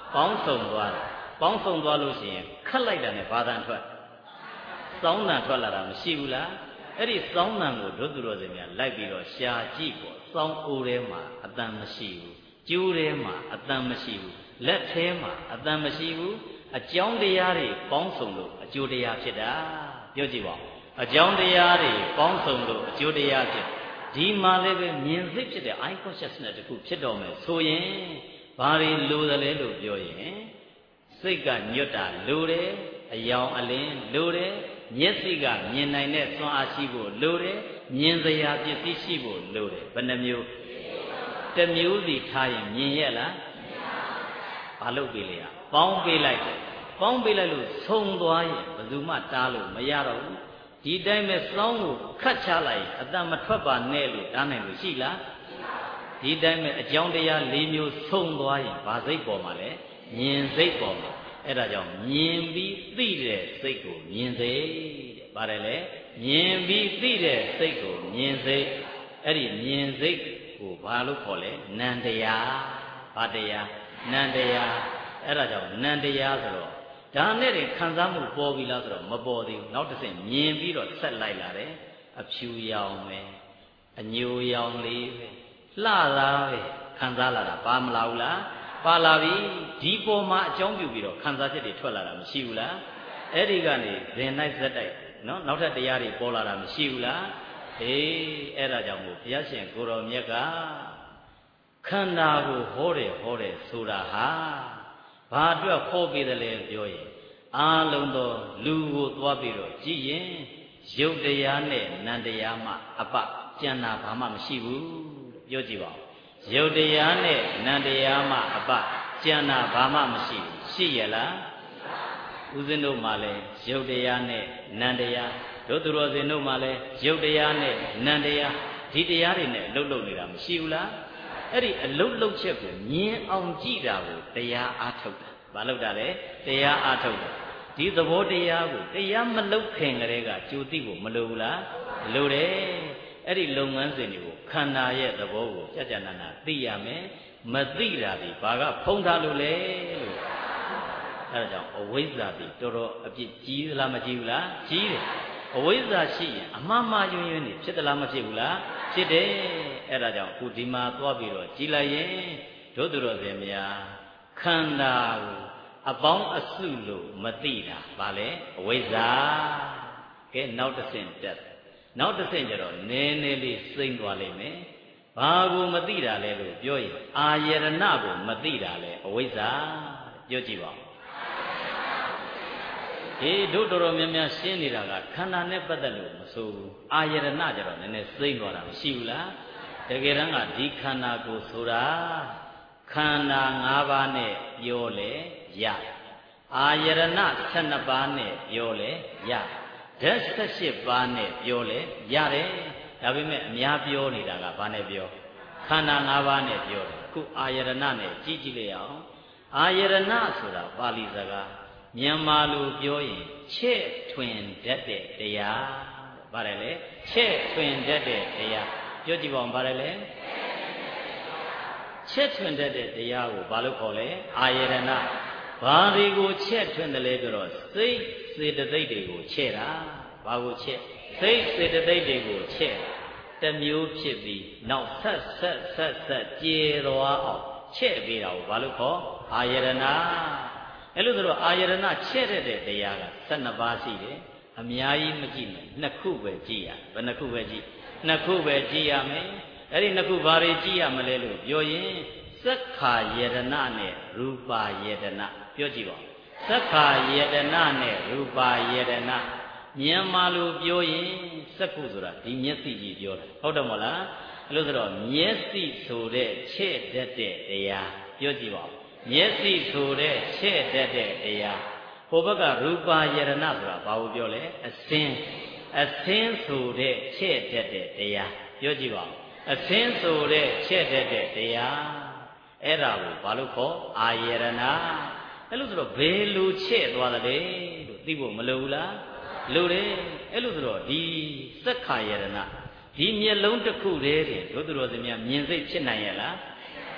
ပေါင်းစုံသွားတယ်ပေါင်းစုံသွားလို့ရှိရင်ခတ်လိုက်တာနဲ့ဘာသာထွက်စောင်းတန်ထွက်လာတာမရှိဘူးလားအဲ့ဒီစောင်းတန်ကိုတို့သူတော်စင်များလိုက်ပြီးတော့ရှာကြည့်ပေါ့စောင်းအိုးထဲမှာအတန်မရှိဘူးကျိုးထဲမှာအတန်မရှိဘူးလက်ထဲမှာအတန်မရှိဘူးအကြောင်းတရားတွေပေါင်းစုံလို့အကျိုးတရားဖြစ်တာပြောကြည့်ပါဦးအကြောင်းတရားတွေပေါင်းစုံလို့အကျိုးတရားဖြစ်ဒီမှာလည်းပဲမြင်စိတ်ဖြစ်တဲ့ eye consciousness တခုဖြစ်တော်မယ်ဆိုရင်ဘာတွေလိုသလဲလို့ပြောရင်စိတ်ကညွတ်တာလိုတယ်အယောင်အလင်းလိုတယ်မျက်စိကမြင်နိုင်တဲ့စွမ်းအားရှိဖို့လိုတယ်မြင်စရာပစ္စည်းရှိဖို့လိုတယ်ဘယ်နှမျိုးတစ်မျိုးစီထားရင်မြင်ရဲ့လားဘာလုပ်ပေးလဲပေါင်းပေးလိုက်တယ်ပေါင်းပေးလိုက်လို့ဆုံသွားရင်ဘယ်သူမှတားလို့မရတော့ဘူးဒီတိုင်းပဲစောင်းကိုခတ်ချလိုက်အတန်မထွက်ပါနဲ့လို့တားနိုင်လို့ရှိလားဒီတိုင်းပဲအကြောင်းတရား၄မျိုးဆုံသွားရင်ဘာစိတ်ပေါ်မှာလဲမြင်စိတ်ပေါ်မှာအဲ့ဒါကြောင့်မြင်ပြီးသိတဲ့စိတ်ကိုမြင်စိတ်တဲ့ပါတယ်လေမြင်ပြီးသိတဲ့စိတ်ကိုမြင်စိတ်အဲ့ဒီမြင်စိတ်ကိုဘာလို့ခေါ်လဲနံတရားဘာတရားနံတရားအဲ့ဒါကြောင့်နံတရားဆိုတော့ဒါနဲ့တင်ခံစားမှုပေါ်ပြီလားဆိုတော့မပေါ်သေးဘူးနောက်တစ်ဆင့်မြင်ပြီးတော့ဆက်လိုက်လာတယ်အဖြူရောင်ပဲအညိုရောင်လေးပဲလှသားပဲခံစားလာတာပါမလာဘူးလားပါလာပြီဒီပေါ်မှာအကြောင်းပြုပြီးတော့ခံစားချက်တွေထွက်လာတာမရှိဘူးလားအဲ့ဒီကနေဇင်နိုင်ဇက်တိုက်နော်နောက်ထပ်တရားတွေပေါ်လာတာမရှိဘူးလားအေးအဲ့ဒါကြောင့်မို့ဘုရားရှင်ကိုတော်မြတ်ကခန္ဓာကိုဟောတယ်ဟောတယ်ဆိုတာဟာဘာအတွက်ဟောပေးတယ်လဲပြောရင်အာလုံးသောလူကိုသွားပြီးတော့ကြည်ရင်ရုပ်တရားနဲ့နံတရားမှအပကျန်တာဘာမှမရှိဘူးပြောကြည့်ပါဦးရုပ်တရားနဲ့နံတရားမှအပကျန်တာဘာမှမရှိဘူးရှိရလားဦးဇင်းတို့မှလည်းရုပ်တရားနဲ့နံတရားတို့သူတော်စင်တို့မှလည်းရုပ်တရားနဲ့နံတရားဒီတရားတွေနဲ့အလုတ်လုတ်နေတာမရှိဘူးလားအဲ့ဒီအလုတ်လုတ်ချက်ကိုမြင်အောင်ကြည့်တာကိုတရားအားထုတ်တာဘာလို့တာလဲတရားအားထုတ်တာဒီသဘောတရားကိုတရားမလုတ်ခင်ကလေးကကြိုသိဖို့မလိုဘူးလားလိုတယ်အဲ့ဒီလုပ်ငန်းစဉ်တွေကိုခန္ဓာရဲ့သဘောကိုကြကြနာနာသိရမယ်မသိတာဒီဘာကဖုံးထားလို့လဲလို့အဲ့ဒါကြောင့်အဝိဇ္ဇာဒီတော်တော်အပြစ်ကြီးသလားမကြီးဘူးလားကြီးတယ်အဝိဇ္ဇာရှိရင်အမှားမှားယွင်းယွင်းနေဖြစ်သလားမဖြစ်ဘူးလားဖြစ်တယ်အဲ့ဒါကြောင့်အခုဒီမှာသွားပြီးတော့ကြည်လိုက်ရင်တို့သူတော်စင်များခန္ဓာကိုအပေါင်းအစုလို့မသိတာဗာလဲအဝိဇ္ဇာကဲနောက်တစ်ဆင့်တက်နောက်တစ်ဆင့်ကျတော့နည်းနည်းလေးစိမ့်သွားလိမ့်မယ်ဘာကိုမသိတာလဲလို့ပြောရင်အာယရဏကိုမသိတာလဲအဝိဇ္ဇာပြောကြည့်ပါဦးအေးတို့တော်တော်များများရှင်းနေတာကခန္ဓာနဲ့ပတ်သက်လို့မဆိုဘူးအာယရဏကျတော့နည်းနည်းစိမ့်သွားတာမရှိဘူးလားတကယ်တမ်းကဒီခန္ဓာကိုဆိုတာခန္ဓာ၅ပါးနဲ့ပြောလေရအာယရဏ၁၂ပါးနဲ့ပြောလေရဓာတ်၁၈ပါးနဲ့ပြောလေရတယ်ဒါပေမဲ့အများပြောနေတာကဘာနဲ့ပြောခန္ဓာ၅ပါးနဲ့ပြောတယ်ခုအာယရဏနဲ့ကြည့်ကြည့်လိုက်အောင်အာယရဏဆိုတာပါဠိစကားမြန်မာလိုပြောရင်ချဲ့ထွင်တတ်တဲ့တရားဗါတယ်လေချဲ့ထွင်တတ်တဲ့တရားပြောကြည့်ပါဦးဗါတယ်လေချဲ့ထွင်တတ်တဲ့တရားကိုဘာလို့ခေါ်လဲအာယရဏဘာတွေကိုချဲ့ထွင်တယ်လဲဆိုတော့စိတ်စေတသိက်တွေကိုချဲ့တာဘာကိုချဲ့စိတ်စေတသိက်တွေကိုချဲ့တစ်မျိုးဖြစ်ပြီးနောက်ဆက်ဆက်ဆက်ဆက်ကျေသွားအောင်ချဲ့ပေးတာကိုဘာလို့ခေါ်အာယရဏအဲ့လိုဆိုတော့အာယရဏချဲ့တဲ့တရားက၁၂ပါးရှိတယ်အများကြီးမကြည့်နဲ့နှစ်ခုပဲကြည့်ရဘယ်နှစ်ခုပဲကြည့်နှစ်ခုပဲကြည့်ရမယ်အဲ့ဒီနှစ်ခုဘာတွေကြည့်ရမလဲလို့ပြောရင်သက္ခာယတနာနဲ့ရူပါယတနာပြောကြည့်ပါသက္ခာယတနာနဲ့ရူပါယတနာမြန်မာလိုပြောရင်စက္ခုဆိုတာဒီမျက်စိကြီးပြောတာဟုတ်တယ်မဟုတ်လားအဲ့လိုဆိုတော့မျက်စိဆိုတဲ့ချဲ့တတ်တဲ့တရားပြောကြည့်ပါမျက်စိဆိုတဲ့ချဲ့တတ်တဲ့တရားဟိုဘက်ကရူပါယတနာဆိုတာဘာကိုပြောလဲအစင်းအစင်းဆိုတဲ့ချဲ့တတ်တဲ့တရားပြောကြည့်ပါအစင်းဆိုတဲ့ချဲ့တတ်တဲ့တရားအဲ့ဒါကိုဘာလို့ခေါ်အာယရဏအဲ့လိုဆိုတော့ဘယ်လိုချဲ့သွားတယ်လို့သိဖို့မလိုဘူးလားလိုတယ်အဲ့လိုဆိုတော့ဒီသက္ခာယရဏဒီမျက်လုံးတစ်ခုတည်းတင်တို့သူတော်စင်များမြင်စိတ်ဖြစ်နိုင်ရဲ့လား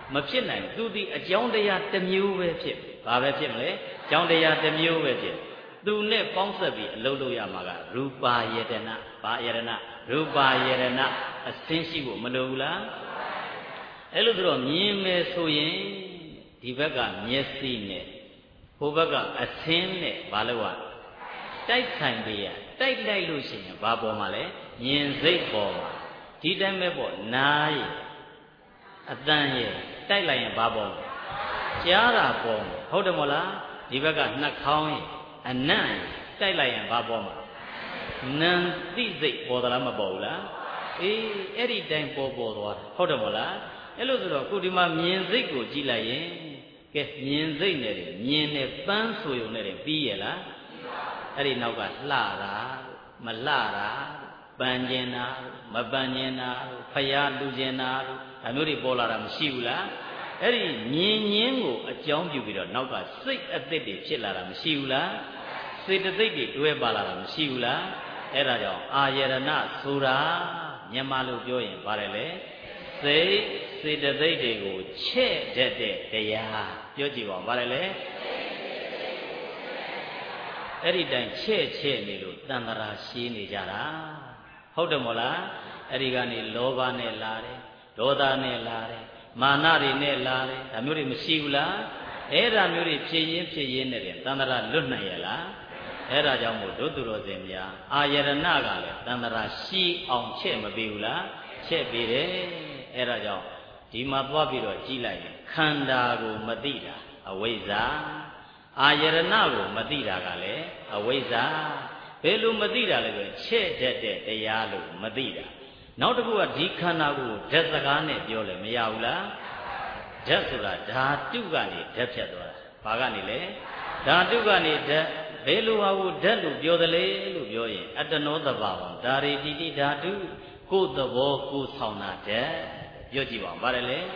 မဖြစ်နိုင်သူဒီအကြောင်းတရားတစ်မျိုးပဲဖြစ်ဘာပဲဖြစ်မလဲအကြောင်းတရားတစ်မျိုးပဲဖြစ်သူနဲ့ပေါင်းဆက်ပြီးအလုပ်လုပ်ရမှာကရူပါယတနာဘာယတနာရူပါယတနာအစင်းရှိဖို့မလိုဘူးလားအဲ့လိုဆိုတော့မြင်မယ်ဆိုရင်ဒီဘက်ကမျက်စိနဲ့ဟိုဘက်ကအစင်းနဲ့ဘာလို့ တိုက်ဆိုင်ပေးရတိုက်လိုက်လို့ရှိရင်ဘာပေါ်မှာလဲမြင်စိတ်ပေါ်မှာဒီတိုင်းပဲပေါ့နားရအတန်ရတိုက်လိုက်ရင်ဘာပေါ်မှာကြားတာပေါ်မှာဟုတ်တယ်မို့လားဒီဘက်ကနှာခေါင်းရအနံ့တိုက်လိုက်ရင်ဘာပေါ်မှာနံသိစိတ်ပေါ်သလားမပေါ်ဘူးလားအေးအဲ့ဒီတိုင်းပေါ်ပေါ်သွားတယ်ဟုတ်တယ်မို့လားအဲ့လိုဆိုတော့ခုဒီမှာမြင်စိတ်ကိုကြည့်လိုက်ရင်ကဲမြင်စိတ်နဲ့မြင်နဲ့ပန်းဆိုရုံနဲ့ပြီးရလားအဲ့ဒီနောက်ကလှတာမလှတာပန်းကျင်တာမပန်းကျင်တာဖျားလူကျင်တာဒါမျိုးတွေပေါ်လာတာမရှိဘူးလားအဲ့ဒီမြင်ငင်းကိုအကြောင်းပြုပြီးတော့နောက်ကစိတ်အသစ်တွေဖြစ်လာတာမရှိဘူးလားစေတသိက်တွေတွဲပါလာတာမရှိဘူးလားအဲ့ဒါကြောင့်အာယရဏဆိုတာမြန်မာလိုပြောရင်ဗါတယ်လေစိတ်စေတသိက်တွေကိုချဲ့တတ်တဲ့တရားပြောကြည့်ပါဦးဗါတယ်လေအဲ့ဒီတိုင်းချဲ့ချဲ့နေလို့တန်တရာရှင်းနေကြတာဟုတ်တယ်မို့လားအဲ့ဒီကနေလောဘနဲ့လာတယ်ဒေါသနဲ့လာတယ်မာနတွေနဲ့လာတယ်ဒါမျိုးတွေမရှိဘူးလားအဲ့ဒါမျိုးတွေဖြစ်ရင်းဖြစ်ရင်းနဲ့တန်တရာလွတ်နိုင်ရလားအဲ့ဒါကြောင့်မို့ဒုသူတော်စင်များအာယရဏကလည်းတန်တရာရှိအောင်ချဲ့မပေးဘူးလားချဲ့ပေးတယ်အဲ့ဒါကြောင့်ဒီမှာသွားပြီးတော့ကြည့်လိုက်ရင်ခန္ဓာကိုမသိတာအဝိဇ္ဇာအာယရဏကိုမသိတာကလည်းအဝိဇ္ဇာဘယ်လိုမသိတာလဲဆိုချဲ့တတ်တဲ့တရားလို့မသိတာနောက်တစ်ခုကဒီခန္ဓာကိုဓာတ်စကားနဲ့ပြောလဲမရဘူးလားဓာတ်ဆိုတာဓာတုကနေဓာတ်ဖြတ်သွားတာဘာကနေလဲဓာတုကနေဓာတ်ဘယ်လိုဟာကိုဓာတ်လို့ပြောသလဲလို့ပြောရင်အတ္တနောသဘာဝံဓာရီတိတိဓာတုကိုယ်သဘောကိုယ်ဆောင်တာဓာတ်ပြောကြည့်ပါဦးဗါတယ်လေ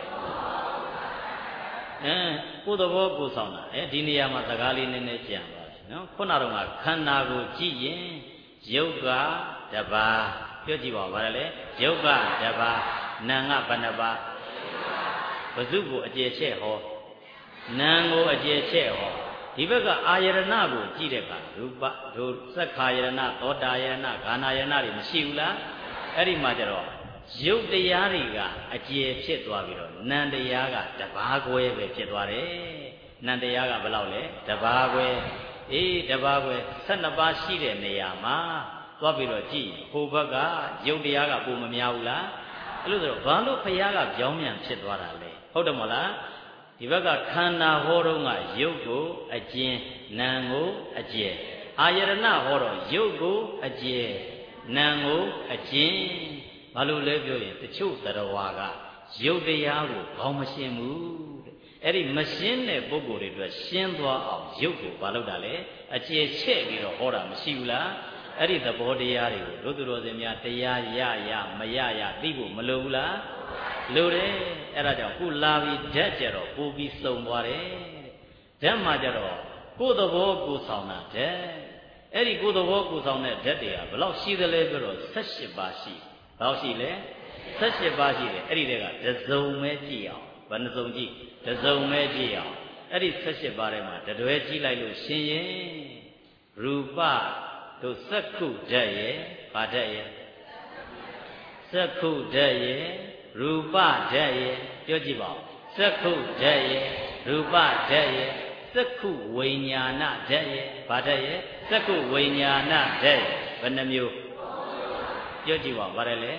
အဲကိုယ်သဘောကိုယ်ဆောင်တာအဲဒီနေရာမှာစကားလေးနည်းနည်းကြံပါတယ်နော်ခုနကတော့ခန္ဓာကိုကြည့်ရင်ယုတ်ကတပါးပြောကြည့်ပါဦးဗါတယ်လေယုတ်ကတပါးနာငါဘဏ္ဍပါဘု து ကိုအကျယ်ချဲ့ဟောနာကိုအကျယ်ချဲ့ဟောဒီဘက်ကအာယရဏကိုကြည့်တဲ့အခါရူပဒုသက္ခာယရဏသောတာယရဏဂါနာယရဏတွေမရှိဘူးလားအဲ့ဒီမှာကျတော့ရုပ်တရားတွေကအကျယ်ဖြစ်သွားပြီးတော့နံတရားကတပါးခွဲပဲဖြစ်သွားတယ်နံတရားကဘယ်လောက်လဲတပါးခွဲအေးတပါးခွဲ၁၂ပါးရှိတဲ့နေရာမှာသွားပြီးတော့ကြည့်ဟိုဘက်ကရုပ်တရားကပုံမများဘူးလားအဲ့လိုဆိုတော့ဘာလို့ဖျားကကြောင်းမြန်ဖြစ်သွားတာလဲဟုတ်တယ်မဟုတ်လားဒီဘက်ကခန္ဓာဟောတော့ကရုပ်ကိုအကျဉ်နာမ်ကိုအကျယ်အာယရဏဟောတော့ရုပ်ကိုအကျယ်နာမ်ကိုအကျဉ်ဘာလို့လဲပြောရင်တချို့တရားဝါကရုပ်တရားကိုခေါင်းမရှင်းဘူးတဲ့အဲ့ဒီမရှင်းတဲ့ပုဂ္ဂိုလ်တွေအတွက်ရှင်းသွားအောင်ရုပ်ကိုဘာလုပ်တာလဲအကျယ်ချဲ့ပြီးတော့ဟောတာမရှိဘူးလားအဲ့ဒီသဘောတရားတွေကိုတို့သူတော်စင်များတရားရရမရရသိဖို့မလိုဘူးလားလိုတယ်အဲ့ဒါကြောင့်ခုလာပြီးဓာတ်ကြတော့ပို့ပြီးစုံသွားတယ်ဓာတ်မှာကြတော့ကိုယ်သဘောကိုယ်ဆောင်တာဓာတ်အဲ့ဒီကိုယ်သဘောကိုယ်ဆောင်တဲ့ဓာတ်တွေကဘယ်လောက်ရှိသလဲဆိုတော့၁၈ပါးရှိဘယ်လောက်ရှိလဲ၁၈ပါးရှိတယ်အဲ့ဒီတည်းကတစုံပဲကြည့်အောင်ဘယ်နှစုံကြည့်တစုံပဲကြည့်အောင်အဲ့ဒီ၁၈ပါးထဲမှာတတွဲကြည့်လိုက်လို့ရှင်ရင်ရူပတို့စက္ခုဓာတ်ရဲ့ဘာဓာတ်ရဲ့စက္ခုဓာတ်ရဲ့ရူပဓာတ်ရဲ့ပြောကြည့်ပါဦးစက္ခုဓာတ်ရဲ့ရူပဓာတ်ရဲ့စက္ခုဝိညာဏဓာတ်ရဲ့ဘာဓာတ်ရဲ့စက္ခုဝိညာဏဓာတ်ရဲ့ဘယ်နှမျိုးပြောကြည့်ပါဦးဗါတယ်လေ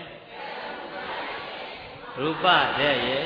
ရူပဓာတ်ရဲ့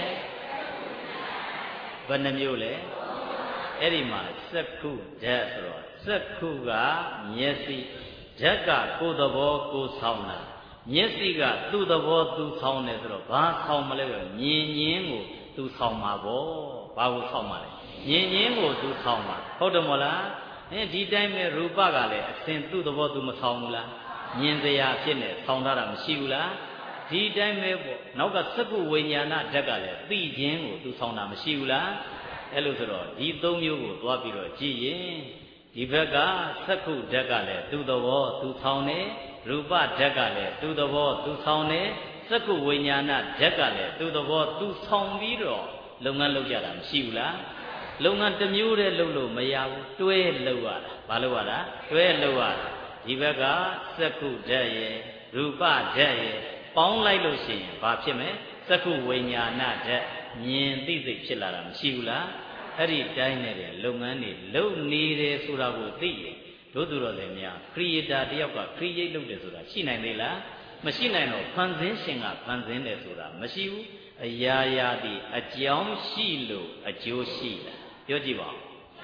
ဘယ်နှမျိုးလဲအဲ့ဒီမှာစက္ခုဓာတ်ဆိုတော့စက္ခုကမျက်စိဓာတ်ကကိုယ်သဘောကိုယ်ဆောင်တာမျက်စိကသူ့သဘောသူဆောင်တယ်ဆိုတော့ဘာဆောင်မလဲဆိုမြင်ငင်းကိုသူဆောင်မှာပေါ့ဘာကိုဆောင်မှာလဲမြင်ငင်းကိုသူဆောင်မှာဟုတ်တယ်မို့လားအဲဒီတိုင်းပဲရူပကလည်းအစဉ်သူ့သဘောသူမဆောင်ဘူးလားမြင်တရားဖြစ်နေဆောင်ထားတာမရှိဘူးလားဒီတိုင်းပဲပေါ့နောက်ကစက္ကုဝိညာဏဓာတ်ကလည်းသိခြင်းကိုသူဆောင်တာမရှိဘူးလားအဲ့လိုဆိုတော့ဒီသုံးမျိုးကိုသွားပြီးတော့ကြည့်ရင်ဒီဘက်ကစက္ခုဓာတ်ကလည်းသူ့သဘောသူဆောင်တယ်ရူပဓာတ်ကလည်းသူ့သဘောသူဆောင်တယ်စက္ကုဝိညာဏဓာတ်ကလည်းသူ့သဘောသူဆောင်ပြီးတော့လုပ်ငန်းလုပ်ကြတာမရှိဘူးလားလုပ်ငန်းတစ်မျိုးတည်းလုပ်လို့မရဘူးတွဲလုပ်ရတာဘာလုပ်ရတာတွဲလုပ်ရတာဒီဘက်ကစက္ခုဓာတ်ရဲ့ရူပဓာတ်ရဲ့ပေါင်းလိုက်လို့ရှိရင်ဘာဖြစ်မလဲစက္ခုဝိညာဏဓာတ်မြင်သိစိတ်ဖြစ်လာတာမရှိဘူးလားအဲ့ဒီတိုင်းနဲ့လုပ်ငန်းတွေလုပ်နေတယ်ဆိုတာကိုသိရင်တို့သူတော်စင်များခရီအေတာတယောက်ကခရီအေလုပ်တယ်ဆိုတာရှိနိုင်သေးလားမရှိနိုင်တော့ဖန်ဆင်းရှင်ကဖန်ဆင်းတယ်ဆိုတာမရှိဘူးအရာရာဒီအကြောင်းရှိလို့အကျိုးရှိတာပြောကြည့်ပါဦး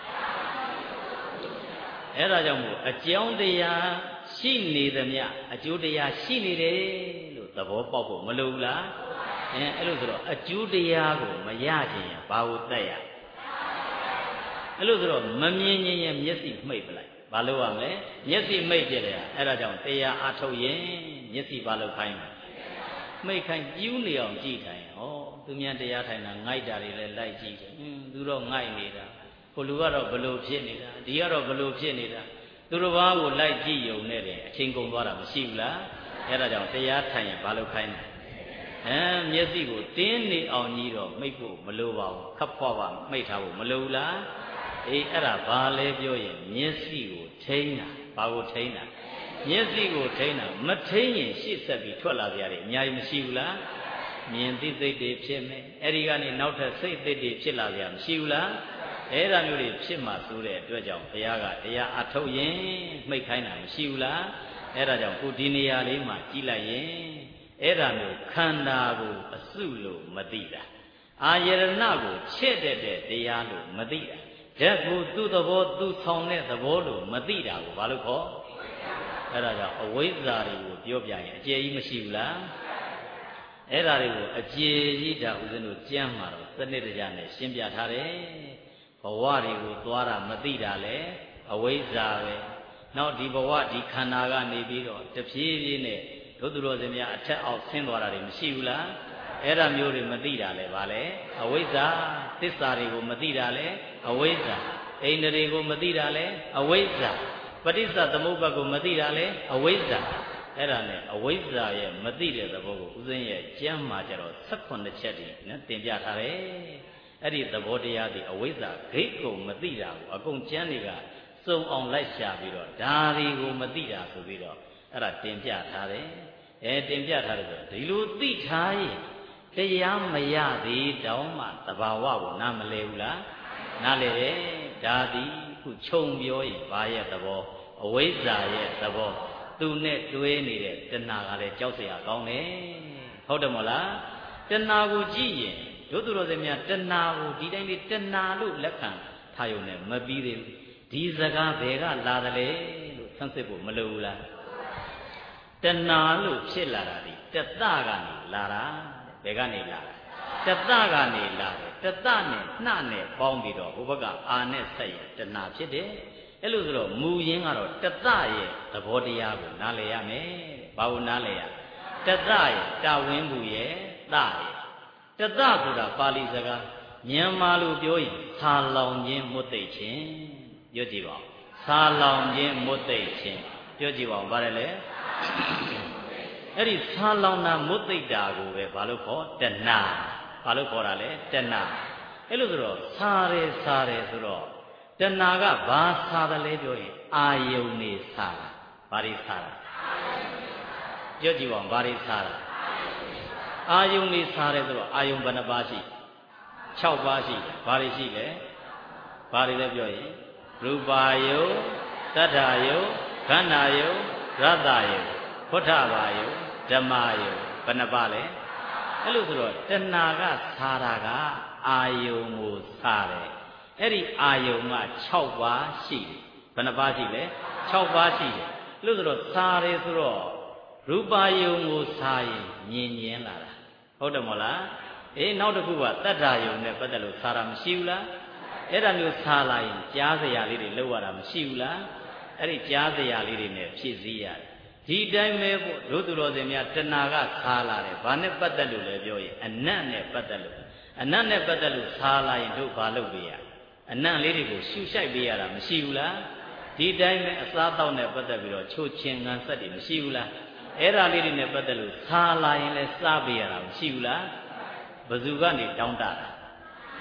အဲ့ဒါကြောင့်မို့အကြောင်းတရားရှိနေသမျှအကျိုးတရားရှိနေတယ်လို့သဘောပေါက်ဖို့မလိုဘူးလားအဲအဲ့လိုဆိုတော့အကျိုးတရားကိုမရခြင်းရဘာကိုတတ်ရအဲ့လိုဆိုတော့မမြင်ခြင်းရဲ့မျက်စိမှိတ်ပလိုက်ဘာလို့ရမလဲမျက်စိမိတ်ပြတယ်အဲ့ဒါကြောင့်တရားအထုတ်ရင်မျက်စိဘာလို့ခိုင်းလဲမိတ်ခိုင်းပြူးနေအောင်ကြည့်ထိုင်ဟောသူများတရားထိုင်တာငိုက်တာတွေလည်းလိုက်ကြည့်တယ်ဟင်းသူတော့ငိုက်နေတာဟိုလူကတော့ဘလို့ဖြစ်နေတာဒီကတော့ဘလို့ဖြစ်နေတာသူတို့ဘာကိုလိုက်ကြည့်ယုံနဲ့တယ်အချိန်ကုန်သွားတာမရှိဘူးလားအဲ့ဒါကြောင့်တရားထိုင်ရင်ဘာလို့ခိုင်းလဲအဲမျက်စိကိုတင်းနေအောင်ကြီးတော့မိတ်ဖို့မလိုပါဘူးခပ်ဖွားပါမိတ်ထားဖို့မလိုဘူးလားအေးအဲ့ဒါဘာလဲပြောရင်မျက်စိကိုထိန်းတာဘာကိုထိန်းတာမျက်စိကိုထိန်းတာမထိန်းရင်ရှေ့ဆက်ပြီးထွက်လာကြရတယ်အများကြီးမရှိဘူးလားမြင်သိစိတ်တွေဖြစ်မယ်အဲ့ဒီကနေနောက်ထပ်စိတ်သိတွေဖြစ်လာကြမရှိဘူးလားအဲ့ဒါမျိုးတွေဖြစ်မှဆိုတဲ့အတွက်ကြောင့်ဘုရားကတရားအထုတ်ရင်မှိတ်ခိုင်းတာမရှိဘူးလားအဲ့ဒါကြောင့်ခုဒီနေရာလေးမှာကြည်လိုက်ရင်အဲ့ဒါမျိုးခန္ဓာကိုအစုလို့မသိတာအာယရဏကိုချဲ့တဲ့တရားလို့မသိတာဓာတ်ကိုသူ့သဘောသူ့ဆောင်တဲ့သဘောလို့မသိတာကိုဘာလို့ခေါ်အဲ့ဒါကြောင့်အဝိဇ္ဇာတွေကိုပြောပြရင်အကျေကြီးမရှိဘူးလားအဲ့ဒါတွေကိုအကျေကြီးဒါဥစဉ်တို့ကြမ်းမှာတော့စနစ်တကျနဲ့ရှင်းပြထားတယ်ဘဝတွေကိုသွားတာမသိတာလေအဝိဇ္ဇာပဲနောက်ဒီဘဝဒီခန္ဓာကနေပြီးတော့တဖြည်းဖြည်းနဲ့တို့သူတော်စင်များအထက်အောက်ဆင်းသွားတာတွေမရှိဘူးလားအဲ့ဒါမျိုးတွေမသိတာလေဗာလေအဝိဇ္ဇာသစ္စာတွေကိုမသိတာလေအဝိဇ္ဇာအိန္ဒြေတွေကိုမသိတာလေအဝိဇ္ဇာပဋိစ္စသမုပ္ပါဒ်ကိုမသိတာလေအဝိဇ္ဇာအဲ့ဒါနဲ့အဝိဇ္ဇာရဲ့မသိတဲ့သဘောကိုဥစဉ်ရဲ့ကျမ်းမှာကြတော့၁၈ချက်တည်းနော်တင်ပြထားတယ်အဲ့ဒီသဘောတရားတွေအဝိဇ္ဇာဂိတ်ကိုမသိတာကိုအကုန်ကျမ်းတွေကစုံအောင်လိုက်ရှာပြီးတော့ဒါတွေကိုမသိတာဆိုပြီးတော့အဲ့ဒါတင်ပြထားတယ်အဲတင်ပြထားတယ်ဆိုဒီလိုသိထားရင်တရားမရသေးတောင်မှသဘာဝကိုနားမလဲဘူးလားနားလေတယ်ဒါသည်ခုခြုံပြောရင်ဘာရဲ့သဘောအဝိဇ္ဇာရဲ့သဘောသူနဲ့တွဲနေတဲ့တဏှာကလည်းကြောက်เสียကောင်းတယ်ဟုတ်တယ်မဟုတ်လားတဏှာကိုကြည့်ရင်တို့သူတော်စင်များတဏှာကိုဒီတိုင်းလေးတဏှာလို့လက်ခံထားရုံနဲ့မပြီးသေးဘူးဒီစကားဘယ်ကလာတယ်လဲလို့ဆန်းစစ်ဖို့မလိုဘူးလားတဏှာလို့ဖြစ်လာတာဒီတတကနေလာတာဘယ်ကနေလာတတကနေလာတယ်တတနဲ့နှနဲ့ပေါင်းပြီးတော့ဘုဘကအာနဲ့ဆက်ရတဏှာဖြစ်တယ်အဲ့လိုဆိုတော့မူရင်းကတော့တတရဲ့သဘောတရားကိုနားလည်ရမယ်ဘာလို့နားလည်ရတတရဲ့တာဝင်းဘူးရဲ့တရဲ့တတဆိုတာပါဠိစကားမြန်မာလိုပြောရင်ဆာလောင်ခြင်းမွတ်သိပ်ခြင်းပြောကြည့်ပါဦးဆာလောင်ခြင်းမွတ်သိပ်ခြင်းပြောကြည့်ပါဦးဗါတယ်လေအဲ့ဒီဆာလောင်တာမွတ်သိပ်တာကိုပဲဘာလို့ခေါ်တဏှာဘာလို့ခေါ်တာလဲတဏှာအဲ့လိုဆိုတော့ဆာရဲဆာရဲဆိုတော့တဏှာကဘာဆာတယ်လဲပြောရင်အာယုန်နေဆာတာဘာတွေဆာတာပြောကြည့်ပါဦးဘာတွေဆာတာအာယုန်နေဆာတယ်ဆိုတော့အာယုန်ဘယ်နှပါးရှိ၆ပါးရှိတယ်ဘာတွေရှိလဲဘာတွေလဲပြောရင်ရူပါယုတ်သတ္တယုတ်ခန္ဓာယုတ်ရတ္တယုတ်ဖုဋ္ဌဘာယုတ်ဓမ္မယုတ်ဘယ်နှပါးလဲအဲ့လိုဆိုတော့တဏှာကဆာတာကအာယုန်ကိုဆာတယ်အဲ့ဒီအာယုန်က၆ပါးရှိတယ်ဘယ်နှပါးရှိလဲ၆ပါးရှိတယ်လို့ဆိုတော့ဆာတယ်ဆိုတော့ရူပါယုန်ကိုဆာရင်မြင်မြင်လာတာဟုတ်တယ်မဟုတ်လားအေးနောက်တစ်ခုကတတ္တယုန်နဲ့ပတ်သက်လို့ဆာတာမရှိဘူးလားအဲ့ဒါမျိုးဆာလာရင်ကြားစရာလေးတွေလောက်ရတာမရှိဘူးလားအဲ့ဒီကြားစရာလေးတွေနဲ့ဖြည့်စည်းရတယ်ဒီတိုင်းပဲပေါ့တို့သူတော်စင်များတဏှာကဆာလာတယ်ဘာနဲ့ပတ်သက်လို့လဲပြောရင်အနတ်နဲ့ပတ်သက်လို့အနတ်နဲ့ပတ်သက်လို့ဆာလာရင်တို့ဘာလုပ်ပေးရအနတ်လေးတွေကိုရှူရှိုက်ပေးရတာမရှိဘူးလားဒီတိုင်းပဲအစားတောက်နဲ့ပတ်သက်ပြီးတော့ချိုးချင်ငံဆက်တွေမရှိဘူးလားအဲ့ဒါလေးတွေနဲ့ပတ်သက်လို့ဆာလာရင်လည်းစားပေးရတာမရှိဘူးလားဘယ်သူကနေတောင်းတတာ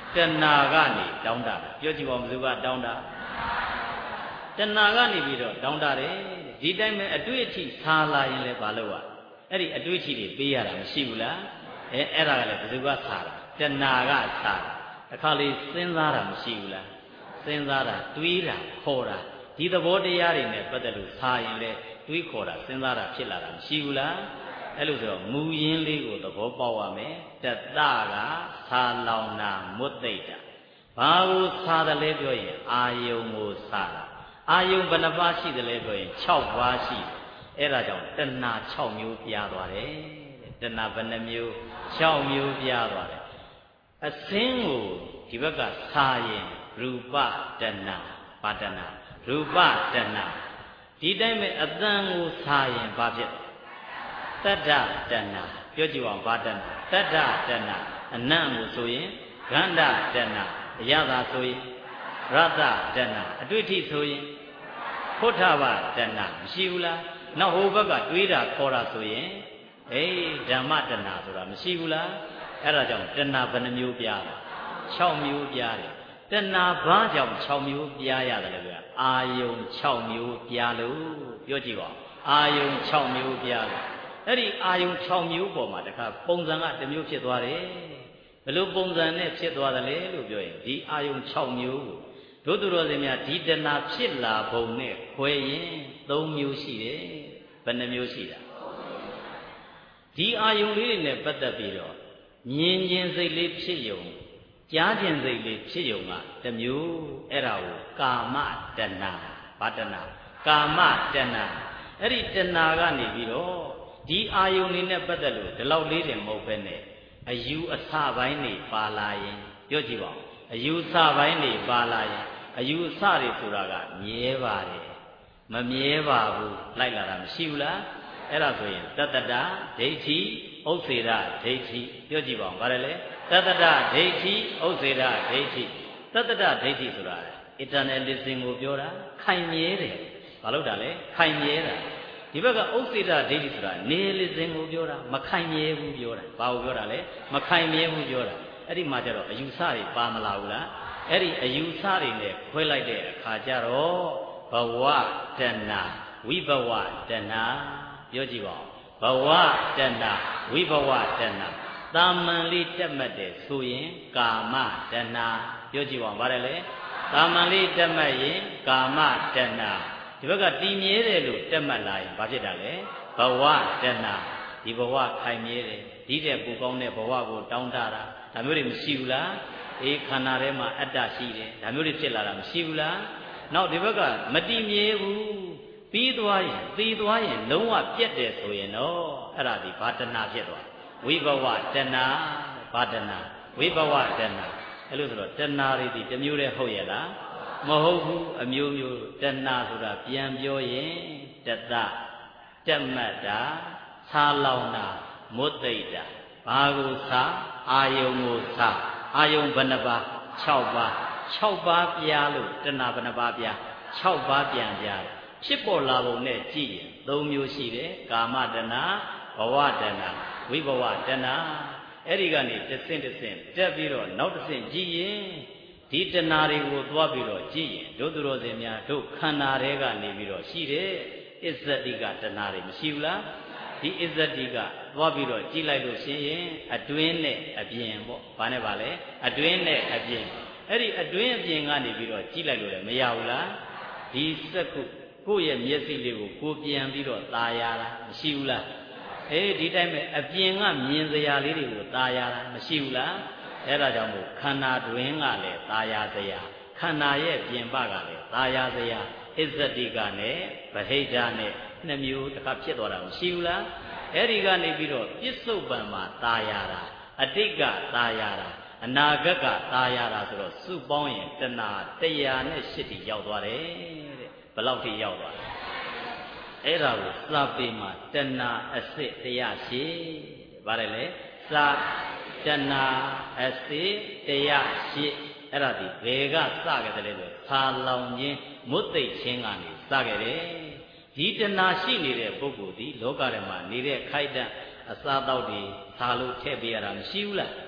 တဏှာကနေတောင်းတတာပြောကြည့်ပါဦးဘယ်သူကတောင်းတတဏှာကနေပြီးတော့တောင်းတတယ်ဒီတိုင်းပဲအတွေ့အထိဆာလာရင်လည်းမလုပ်ရအဲ့ဒီအတွေ့အထိတွေပေးရတာမရှိဘူးလားအဲအဲ့ဒါကလည်းဘယ်သူကဆာတာတဏှာကဆာတာအခါလေးစဉ်းစားတာမရှိဘူးလားစဉ်းစားတာတွေးတာခေါ်တာဒီသဘောတရားတွေနဲ့ပတ်သက်လို့ဆာရင်လည်းတွေးခေါ်တာစဉ်းစားတာဖြစ်လာတာမရှိဘူးလားအဲ့လိုဆိုတော့မူရင်းလေးကိုသဘောပေါက်ရမယ်တတကဆာလောင်နာမွတ်သိတာဘာကိုဆာတယ်လဲပြောရင်အာယုံကိုဆာတာအာယုံဘယ်နှပါးရှိတယ်လဲပြောရင်၆ပါးရှိတယ်အဲ့ဒါကြောင့်တဏှာ၆မျိုးပြားသွားတယ်တဏှာဘယ်နှမျိုး၆မျိုးပြားသွားတယ်အစင်းကိုဒီဘက်ကဆာရင်ရူပတဏှာပါတဏှာရူပတဏှာဒီတိုင်းပဲအတန်ကိုဆာရင်ဘာဖြစ်တတ္တတဏှာပြောကြည့်အောင်ဘာတဏှာတတ္တတဏှာအနံ့ကိုဆိုရင်ဂန္ဓတဏှာအရသာဆိုရင်ရတတဏှာအတွေ့အထိဆိုရင်ဖုထဘတဏှာမရှိဘူးလားနောက်ဟိုဘက်ကတွေးတာခေါ်တာဆိုရင်အေးဓမ္မတဏှာဆိုတာမရှိဘူးလားအဲ့ဒါကြောင့်တဏှာဘယ်နှမျိုးပြားလဲ၆မျိုးပြားတယ်တဏှာဘာကြောင့်၆မျိုးပြားရတယ်လဲဗျာအာယုံ၆မျိုးပြားလို့ပြောကြည့်ပါအာယုံ၆မျိုးပြားလို့အဲ့ဒီအာယုံ၆မျိုးပေါ်မှာတခါပုံစံကတစ်မျိုးဖြစ်သွားတယ်ဘယ်လိုပုံစံနဲ့ဖြစ်သွားတယ်လဲလို့ပြောရင်ဒီအာယုံ၆မျိုးကိုတို့သူတော်စင်များဒီတဏှာဖြစ်လာပုံနဲ့ခွဲရင်၃မျိုးရှိတယ်ဘယ်နှမျိုးရှိတာဒီအာယုံလေးတွေနဲ့ပတ်သက်ပြီးတော့မြင်ခြင်းစိတ်လေးဖြစ်ယုံကြားခြင်းစိတ်လေးဖြစ်ယုံကတစ်မျိုးအဲ့ဒါကိုကာမတဏှာဘာတဏှာကာမတဏှာအဲ့ဒီတဏှာကနေပြီးတော့ဒီအာယုန်လေးနဲ့ပတ်သက်လို့ဒီလောက်လေးတင်မဟုတ်ပဲနဲ့အယူအဆပိုင်းနေပါလာရင်ပြောကြည့်ပါဦးအယူအဆပိုင်းနေပါလာရင်အယူအဆတွေဆိုတာကမြဲပါတယ်မမြဲပါဘူးလိုက်လာတာမရှိဘူးလားအဲ့ဒါဆိုရင်တတ္တဒဒိဋ္ဌိဥစ္စေဒဒိဋ္ဌိပြောကြည့်ပါဦးဗါတယ်လေတတ္တဒဒိဋ္ဌိဥစ္စေဒဒိဋ္ဌိတတ္တဒဒိဋ္ဌိဆိုတာ eternalism ကိုပြောတာခိုင်မြဲတယ်ဘာလို့တာလဲခိုင်မြဲတာဒီဘက်ကဥစ္စေဒဒိဋ္ဌိဆိုတာနေလစင်ကိုပြောတာမခိုင်မြဲဘူးပြောတာဘာကိုပြောတာလဲမခိုင်မြဲဘူးပြောတာအဲ့ဒီမှာကျတော့အယူဆတွေပါမလာဘူးလားအဲ့ဒီအယူဆတွေနဲ့ခွဲလိုက်တဲ့အခါကျတော့ဘဝတဏှာဝိဘဝတဏှာပြောကြည့်ပါဦးဘဝတဏှာဝိဘဝတဏှာတာမန်လေးတက်မှတ်တယ်ဆိုရင်ကာမတဏှာပြောကြည့်ပါဦးဗါတယ်လေတာမန်လေးတက်မှတ်ရင်ကာမတဏှာဒီဘက်ကတည်မြဲတယ်လို့တက်မှတ်လာရင်ဘာဖြစ်တာလဲဘဝတဏှာဒီဘဝခိုင်မြဲတယ်ဒီတဲ့ပူကောင်းတဲ့ဘဝကိုတောင်းတတာဒါမျိုးတွေမရှိဘူးလားအေးခန္ဓာထဲမှာအတ္တရှိတယ်ဒါမျိုးတွေဖြစ်လာတာမရှိဘူးလားနောက်ဒီဘက်ကမတည်မြဲဘူးပြီးသွားရင်သိသွားရင်လုံးဝပြတ်တယ်ဆိုရင်တော့အဲ့ဒါဒီဘာတဏှာဖြစ်သွားဝိဘဝတဏှာဘာတဏှာဝိဘဝတဏှာအဲ့လိုဆိုတော့တဏှာတွေဒီတစ်မျိုးတည်းဟုတ်ရဲ့လားမဟုတ်ဘူးအမျိုးမျိုးတဏှာဆိုတာပြန်ပြောရင်တတတက်မှတ်တာဆာလောင်တာမွတ်သိတာဘာကိုဆာအာယုံကိုဆာအာယုံဘယ်နှပါ၆ပါး၆ပါးပြားလို့တဏှာဘယ်နှပါးပြား၆ပါးပြန်ပြားဖြစ်ပေါ်လာပုံနဲ့ကြည့်ရင်၃မျိုးရှိတယ်ကာမတဏှာဘဝတဏှာဝိဘဝတဏှာအဲ့ဒီကနေတစ်ဆင့်တစ်ဆင့်တက်ပြီးတော့နောက်တစ်ဆင့်ကြည့်ရင်ဒီတဏှာတွေကိုသွားပြီးတော့ကြည့်ရင်တို့သူတော်စင်များတို့ခန္ဓာတွေကနေပြီးတော့ရှိတယ်အစ္ဆတိကတဏှာတွေမရှိဘူးလားဒီအစ္ဆတိကသွားပြီးတော့ကြည့်လိုက်လို့ရှိရင်အတွင်းနဲ့အပြင်ပေါ့ဘာနဲ့ပါလဲအတွင်းနဲ့အပြင်အဲ့ဒီအတွင်းအပြင်ကနေပြီးတော့ကြည့်လိုက်လို့လည်းမရဘူးလားဒီစက္ခုကိုယ့်ရဲ့မျက်စိလေးကိုကိုပြန်ပြီးတော့ตาရတာမရှိဘူးလားအေးဒီတိုင်းပဲအပြင်ကမြင်စရာလေးတွေကိုตาရတာမရှိဘူးလားအဲ့ဒါကြောင့်မို့ခန္ဓာတွင်ကလည်းตาရစရာခန္ဓာရဲ့ပြင်ပကလည်းตาရสရာအစ္ဆတိကနဲ့ဗဟိတနဲ့နှစ်မျိုးတစ်ခါဖြစ်သွားတာမရှိဘူးလားအဲ့ဒီကနေပြီးတော့ပြစ္ဆုတ်ပံမှာตาရတာအတိတ်ကตาရတာအနာဂတ်ကตาရတာဆိုတော့စုပေါင်းရင်တဏှာတစ်ရာနဲ့ရှစ်တိရောက်သွားတယ်တဲ့ဘယ်လောက်ထိရောက်သွားလဲအဲ့ဒါကိုစာပေမှာတဏှာအစစ်တရားရှိဗါတယ်လေစာတဏှာအစစ်တရားရှိအဲ့ဒါဒီဘယ်ကစခဲ့တယ်လဲဆိုခါလောင်ခြင်းမွတ်သိပ်ခြင်းကနေစခဲ့တယ်ဒီတဏှာရှိနေတဲ့ပုဂ္ဂိုလ်ဒီလောကထဲမှာနေတဲ့ခိုက်တန့်အစားတောက်တွေသာလို့ထည့်ပေးရတာမရှိဘူးလား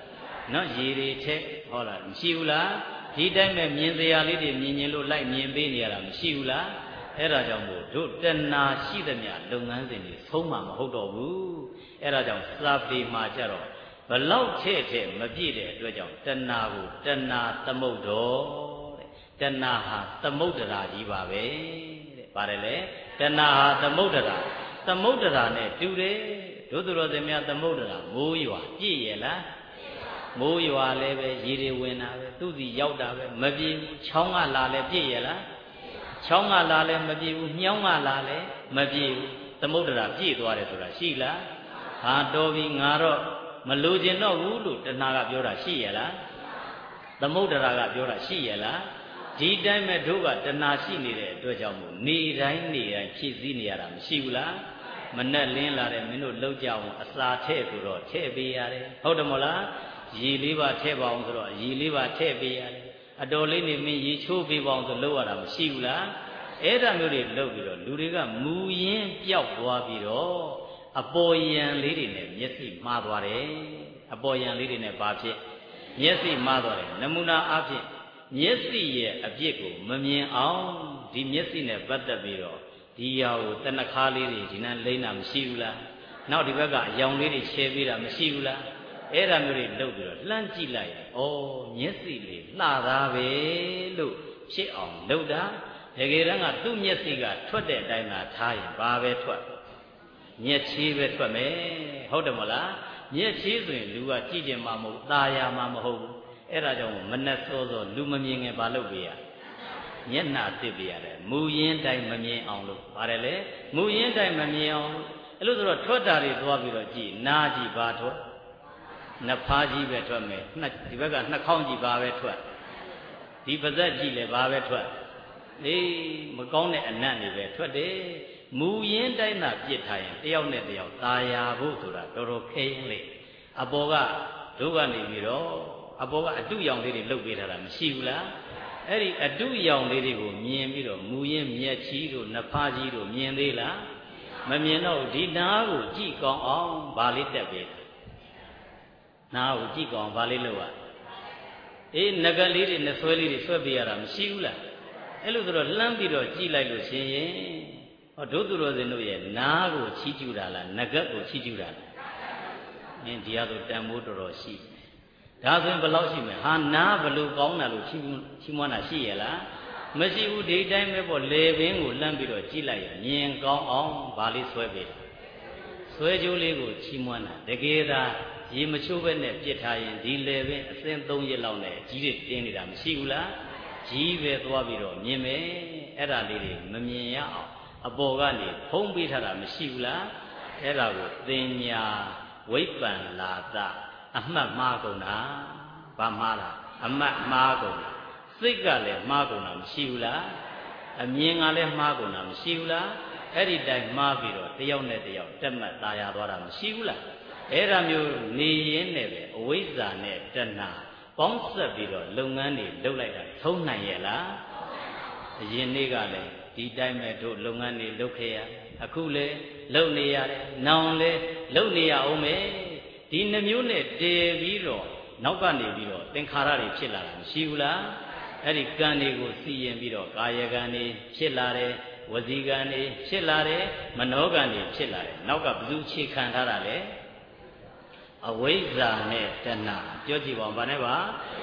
နော်ရေတွေထက်ဟောလားမရှိဘူးလားဒီတိုင်းမဲ့မြင်တရားလေးတွေမြင်မြင်လို့လိုက်မြင်ပေးနေရတာမရှိဘူးလားအဲ့ဒါကြောင့်မို့တို့တဏှာရှိသမျှလုပ်ငန်းစဉ်တွေဆုံးမှာမဟုတ်တော့ဘူးအဲ့ဒါကြောင့်စာပေမှာကြတော့ဘလောက်ထဲ့ထဲ့မပြည့်တဲ့အတွက်ကြောင့်တဏှာကိုတဏှာသမုဒ္ဒောတဲ့တဏှာဟာသမုဒ္ဒရာကြီးပါပဲတဲ့ပါတယ်လေတဏှာဟာသမုဒ္ဒရာသမုဒ္ဒရာနဲ့တူတယ်တို့သူတော်စင်များသမုဒ္ဒရာမိုးရွာပြည့်ရဲ့လားမိုးရွာလည်းပဲရေတွေဝင်တာပဲသူ့စီရောက်တာပဲမပြေဘူးချောင်းကလာလည်းပြည့်ရဲ့လားချောင်းကလာလည်းမပြေဘူးညောင်းကလာလည်းမပြေဘူးသမုဒ္ဒရာပြည့်သွားတယ်ဆိုတာရှိလားဟာတော်ပြီငါတော့မလိုချင်တော့ဘူးလို့တဏှာကပြောတာရှိရဲ့လားသမုဒ္ဒရာကပြောတာရှိရဲ့လားဒီတိုင်းမဲ့တို့ကတဏှာရှိနေတဲ့အတွက်ကြောင့်မို့နေတိုင်းနေတိုင်းဖြည့်ဆည်းနေရတာမရှိဘူးလားမနဲ့လင်းလာတယ်မင်းတို့လောက်ကြအောင်အစာထဲ့ဆိုတော့ထဲ့ပေးရတယ်ဟုတ်တယ်မို့လားရေလေးပါထဲ့ပါအောင်ဆိုတော့ရေလေးပါထဲ့ပေးရတယ်အတော်လေးနေမင်းရေချိုးပေးပါအောင်ဆိုလောက်ရတာမရှိဘူးလားအဲ့ဒါမျိုးတွေလုပ်ပြီးတော့လူတွေကမူရင်းပျောက်သွားပြီးတော့အပေါ်ယံလေးတွေနဲ့မျက်စိမှားသွားတယ်အပေါ်ယံလေးတွေနဲ့ဘာဖြစ်မျက်စိမှားသွားတယ်နမူနာအားဖြင့်မျက်စိရဲ့အပြစ်ကိုမမြင်အောင်ဒီမျက်စိနဲ့ပတ်သက်ပြီးတော့ဒီဟာကိုတဏှာလေးတွေဒီนั้นလိမ့်တာမရှိဘူးလားနောက်ဒီဘက်ကအယောင်လေးတွေချဲပေးတာမရှိဘူးလားအဲ့ဒါမျိုးတွေလုပ်ပြီးတော့လှမ်းကြည့်လိုက်ရင်ဩမျက်စိလေးလှသားပဲလို့ဖြစ်အောင်လုပ်တာတကယ်တမ်းကသူ့မျက်စိကထွက်တဲ့အတိုင်းသာထားရင်ဘာပဲထွက်မျက်ချေးပဲထွက်မယ်ဟုတ်တယ်မလားမျက်ချေးဆိုရင်လူကကြည့်ကြမှာမဟုတ်ตาရမှာမဟုတ်ဘူးအဲ့ဒါကြောင့်မနဲ့စောစောလူမမြင်ငယ်ဘာလုပ်ပေးရမျက်နှာတစ်ပေးရတယ်မူရင်းတိုင်းမမြင်အောင်လို့ပါတယ်လေမူရင်းတိုင်းမမြင်အောင်အဲ့လိုဆိုတော့ထွက်တာတွေသွားပြီးတော့ကြည့်နားကြည့်ဘာထွက်နှစ်ဖားကြီးပဲထွက်မယ်နှစ်ဒီဘက်ကနှစ်ခေါင်းကြည့်ဘာပဲထွက်ဒီပါးစပ်ကြည့်လဲဘာပဲထွက်အေးမကောင်းတဲ့အနံ့တွေပဲထွက်တယ်မူရင်းတိုင်းသာပြစ်ထားရင်တယောက်နဲ့တယောက်ตาရဖို့ဆိုတာတော်တော်ခဲရင်လေအပေါ်ကတို့ကနေပြီးတော့အပေါ်ကအတုရောင်လေးတွေလုတ်ပေးထားတာမရှိဘူးလားအဲ့ဒီအတုရောင်လေးတွေကိုမြင်ပြီးတော့မူရင်းမျက်ချီတို့နှဖားကြီးတို့မြင်သေးလားမမြင်တော့ဒီနားကိုကြည့်ကောင်းအောင်ဗာလေးတက်ပေးနားကိုကြည့်ကောင်းဗာလေးလုပ်ရအေးငကလေးတွေနဲ့ဆွဲလေးတွေဆွဲပေးရတာမရှိဘူးလားအဲ့လိုဆိုတော့လှမ်းပြီးတော့ကြည့်လိုက်လို့ရှင်ရင်ဟောဒုသူတော်စင်တို့ရဲ့နားကိုချီးကျူးတာလားငကကိုချီးကျူးတာလားအင်းဒီဟာဆိုတန်မိုးတော်တော်ရှိဒါဆိုရင်ဘယ်လောက်ရှိမလဲဟာနားဘလို့ကောင်းတာလို့ချီးချီးမွမ်းတာရှိရဲ့လားမရှိဘူးဒီတိုင်းပဲပေါ့လေပင်ကိုလှမ်းပြီးတော့ကြည့်လိုက်ရင်မြင်ကောင်းအောင်ဗာလေးဆွဲပေးဆွဲကြိုးလေးကိုချီးမွမ်းတာတကယ်သာရေမချိုးပဲနဲ့ပြစ်ထားရင်ဒီလေပင်အစင်းသုံးရက်လောက်နဲ့ကြီးတွေတင်းနေတာမရှိဘူးလားကြီးပဲသွားပြီးတော့မြင်မယ်အဲ့ဒါလေးတွေမမြင်ရအောင်အပေါ်ကနေဖုံးပေးထားတာမရှိဘူးလားအဲ့ဒါကိုသင်ညာဝိပ္ပံလာသအမှတ်မှားကုန်တာဘာမှားလားအမှတ်မှားကုန်တာစိတ်ကလည်းမှားကုန်တာမရှိဘူးလားအမြင်ကလည်းမှားကုန်တာမရှိဘူးလားအဲ့ဒီတိုင်မှားပြီးတော့တယောက်နဲ့တယောက်တက်မှတ်ตาရသွားတာမရှိဘူးလားအဲ့ဒါမျိုးနေရင်းနဲ့ပဲအဝိဇ္ဇာနဲ့တဏှာပေါင်းဆက်ပြီးတော့လုပ်ငန်းတွေလုပ်လိုက်တာသုံးနိုင်ရဲ့လားအရင်နေ့ကလည်းဒီတိုင်းပဲတို့လုပ်ငန်းတွေလုပ်ခဲ့ရအခုလေလုပ်နေရတယ်နောင်လေလုပ်နေရအောင်မယ်ဒီနှမျိုးနဲ့တည်ပြီးတော့နောက်ကနေပြီးတော့သင်္ခါရတွေဖြစ်လာတာမရှိဘူးလားအဲ့ဒီကံတွေကိုစီရင်ပြီးတော့ကာယကံတွေဖြစ်လာတယ်ဝစီကံတွေဖြစ်လာတယ်မနောကံတွေဖြစ်လာတယ်နောက်ကဘယ်သူခြေခံထားတာလဲအဝိဇ္ဇာနဲ့တဏှာပြောကြည့်ပါဦးဗာနဲ့ပါ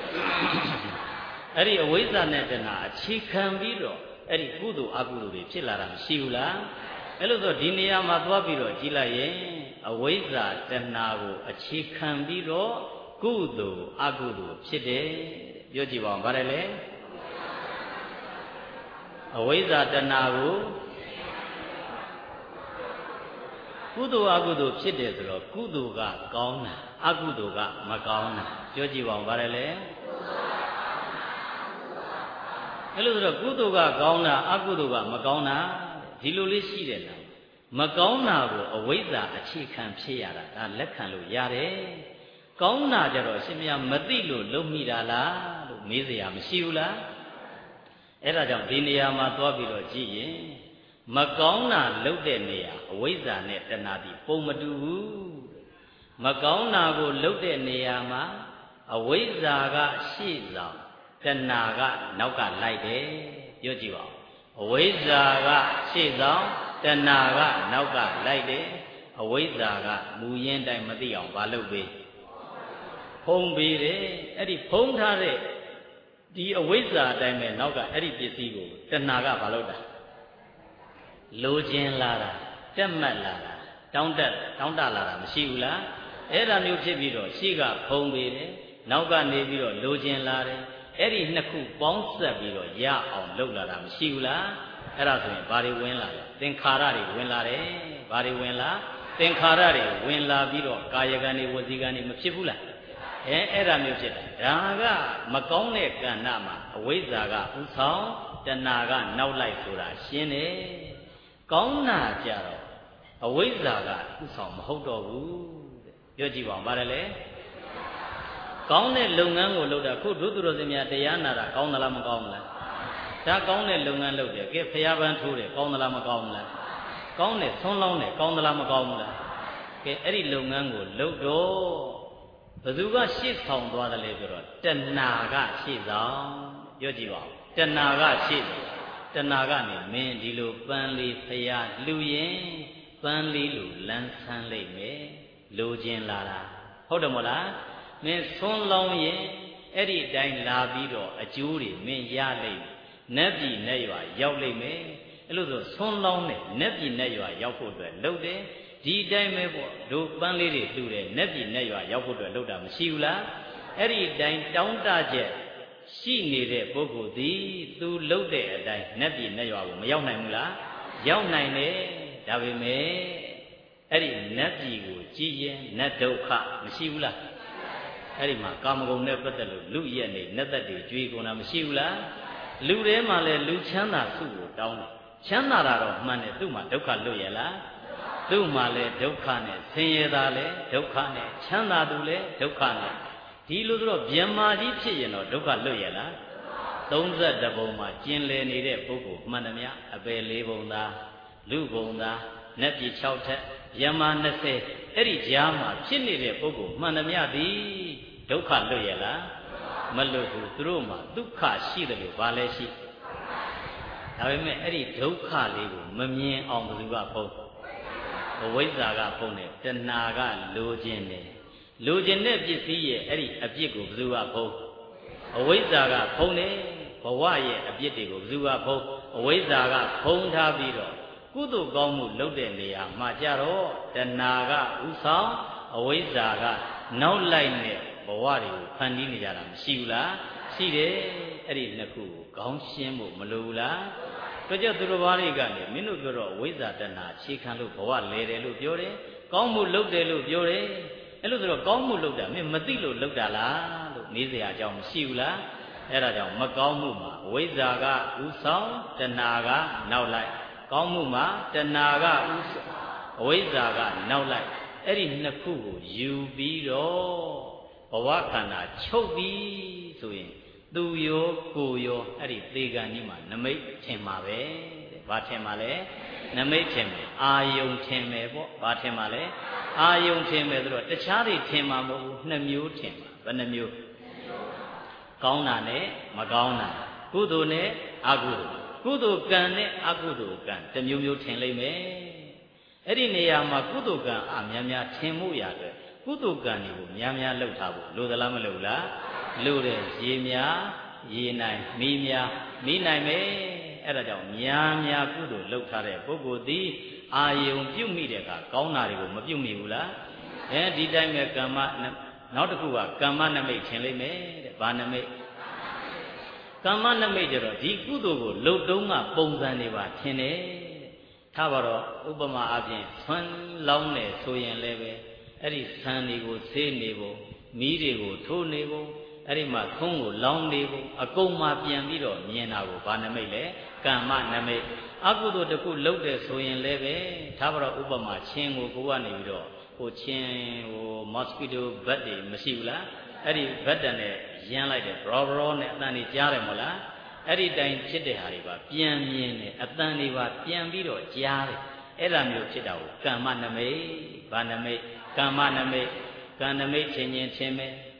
အဲ့ဒီအဝိဇ္ဇာနဲ့တဏှာအခြေခံပြီးတော့အဲ့ဒီကုသိုလ်အကုသိုလ်တွေဖြစ်လာတာမရှိဘူးလားအဲ့လိုဆိုဒီနေရာမှာသွားပြီးတော့ကြည့်လိုက်ရင်အဝိဇ္ဇာတဏှာကိုအခြေခံပြီးတော့ကုသိုလ်အကုသိုလ်ဖြစ်တယ်ပြောကြည့်ပါဦးဗါတယ်လေအဝိဇ္ဇာတဏှာကိုကုသိုလ်အကုသိုလ်ဖြစ်တယ်ဆိုတော့ကုသိုလ်ကကောင်းတာအကုသိုလ်ကမကောင်းတာပြောကြည့်ပါဦးဗါတယ်လေအဲ့လိုဆိုတော့ကုသိုလ်ကကောင်းတာအကုသိုလ်ကမကောင်းတာဒီလိုလေးရှိတယ်လားမကောင်းတာကိုအဝိဇ္ဇာအခြေခံဖြစ်ရတာဒါလက်ခံလို့ရတယ်ကောင်းတာကြတော့အရှင်မယားမသိလို့လုံမိတာလားလို့မေးစရာမရှိဘူးလားအဲ့ဒါကြောင့်ဒီနေရာမှာသွားပြီးတော့ကြည့်ရင်မကောင်းတာလုပ်တဲ့နေရာအဝိဇ္ဇာနဲ့တဏှာတိပုံမတူဘူးမကောင်းတာကိုလုပ်တဲ့နေရာမှာအဝိဇ္ဇာကရှေ့ဆောင်တဏှာကနောက်ကလိုက်တယ်ပြောကြည့်ပါဦးအဝိဇ္ဇာကရှေ့ဆောင်တဏှာကနောက်ကလိုက်တယ်အဝိဇ္ဇာကမူရင်းတိုင်းမသိအောင်မလုပ်ပေးဖုံးပေးတယ်အဲ့ဒီဖုံးထားတဲ့ဒီအဝိဇ္ဇာအတိုင်းပဲနောက်ကအဲ့ဒီပစ္စည်းကိုတဏှာကမလုပ်တာလိုချင်လာတာတက်မှတ်လာတာတောင်းတက်တောင်းတလာတာမရှိဘူးလားအဲ့ဒါမျိုးဖြစ်ပြီးတော့ရှေ့ကဖုံးပေးတယ်နောက်ကနေပြီးတော့လိုချင်လာတယ်အဲ့ဒီနှစ်ခုပေါင်းဆက်ပြီးတော့ရအောင်လုပ်လာတာမရှိဘူးလားအဲ့ဒါဆိုရင်ဘာတွေဝင်လာလဲသင်္ခါရတွေဝင်လာတယ်ဘာတွေဝင်လာသင်္ခါရတွေဝင်လာပြီးတော့ကာယကံတွေဝစီကံတွေမဖြစ်ဘူးလားအဲအဲ့ဒါမျိုးဖြစ်တာဒါကမကောင်းတဲ့ကဏ္ဍမှာအဝိဇ္ဇာကဥဆောင်တဏှာကနောက်လိုက်ဆိုတာရှင်းတယ်ကောင်းတာကြတော့အဝိဇ္ဇာကဥဆောင်မဟုတ်တော့ဘူးတဲ့ပြောကြည့်ပါဦးဗါတယ်လေကောင်းတဲ့လုပ်ငန်းကိုလုပ်တာခုဒုသူတော်စင်များတရားနာတာကောင်းသလားမကောင်းဘူးလားဒါကောင်းတဲ့လုပ်ငန်းလုပ်တယ်ကဲဖျားပန်းထိုးတယ်ကောင်းသလားမကောင်းဘူးလားကောင်းတယ်ဆွန်းလောင်းတယ်ကောင်းသလားမကောင်းဘူးလားကဲအဲ့ဒီလုပ်ငန်းကိုလုပ်တော့ဘယ်သူကရှေ့ဆောင်သွားတယ်လဲဆိုတော့တဏှာကရှေ့ဆောင်ပြောကြည့်ပါဦးတဏှာကရှေ့ဆောင်တဏှာကနေမင်းဒီလိုပန်းလေးဖျားလူရင်ပန်းလေးလိုလန်းဆန်းလိုက်မယ်လိုချင်လာတာဟုတ်တယ်မဟုတ်လားမင်းဆွန်းလောင်းရင်အဲ့ဒီအတိုင်းလာပြီးတော့အကျိုးတွေမင်းရလိမ့်မယ်နတ်ပြည်နတ်ရွာရောက်လိမ့်မယ်အဲ့လိုဆိုဆွန်းလောင်းတဲ့နတ်ပြည်နတ်ရွာရောက်ဖို့အတွက်လုပ်တယ်ဒီအတိုင်းပဲပေါ့တို့ပန်းလေးတွေလှူတယ်နတ်ပြည်နတ်ရွာရောက်ဖို့အတွက်လုပ်တာမရှိဘူးလားအဲ့ဒီအတိုင်းတောင်းတချက်ရှိနေတဲ့ပုဂ္ဂိုလ်သည်သူလုပ်တဲ့အတိုင်းနတ်ပြည်နတ်ရွာကိုမရောက်နိုင်ဘူးလားရောက်နိုင်တယ်ဒါပေမဲ့အဲ့ဒီနတ်ပြည်ကိုကြည်ရင်နတ်ဒုက္ခမရှိဘူးလားအဲ့ဒီမှာကာမဂုဏ်နဲ့ပတ်သက်လို့လူရက်နေနတ်သက်တွေကြွေးကုန်တာမရှိဘူးလားလူထဲမှာလဲလူချမ်းသာစုကိုတောင်းတယ်ချမ်းသာတာတော့မှန်တယ်သူ့မှာဒုက္ခလွတ်ရလားသူ့မှာလဲဒုက္ခနဲ့ဆင်းရဲတာလဲဒုက္ခနဲ့ချမ်းသာသူလဲဒုက္ခနဲ့ဒီလိုဆိုတော့ဗျမ္မာကြီးဖြစ်ရင်တော့ဒုက္ခလွတ်ရလားသုံးဆယ့်တစ်ပုံမှာကျင်လည်နေတဲ့ပုဂ္ဂိုလ်မှန်သမျှအပယ်လေးပုံသားလူပုံသားနတ်ပြည်၆ထက်ဗျမ္မာ၂၀အဲ့ဒီကြားမှာဖြစ်နေတဲ့ပုဂ္ဂိုလ်မှန်သမျှသည်ဒုက္ခလွတ်ရလားမလွတ်ဘူးသူတို့မှာဒုက္ခရှိတယ်လို့ဘာလဲရှိဒါပေမဲ့အဲ့ဒီဒုက္ခလေးကိုမမြင်အောင်ဘယ်သူကဖုံးအဝိဇ္ဇာကဖုံးတယ်တဏှာကလိုခြင်းတယ်လိုခြင်းတဲ့ပစ္စည်းရဲ့အဲ့ဒီအပြစ်ကိုဘယ်သူကဖုံးအဝိဇ္ဇာကဖုံးတယ်ဘဝရဲ့အပြစ်တွေကိုဘယ်သူကဖုံးအဝိဇ္ဇာကဖုံးထားပြီးတော့ကုသိုလ်ကောင်းမှုလုပ်တဲ့နေရာမှာကြတော့တဏှာကဥဆောင်အဝိဇ္ဇာကနောက်လိုက်နဲ့ဘဝတွေကိုဖန်တီးနေကြတာမရှိဘူးလားရှိတယ်အဲ့ဒီနှစ်ခုကိုခေါင်းရှင်းဖို့မလိုဘူးလားတို့ကြောင့်သူတော်ဘာတွေကနေမင်းတို့ပြောတော့အဝိဇ္ဇာတဏှာခြေခံလို့ဘဝလဲတယ်လို့ပြောတယ်ကောင်းမှုလုပ်တယ်လို့ပြောတယ်အဲ့လိုဆိုတော့ကောင်းမှုလုပ်တာမင်းမသိလို့လုပ်တာလားလို့မေးစရာအကြောင်းမရှိဘူးလားအဲ့ဒါကြောင့်မကောင်းမှုမှာအဝိဇ္ဇာကဥဆောင်တဏှာကနောက်လိုက်ကောင်းမှုမှာတဏှာကဥဆောင်အဝိဇ္ဇာကနောက်လိုက်အဲ့ဒီနှစ်ခုကိုယူပြီးတော့ဘဝခန္ဓာချုပ်ပြီးဆိုရင်သူရောကိုရောအဲ့ဒီသေကံကြီးမှာနမိတ်ထင်မှာပဲတဲ့ဘာထင်မှာလဲနမိတ်ထင်မယ်အာယုံထင်မယ်ပေါ့ဘာထင်မှာလဲအာယုံထင်မယ်ဆိုတော့တခြားတွေထင်မှာမဟုတ်ဘူးနှစ်မျိုးထင်မှာဘယ်နှမျိုးကောင်းတာနဲ့မကောင်းတာကုသိုလ်နဲ့အကုသိုလ်ကုသိုလ်ကံနဲ့အကုသိုလ်ကံတစ်မျိုးမျိုးထင်လိမ့်မယ်အဲ့ဒီနေရာမှာကုသိုလ်ကံအများများထင်မှုရတဲ့ကုသိုလ်ကံတွေကိုများများလှုပ်ထားဖို့လိုသလားမလိုဘူးလားလိုတယ်ရေများရေနိုင်မီးများမီးနိုင်မယ်အဲ့ဒါကြောင့်များများကုသိုလ်လှုပ်ထားတဲ့ပုဂ္ဂိုလ်သည်အာယုံပြုတ်မိတဲ့အခါကောင်းတာတွေကိုမပြုတ်မိဘူးလားအဲဒီတိုင်းပဲကမ္မနောက်တစ်ခုကကမ္မနမိတ်ထင်လိမ့်မယ်တဲ့ဘာနမိတ်ကမ္မနမိတ်ကြတော့ဒီကုသိုလ်ကိုလှုပ်တုံးကပုံစံတွေပါထင်တယ်ထားပါတော့ဥပမာအပြင်ဆွမ်းလောင်းတယ်ဆိုရင်လည်းပဲအဲ့ဒီဆံတွေကိုဆေးနေဖို့မီးတွေကိုထိုးနေဖို့အဲ့ဒီမှာသုံးကိုလောင်းနေဖို့အကုန်မှပြန်ပြီးတော့မြင်တာကိုဘာနမိတ်လဲကမ္မနမိတ်အကုသိုလ်တစ်ခုလုပ်တယ်ဆိုရင်လည်းပဲထားပါတော့ဥပမာချင်းကိုကိုကနေပြီးတော့ဟိုချင်းဟိုမော်စကီတိုဘတ်တွေမရှိဘူးလားအဲ့ဒီဘတ်တန်နဲ့ရမ်းလိုက်တယ်ဘရောဘရောနဲ့အတန်တွေကြားတယ်မဟုတ်လားအဲ့ဒီတိုင်ဖြစ်တဲ့ဟာတွေပါပြန်မြင်တယ်အတန်တွေပါပြန်ပြီးတော့ကြားတယ်အဲ့ဒါမျိုးဖြစ်တာကိုကမ္မနမိတ်ဘာနမိတ်ကမ္မနမိတ်ကံနမိတ်ချင်းချင်းချင်းပဲက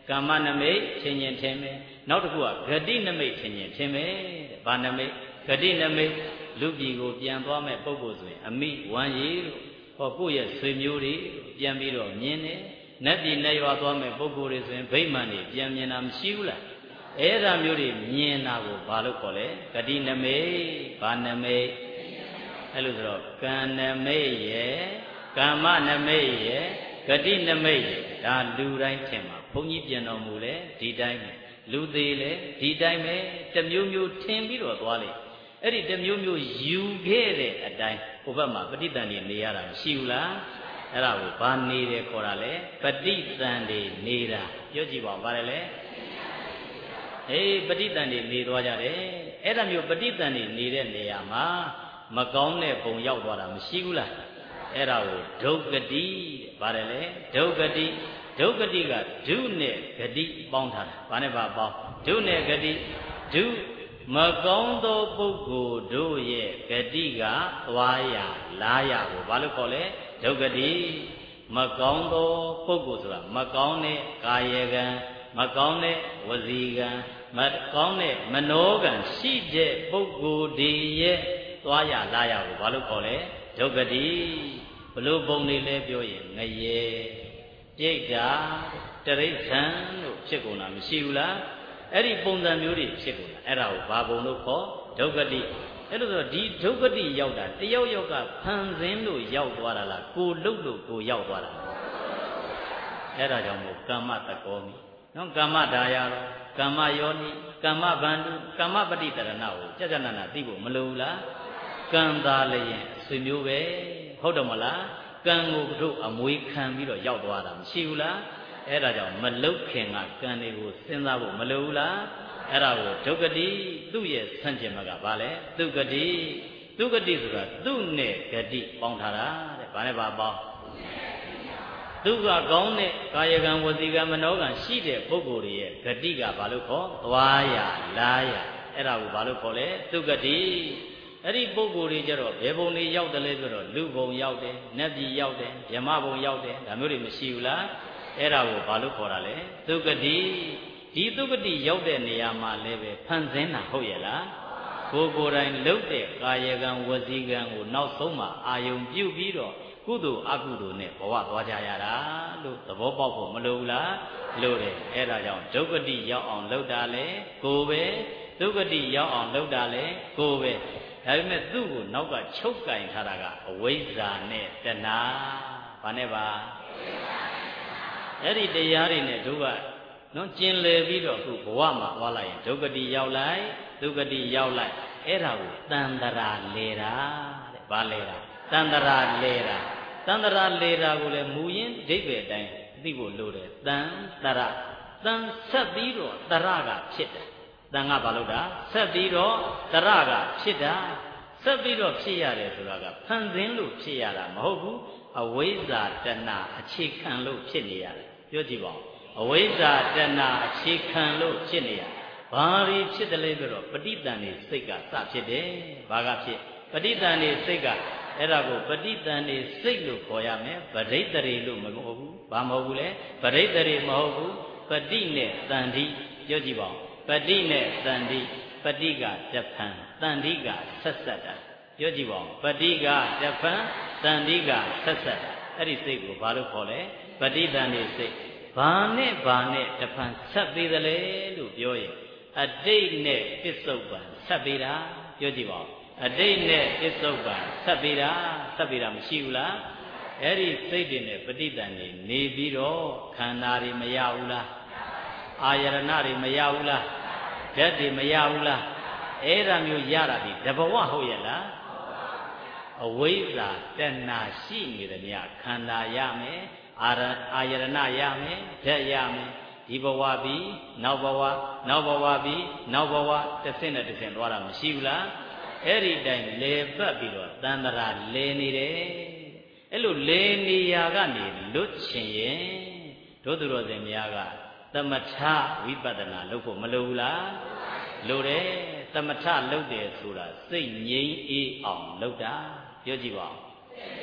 ကာမနမိတ်ထင်ရင်ထင်မယ်နောက်တစ်ခုကဂတိနမိတ်ထင်ရင်ထင်မယ်တဲ့ဘာနမိတ်ဂတိနမိတ်လူပြည်ကိုပြန်သွားမဲ့ပုဂ္ဂိုလ်ဆိုရင်အမိဝမ်းရည်လို့ဟောကိုယ့်ရဲ့ဆွေမျိုးတွေပြန်ပြီးတော့မြင်တယ်နတ်ပြည်နဲ့ရွာသွားမဲ့ပုဂ္ဂိုလ်တွေဆိုရင်ဗိမာန်တွေပြန်မြင်တာမရှိဘူးလားအဲ့ဒါမျိုးတွေမြင်တာကိုဘာလို့ခေါ်လဲဂတိနမိတ်ဘာနမိတ်အဲ့လိုဆိုတော့ကံနမိတ်ရဲ့ကာမနမိတ်ရဲ့ဂတိနမိတ်ရဲ့ဒါလူတိုင်းထင်မှာဘုန်းကြီးပြန်တော်မူလဲဒီတိုင်းပဲလူသေးလဲဒီတိုင်းပဲတမျိုးမျိုးထင်ပြီးတော့သွားလိမ့်အဲ့ဒီတမျိုးမျိုးယူခဲ့တဲ့အတိုင်းဟိုဘက်မှာပဋိသန္ဓေနေရတာမရှိဘူးလားအဲ့ဒါကိုဘာနေတယ်ခေါ်တာလဲပဋိသန္ဓေနေတာပြောကြည့်ပါဦးဘာလဲလဲအေးပဋိသန္ဓေနေသွားကြတယ်အဲ့ဒါမျိုးပဋိသန္ဓေနေတဲ့နေရာမှာမကောင်းတဲ့ပုံရောက်သွားတာမရှိဘူးလားအဲ့ဒါကိုဒုက္ခတိဘာလဲလဲဒုက္ခတိဒုက္ခတိကဒုနဲ့ဂတိပေါင်းထားတာဘာနဲ့ပါပေါင်းဒုနဲ့ဂတိဒုမကောင်းသောပုဂ္ဂိုလ်တို့ရဲ့ဂတိကသွားရလာရကိုဘာလို့ခေါ်လဲဒုက္ခတိမကောင်းသောပုဂ္ဂိုလ်ဆိုတာမကောင်းတဲ့ကာယကံမကောင်းတဲ့ဝစီကံမကောင်းတဲ့မနောကံရှိတဲ့ပုဂ္ဂိုလ်တွေရဲ့သွားရလာရကိုဘာလို့ခေါ်လဲဒုက္ခတိဘလို့ပုံနေလဲပြောရင်ငရေပြိတ္တာတရိစ္ဆာန်လို့ဖြစ်ကုန်တာမရှိဘူးလားအဲ့ဒီပုံစံမျိုးတွေဖြစ်ကုန်တာအဲ့ဒါကိုဘာပုံလို့ခေါ်ဒုက္ခတိအဲ့လိုဆိုဒီဒုက္ခတိရောက်တာတယောက်ယောက်ကဖန်ဆင်းလို့ရောက်သွားတာလားကိုလှုပ်လို့ကိုရောက်သွားတာအဲ့ဒါကြောင့်မို့ကမ္မတကောမိနော်ကမ္မဒါယရောကမ္မယောနိကမ္မဗန္တုကမ္မပฏิတရဏကိုကြကြနာနာသိဖို့မလိုဘူးလားကံသားလည်းရင်ဆွေမျိုးပဲဟုတ်တယ်မလားကံကိုတို့အမွေခံပြီးတော့ရောက်သွားတာမရှိဘူးလားအဲ့ဒါကြောင့်မလုတ်ခင်ကကံတွေကိုစဉ်းစားဖို့မလိုဘူးလားအဲ့ဒါကိုဒုက္ခတိသူ့ရဲ့ဆန့်ကျင်ဘက်ကဘာလဲဒုက္ခတိဒုက္ခတိဆိုတာသူ့နဲ့ဂတိပေါင်းထားတာတဲ့ဘာနဲ့ဘာပေါင်းသူကကောင်းတဲ့ကာယကံဝစီကံမနောကံရှိတဲ့ပုဂ္ဂိုလ်ရဲ့ဂတိကဘာလို့ခေါ်သွားရလာရအဲ့ဒါကိုဘာလို့ခေါ်လဲဒုက္ခတိအဲ့ဒီပုဂ္ဂိုလ်တွေကြတော့ဘယ်ဘုံတွေရောက်တယ်လဲဆိုတော့လူဘုံရောက်တယ်နတ်ပြည်ရောက်တယ်ယမဘုံရောက်တယ်ဒါမျိုးတွေမရှိဘူးလားအဲ့ဒါကိုဘာလို့ခေါ်တာလဲဒုက္ခတိဒီဒုက္ခတိရောက်တဲ့နေရာမှာလည်းပဲဖန်ဆင်းတာဟုတ်ရဲ့လားကိုယ်ကိုယ်တိုင်လှုပ်တဲ့ကာယကံဝစီကံကိုနောက်ဆုံးမှာအာယုံပြုတ်ပြီးတော့ကုသိုလ်အကုသိုလ်နဲ့ဘဝသွားကြရတာလို့သဘောပေါက်ဖို့မလိုဘူးလားလို့တယ်အဲ့ဒါကြောင့်ဒုက္ခတိရောက်အောင်လှုပ်တာလေကိုယ်ပဲဒုက္ခတိရောက်အောင်လှုပ်တာလေကိုယ်ပဲဒါပေမဲ့သူ့ကိုနောက်ကချုပ်ကင်ထားတာကအဝိဇ္ဇာနဲ့တဏှာဘာနဲ့ပါအဲ့ဒီတရားတွေနဲ့တို့ကနော်ကျင်လည်ပြီးတော့အခုဘဝမှာသွားလိုက်ရင်ဒုက္ခတိရောက်လိုက်ဒုက္ခတိရောက်လိုက်အဲ့ဒါကိုတန်တရာလေတာတဲ့ဘာလေတာတန်တရာလေတာတန်တရာလေတာကိုလည်းမူရင်းဒိဋ္ဌိအတိုင်းသိဖို့လိုတယ်တန်တရာတန်ဆက်ပြီးတော့တရကဖြစ်တယ်တန်ကဘာလို့တာဆက်ပြီးတော့တရကဖြစ်တာဆက်ပြီးတော့ဖြစ်ရတယ်ဆိုတာကဖန်ဆင်းလို့ဖြစ်ရတာမဟုတ်ဘူးအဝိဇ္ဇာတဏှာအခြေခံလို့ဖြစ်နေရတယ်ပြောကြည့်ပါဦးအဝိဇ္ဇာတဏှာအခြေခံလို့ဖြစ်နေရဘာတွေဖြစ်တယ်လဲဆိုတော့ပဋိသန္ဓေစိတ်ကစဖြစ်တယ်ဘာကဖြစ်ပဋိသန္ဓေစိတ်ကအဲ့ဒါကိုပဋိသန္ဓေစိတ်လို့ခေါ်ရမယ်ပဋိတ္တရေလို့မဟုတ်ဘူးဘာမဟုတ်ဘူးလဲပဋိတ္တရေမဟုတ်ဘူးပဋိနဲ့တန္တိပြောကြည့်ပါဦးပဋိနဲ့တန္တိပဋိကတဖန်တန္တိကဆက်ဆက်တာပြောကြည့်ပါဦးပဋိကတဖန်တန္တိကဆက်ဆက်တာအဲ့ဒီစိတ်ကိုဘာလို့ခေါ်လဲပဋိသန္ဓေစိတ်ဘာနဲ့ဘာနဲ့တဖန်ဆက်ပေးသလဲလို့ပြောရင်အတိတ်နဲ့ပစ္စုပန်ဆက်ပေးတာပြောကြည့်ပါဦးအတိတ်နဲ့ပစ္စုပန်ဆက်ပေးတာဆက်ပေးတာမရှိဘူးလားအဲ့ဒီစိတ်တွေနဲ့ပဋိသန္ဓေနေပြီးတော့ခန္ဓာတွေမရဘူးလားအာယရဏတွေမရဘူးလားဓာတ်တွေမရဘူးလားအဲ့ဒါမျိုးရတာဒီတဘဝဟုတ်ရဲ့လားအဝိဇ္ဇာတဏှာရှိနေတယ်များခန္ဓာရမယ်အာရအာယရဏရမယ်ဓာတ်ရမယ်ဒီဘဝပြီးနောက်ဘဝနောက်ဘဝပြီးနောက်ဘဝတစ်ဆင့်နဲ့တစ်ဆင့်သွားတာမရှိဘူးလားအဲ့ဒီတိုင်လေပတ်ပြီးတော့တန်တရာလေနေတယ်အဲ့လိုလေနေရာကနေလွတ်ချင်ရင်တို့သူတော်စင်များကသမထဝိပဿနာလုပ်ဖို့မလိုဘူးလားလိုတယ်သမထလုပ်တယ်ဆိုတာစိတ်ငြိမ်းအေးအောင်လုပ်တာပြောကြည့်ပါဦး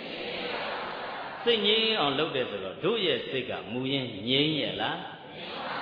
စိတ်ငြိမ်းအောင်လုပ်တယ်ဆိုတော့တို့ရဲ့စိတ်ကမူရင်းငြိမ်းရဲ့လား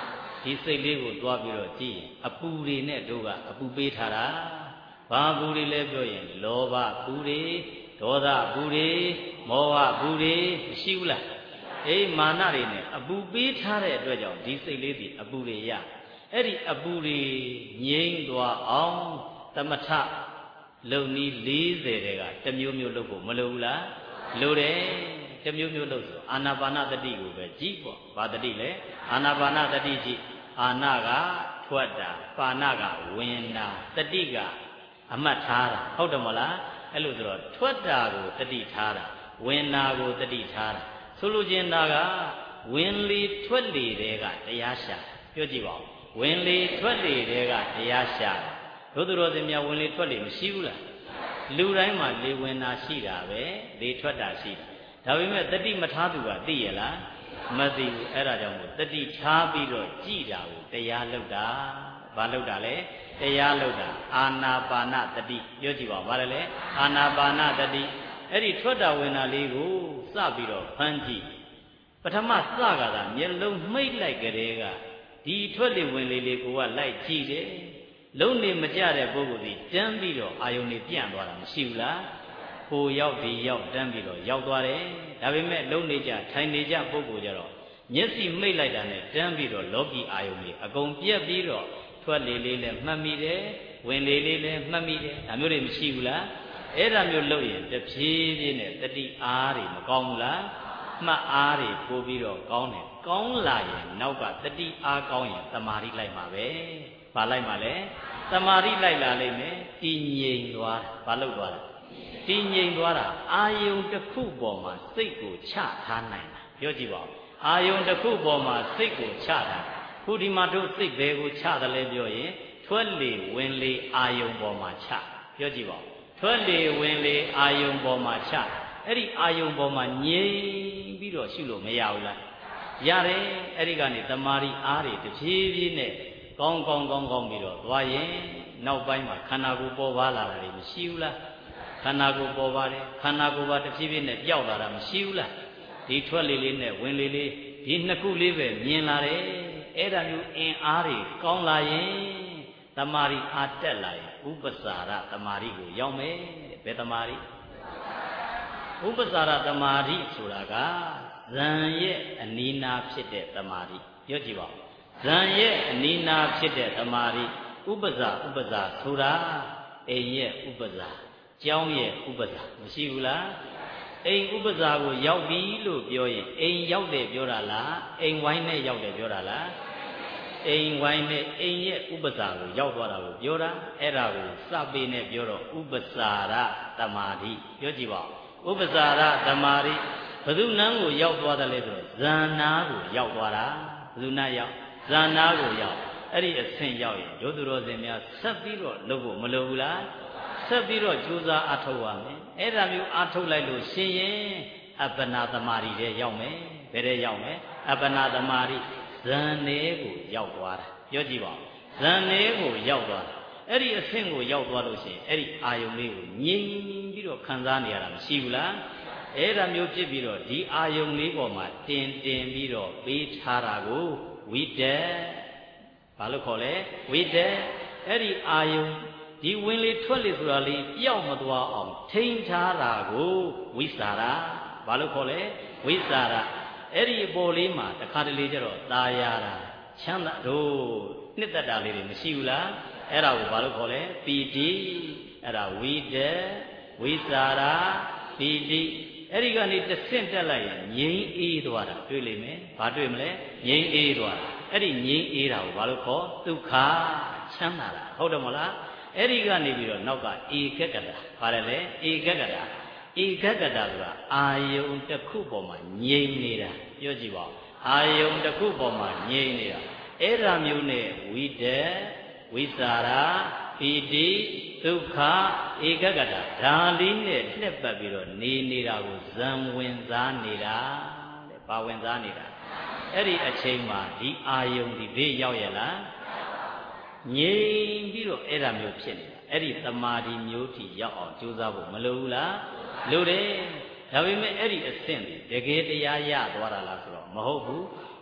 ဒီစိတ်လေးကိုတွားပြီးတော့ကြည့်ရင်အပူတွေနဲ့တို့ကအပူပေးထားတာဘာပူတွေလဲပြောရင်လောဘပူတွေဒေါသပူတွေမောဟပူတွေမရှိဘူးလားအေးမာနတွေနဲ့အပူပေးထားတဲ့အတွက်ကြောင့်ဒီစိတ်လေးဒီအပူတွေရအဲ့ဒီအပူတွေငြိမ်းသွားအောင်သမထလုံနည်း၄၀တဲကတစ်မျိုးမျိုးလုပ်ဖို့မလိုဘူးလားလိုတယ်တစ်မျိုးမျိုးလုပ်ဆိုအာနာပါနတတိကိုပဲကြည့်ပေါ့ဘာတတိလဲအာနာပါနတတိကြည့်အာနာကထွက်တာပါဏကဝင်တာတတိကအမှတ်ထားတာဟုတ်တယ်မလားအဲ့လိုဆိုတော့ထွက်တာကိုတတိထားတာဝင်တာကိုတတိထားတာဆိုလိုချင်တာကဝင်လေထွက်လေတွေကတရားရှာပြောကြည့်ပါဦးဝင်လေထွက်လေတွေကတရားရှာဘုသူတော်စင်များဝင်လေထွက်လေမရှိဘူးလားလူတိုင်းမှာလေဝင်တာရှိတာပဲလေထွက်တာရှိတာဒါပေမဲ့တတိမထားသူကသိရလားမသိဘူးအဲ့ဒါကြောင့်မို့တတိထားပြီးတော့ကြည်တာကိုတရားလုပ်တာဘာလုပ်တာလဲတရားလုပ်တာအာနာပါနတတိပြောကြည့်ပါဦးဘာလဲလဲအာနာပါနတတိအဲ့ဒီထွက်တာဝင်တာလေးကိုစပြီးတော့ဖမ်းကြည့်ပထမစကသာမျက်လုံးမှိတ်လိုက်ကြတဲ့ကဒီထွက်လေဝင်လေလေးကိုကလိုက်ကြည့်တယ်လုံးနေမကြတဲ့ပုဂ္ဂိုလ်ဒီတန်းပြီးတော့အာယုန်နေပြန့်သွားတာမရှိဘူးလားဟိုရောက်ဒီရောက်တန်းပြီးတော့ရောက်သွားတယ်ဒါပေမဲ့လုံးနေကြထိုင်နေကြပုဂ္ဂိုလ်ကြတော့မျက်စိမိတ်လိုက်တာနဲ့တန်းပြီးတော့လောကီအာယုန်ကြီးအကုန်ပြက်ပြီးတော့ထွက်လေလေးလည်းမှတ်မိတယ်ဝင်လေလေးလည်းမှတ်မိတယ်ဒါမျိုးတွေမရှိဘူးလားအဲ့ဒါမျိုးလုပ်ရင်တဖြည်းဖြည်းနဲ့တတိအားတွေမကောင်းဘူးလားမှတ်အားတွေပို့ပြီးတော့ကောင်းတယ်ကောင်းလာရင်နောက်ကတတိအားကောင်းရင်သမာဓိလိုက်မှာပဲဘာလိုက်မှာလဲသမာဓိလိုက်လာလိမ့်မယ်တည်ငြိမ်သွားတာဘာလို့သွားလဲတည်ငြိမ်သွားတာအာယုံတစ်ခုပေါ်မှာစိတ်ကိုချထားနိုင်တာပြောကြည့်ပါဦးအာယုံတစ်ခုပေါ်မှာစိတ်ကိုချတာခုဒီမှာတို့စိတ်ဘယ်ကိုချတယ်လဲပြောရင်ထွက်လေဝင်လေအာယုံပေါ်မှာချပြောကြည့်ပါဦးထွက်လေဝင်လေအာယုံပေါ်မှာချအဲ့ဒီအာယုံပေါ်မှာငြိမ်ပြီးတော့ရှုလို့မရဘူးလားရတယ်အဲ့ဒီကနေတမာရီအားတွေတဖြည်းဖြည်းနဲ့ကောင်းကောင်းကောင်းကောင်းပြီးတော့သွားရင်နောက်ပိုင်းမှာခန္ဓာကိုယ်ပေါ်ပါလာတာတွေမရှိဘူးလားခန္ဓာကိုယ်ပေါ်ပါတယ်ခန္ဓာကိုယ်ပါတဖြည်းဖြည်းနဲ့ပျောက်လာတာမရှိဘူးလားဒီထွက်လေလေးနဲ့ဝင်လေလေးဒီနှစ်ခုလေးပဲမြင်လာတယ်အဲ့ဒါမျိုးအင်အားတွေကောင်းလာရင်တမာရီအားတက်လာရင်ဥပ္ပစာရတမာရီကိုရောက်မယ်ဘယ်တမာရီဥပ္ပစာရတမာရီဆိုတာကဇံရဲ့အနိနာဖြစ်တဲ့တမာရီပြောကြည့်ပါဦးဇံရဲ့အနိနာဖြစ်တဲ့တမာရီဥပ္ပဇာဥပ္ပဇာဆိုတာအိမ်ရဲ့ဥပ္ပဇာကျောင်းရဲ့ဥပ္ပဇာမရှိဘူးလားအိမ်ဥပ္ပဇာကိုရောက်ပြီလို့ပြောရင်အိမ်ရောက်တယ်ပြောတာလားအိမ်ဝိုင်းနဲ့ရောက်တယ်ပြောတာလားအိမ်ဝိုင်းနဲ့အိမ်ရဲ့ဥပ္ပဇာကိုရောက်သွားတာကိုပြောတာအဲ့ဒါကိုစပေနဲ့ပြောတော့ဥပ္ပစာရတမာတိပြောကြည့်ပါဦးဥပ္ပစာရတမာတိဘယ်သူနန်းကိုရောက်သွားတယ်လဲဆိုတော့ဇာနာကိုရောက်သွားတာဘယ်သူနန်းရောက်ဇာနာကိုရောက်အဲ့ဒီအဆင့်ရောက်ရင်ဒုသူတော်စင်များဆက်ပြီးတော့လုပ်ဖို့မလိုဘူးလားဆက်ပြီးတော့ကြိုးစားအားထုတ်ရမယ်အဲ့ဒါမျိုးအားထုတ်လိုက်လို့ရှင်ရင်အပ္ပနာသမารီတဲ့ရောက်မယ်ဘယ်တဲ့ရောက်မယ်အပ္ပနာသမารီဇန်နေကိုရောက်သွားတာပြောကြည့်ပါဦးဇန်နေကိုရောက်သွားတာအဲ့ဒီအဆင့်ကိုရောက်သွားလို့ရှိရင်အဲ့ဒီအာယုံလေးကိုငြိမ်ပြီးတော့ခံစားနေရတာမရှိဘူးလားအဲ့ဒါမျိုးဖြစ်ပြီးတော့ဒီအာယုံလေးပေါ်မှာတင်တင်ပြီးတော့ပေးထားတာကိုဝိတက်ဘာလို့ခေါ်လဲဝိတက်အဲ့ဒီအာယုံဒီဝင်လေထွက်လေဆိုတာလေးပျောက်မသွားအောင်ထိန်းထားတာကိုဝိစာရဘာလို့ခေါ်လဲဝိစာရအဲ့ဒီအပေါ်လေးမှာတခါတလေကျတော့ตาရတာချမ်းသာတို့နှစ်သက်တာလေးတွေမရှိဘူးလားအဲ့ဒါကိုဘာလို့ခေါ်လဲပီတိအဲ့ဒါဝိတက်ဝိစာရပီတိအဲ့ဒီကနေတဆင့်တက်လိုက်ရင်ငြိမ်းအေးသွားတာတွေ့လိမ့်မယ်ဘာတွေ့မလဲငြိမ်းအေးသွားတာအဲ့ဒီငြိမ်းအေးတာကိုဘာလို့ခေါ်ဒုက္ခချမ်းသာတာဟုတ်တယ်မလားအဲ့ဒီကနေပြီးတော့နောက်ကဧကကတာဘာလဲလဲဧကကတာဧကကတာဆိုတာအာယုံတစ်ခုပေါ်မှာငြိမ်နေတာပြောကြည့်ပါဦးအာယုံတစ်ခုပေါ်မှာငြိမ်နေတာအဲ့ဒါမျိုးနဲ့ဝိတက်ဝိစာရပီတိဒုက္ခဧကကတာဒါလေးနဲ့လှက်ပတ်ပြီးတော့နေနေတာကိုဇံဝင်စားနေတာတဲ့ဘာဝင်စားနေတာအဲ့ဒီအချိန်မှာဒီအာယုံဒီဘေးရောက်ရလားငြိမ်ပြီးတော့အဲ့ဒါမျိုးဖြစ်နေတာအဲ့ဒီတမာဒီမျိုးထိရောက်အောင်ကြိုးစားဖို့မလိုဘူးလားလိုတယ်ဒါပေမဲ့အဲ့ဒီအဆင့်တကယ်တရားရသွားတာလားဆိုတော့မဟုတ်ဘူး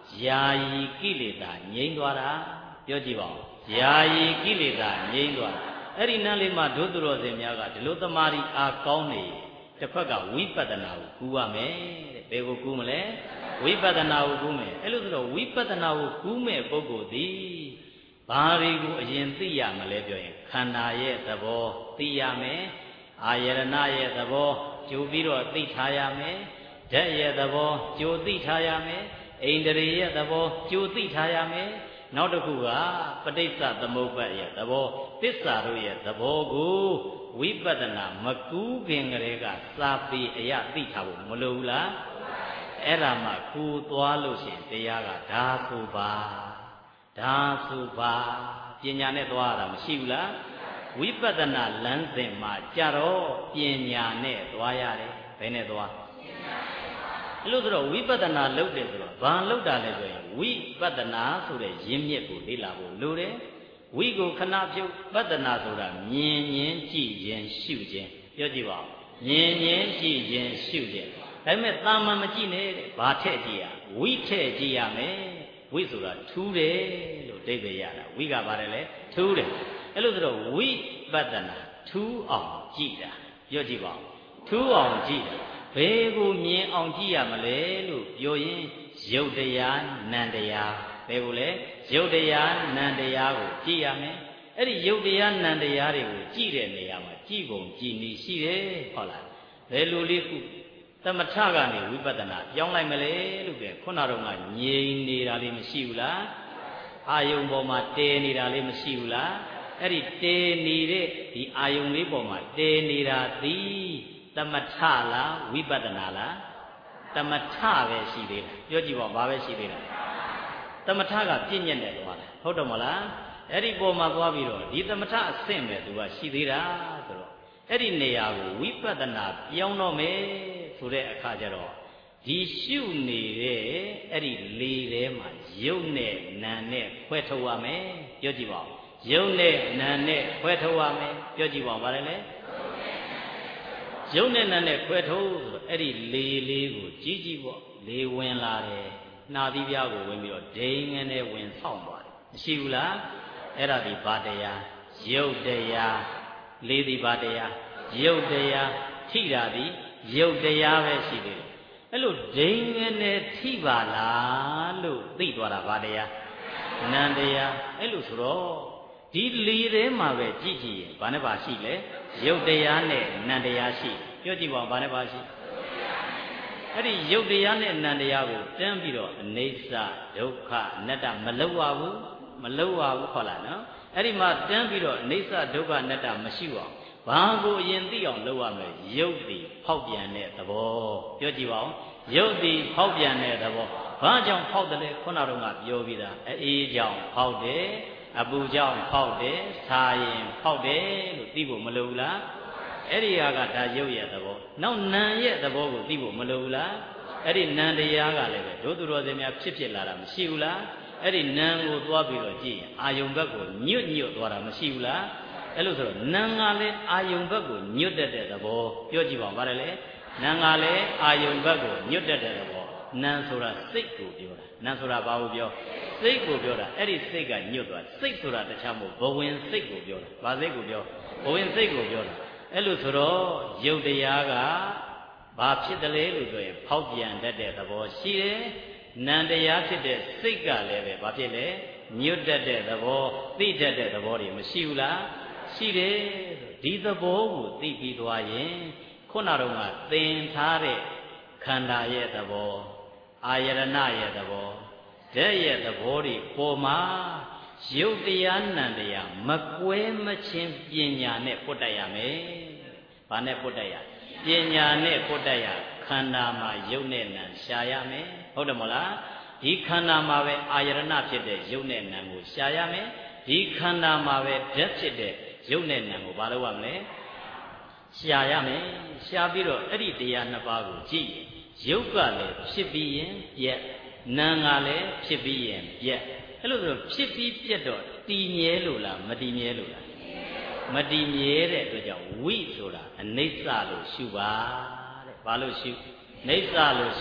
ယာယီကိလေသာငြိမ်းသွားတာပြောကြည့်ပါဦးယာယီကိလေသာငြိမ်းသွားအဲ့ဒီနန်းလေးမှာဒုသူတော်စင်များကဒီလိုသမာဓိအားကောင်းနေတစ်ဖက်ကဝိပဿနာကိုကူရမယ်တဲ့ဘယ်ကိုကူးမလဲဝိပဿနာကိုကူးမယ်အဲ့လိုဆိုတော့ဝိပဿနာကိုကူးမဲ့ပုဂ္ဂိုလ်သည်ဘာတွေကိုအရင်သိရမလဲပြောရင်ခန္ဓာရဲ့သဘောသိရမယ်အာယရဏရဲ့သဘောကြိုပြီးတော့သိထားရမယ်ဓာတ်ရဲ့သဘောကြိုသိထားရမယ်ဣန္ဒြေရဲ့သဘောကြိုသိထားရမယ်နောက်တစ်ခုကပဋိစ္စသမုပ္ပါဒ်ရဲ့သဘောသစ္စာတို့ရဲ့သဘောကိုဝိပဿနာမကူးခင်ကလေးကစာပေအရာသိထားဖို့မလိုဘူးလားအဲ့ဒါမှကိုသွားလို့ရှိရင်တရားကဒါဆိုပါဒါဆိုပါပညာနဲ့သွားရတာမရှိဘူးလားဝိပဿနာလမ်းစဉ်မှာကြတော့ပညာနဲ့သွားရတယ်ဘယ်နဲ့သွားအဲ့လိုဆိုတော့ဝိပဿနာလုပ်တယ်ဆိုတော့ဘာလုပ်တာလဲဆိုရင်ဝိပဿနာဆိုတဲ့ရင်းမြစ်ကိုလေ့လာဖို့လိုတယ်ဝိကိုခဏပြုတ်ပဿနာဆိုတာမြင်မြင်ကြည့်ခြင်းရှုခြင်းပြောကြည့်ပါဦးမြင်မြင်ကြည့်ခြင်းရှုခြင်းဒါပေမဲ့တာမန်မကြည့်နဲ့တဲ့ဘာထည့်ကြည့်ရဝိထည့်ကြည့်ရမယ်ဝိဆိုတာထူးတယ်လို့အဓိပ္ပာယ်ရတာဝိကပါတယ်လေထူးတယ်အဲ့လိုဆိုတော့ဝိပဿနာထူးအောင်ကြည့်တာပြောကြည့်ပါဦးထူးအောင်ကြည့်တာဘယ်ကိုမြင်အောင်ကြည့်ရမလဲလို့ပြောရင်ယုတ်တရားနံတရားဘယ်ကိုလဲယုတ်တရားနံတရားကိုကြည့်ရမယ်အဲ့ဒီယုတ်တရားနံတရားတွေကိုကြည့်တဲ့နေရာမှာကြည့်ပုံကြည့်နည်းရှိတယ်ဟုတ်လားဘယ်လိုလေးခုသမထကနေဝိပဿနာပြောင်းလိုက်မလဲလို့ကဲခုနတော့ကငြိမ်နေတာလေးမရှိဘူးလားအာယုံပေါ်မှာတည်နေတာလေးမရှိဘူးလားအဲ့ဒီတည်နေတဲ့ဒီအာယုံလေးပေါ်မှာတည်နေတာသည်သမထလားဝိပဿနာလားသမထပဲရှိသေးတယ်ပြောကြည့်ပါဘာပဲရှိသေးတယ်သမထကပြည့်ညက်နေသွားတယ်ဟုတ်တယ်မလားအဲ့ဒီပေါ်မှာသွားပြီးတော့ဒီသမထအဆင့်ပဲသူကရှိသေးတာဆိုတော့အဲ့ဒီနေရာကိုဝိပဿနာပြောင်းတော့မယ်ဆိုတဲ့အခါကျတော့ဒီရှုနေတဲ့အဲ့ဒီလေထဲမှာယုတ်နဲ့နာနဲ့ခွဲထုတ်ရမယ်ပြောကြည့်ပါဦးယုတ်နဲ့နာနဲ့ခွဲထုတ်ရမယ်ပြောကြည့်ပါဦးဗါတယ်လေယုတ်နဲ့နာနဲ့ခွဲထုတ်ဆိုတော့အဲ့ဒီလေလေးကိုကြည့်ကြည့်ပေါ့လေဝင်လာတယ်နှာသီးပြားကိုဝင်ပြီးတော့ဒိန်ငန်းနဲ့ဝင်ဆောင်းသွားတယ်မရှိဘူးလားအဲ့ဒါဒီဘာတရားယုတ်တရားလေးဒီဘာတရားယုတ်တရားထိတာဒီယုတ်တရားပဲရှိသေးတယ်အဲ့လိုဒိန်ငန်းနဲ့ထိပါလားလို့သိသွားတာဘာတရားနံတရားအဲ့လိုဆိုတော့ဒီလေထဲမှာပဲကြည့်ကြည့်ရင်ဘာနဲ့ပါရှိလဲယုတ်တရားနဲ့နံတရားရှိပြောကြည့်ပါဦးဘာနဲ့ပါရှိအဲ့ဒီယုတ်တရားနဲ့နံတရားကိုတန်းပြီးတော့အနိစ္စဒုက္ခအနတ္တမလောက်ရဘူးမလောက်ရဘူးခေါ်လာနော်အဲ့ဒီမှာတန်းပြီးတော့အနိစ္စဒုက္ခအနတ္တမရှိအောင်ဘာကိုအရင်သိအောင်လုပ်ရမလဲယုတ်တိဖောက်ပြန်တဲ့သဘောပြောကြည့်ပါဦးယုတ်တိဖောက်ပြန်တဲ့သဘောဘာကြောင့်ဖောက်တယ်လဲခုနကတော့ငါပြောပြီးသားအေးကြောင့်ဖောက်တယ်အပူကြောင့်ဖောက်တယ်စာရင်ဖောက်တယ်လို့သိဖို့မလိုဘူးလားအဲ့ဒီဟာကဒါယုတ်ရဲ့သဘောနောက်နံရဲ့သဘောကိုသိဖို့မလိုဘူးလားအဲ့ဒီနံတရားကလည်းပဲဒုသူတော်စင်များဖြစ်ဖြစ်လာတာမရှိဘူးလားအဲ့ဒီနံကိုသွားပြီးတော့ကြည့်ရင်အာယုံဘက်ကိုညွတ်ညွတ်သွားတာမရှိဘူးလားအဲ့လိုဆိုတော့နံကလည်းအာယုံဘက်ကိုညွတ်တတ်တဲ့သဘောပြောကြည့်ပါဦးဗါတယ်လေနံကလည်းအာယုံဘက်ကိုညွတ်တတ်တဲ့သဘောနံဆိုတာစိတ်ကိုပြောတာနံဆိုတာဘာကိုပြောစိတ်ကိုပြောတာအဲ့ဒီစိတ်ကညွတ်သွားစိတ်ဆိုတာတခြားမဟုတ်ဘဝင်စိတ်ကိုပြောတာဘာစိတ်ကိုပြောဘဝင်စိတ်ကိုပြောတာအဲ့လိုဆိုတော့ယုတ်တရားကဘာဖြစ်တယ်လဲလို့ဆိုရင်ဖောက်ပြန်တတ်တဲ့သဘောရှိတယ်နံတရားဖြစ်တဲ့စိတ်ကလည်းပဲဘာဖြစ်လဲညွတ်တတ်တဲ့သဘောသိတတ်တဲ့သဘောတွေမရှိဘူးလားရှိတယ်ဒီသဘောကိုသိပြီးသွားရင်ခုနတော့ကသင်ထားတဲ့ခန္ဓာရဲ့သဘောအာယရဏရဲ့သဘောဓာတ်ရဲ့သဘောတွေပေါ်မှာယုတ်တရားနံတရားမကွဲမချင်းပညာနဲ့ပုတ်တတ်ရမယ်။ဘာနဲ့ပုတ်တတ်ရပညာနဲ့ပုတ်တတ်ရခန္ဓာမှာယုတ်နဲ့နံရှာရမယ်ဟုတ်တယ်မလားဒီခန္ဓာမှာပဲအာယရဏဖြစ်တဲ့ယုတ်နဲ့နံကိုရှာရမယ်ဒီခန္ဓာမှာပဲဓာတ်ဖြစ်တဲ့ယုတ်နဲ့နံကိုဘာလုပ်ရမလဲရှာရမယ်ရှာပြီးတော့အဲ့ဒီတရားနှစ်ပါးကိုကြည့်ရင်ယုတ်ကလည်းဖြစ်ပြီးရင်ပြက်နံကလည်းဖြစ်ပြီးရင်ပြက်အဲ့လိုဆိုဖြစ်ပြီးပြက်တော့တည်မြဲလို့လားမတည်မြဲလို့လားမတည်မြဲတဲ့အတွက်ကြောင့်ဝိဆိုတာအနိစ္စလို့ရှုပါတဲ့ဘာလို့ရှုနိစ္စလို့ရှု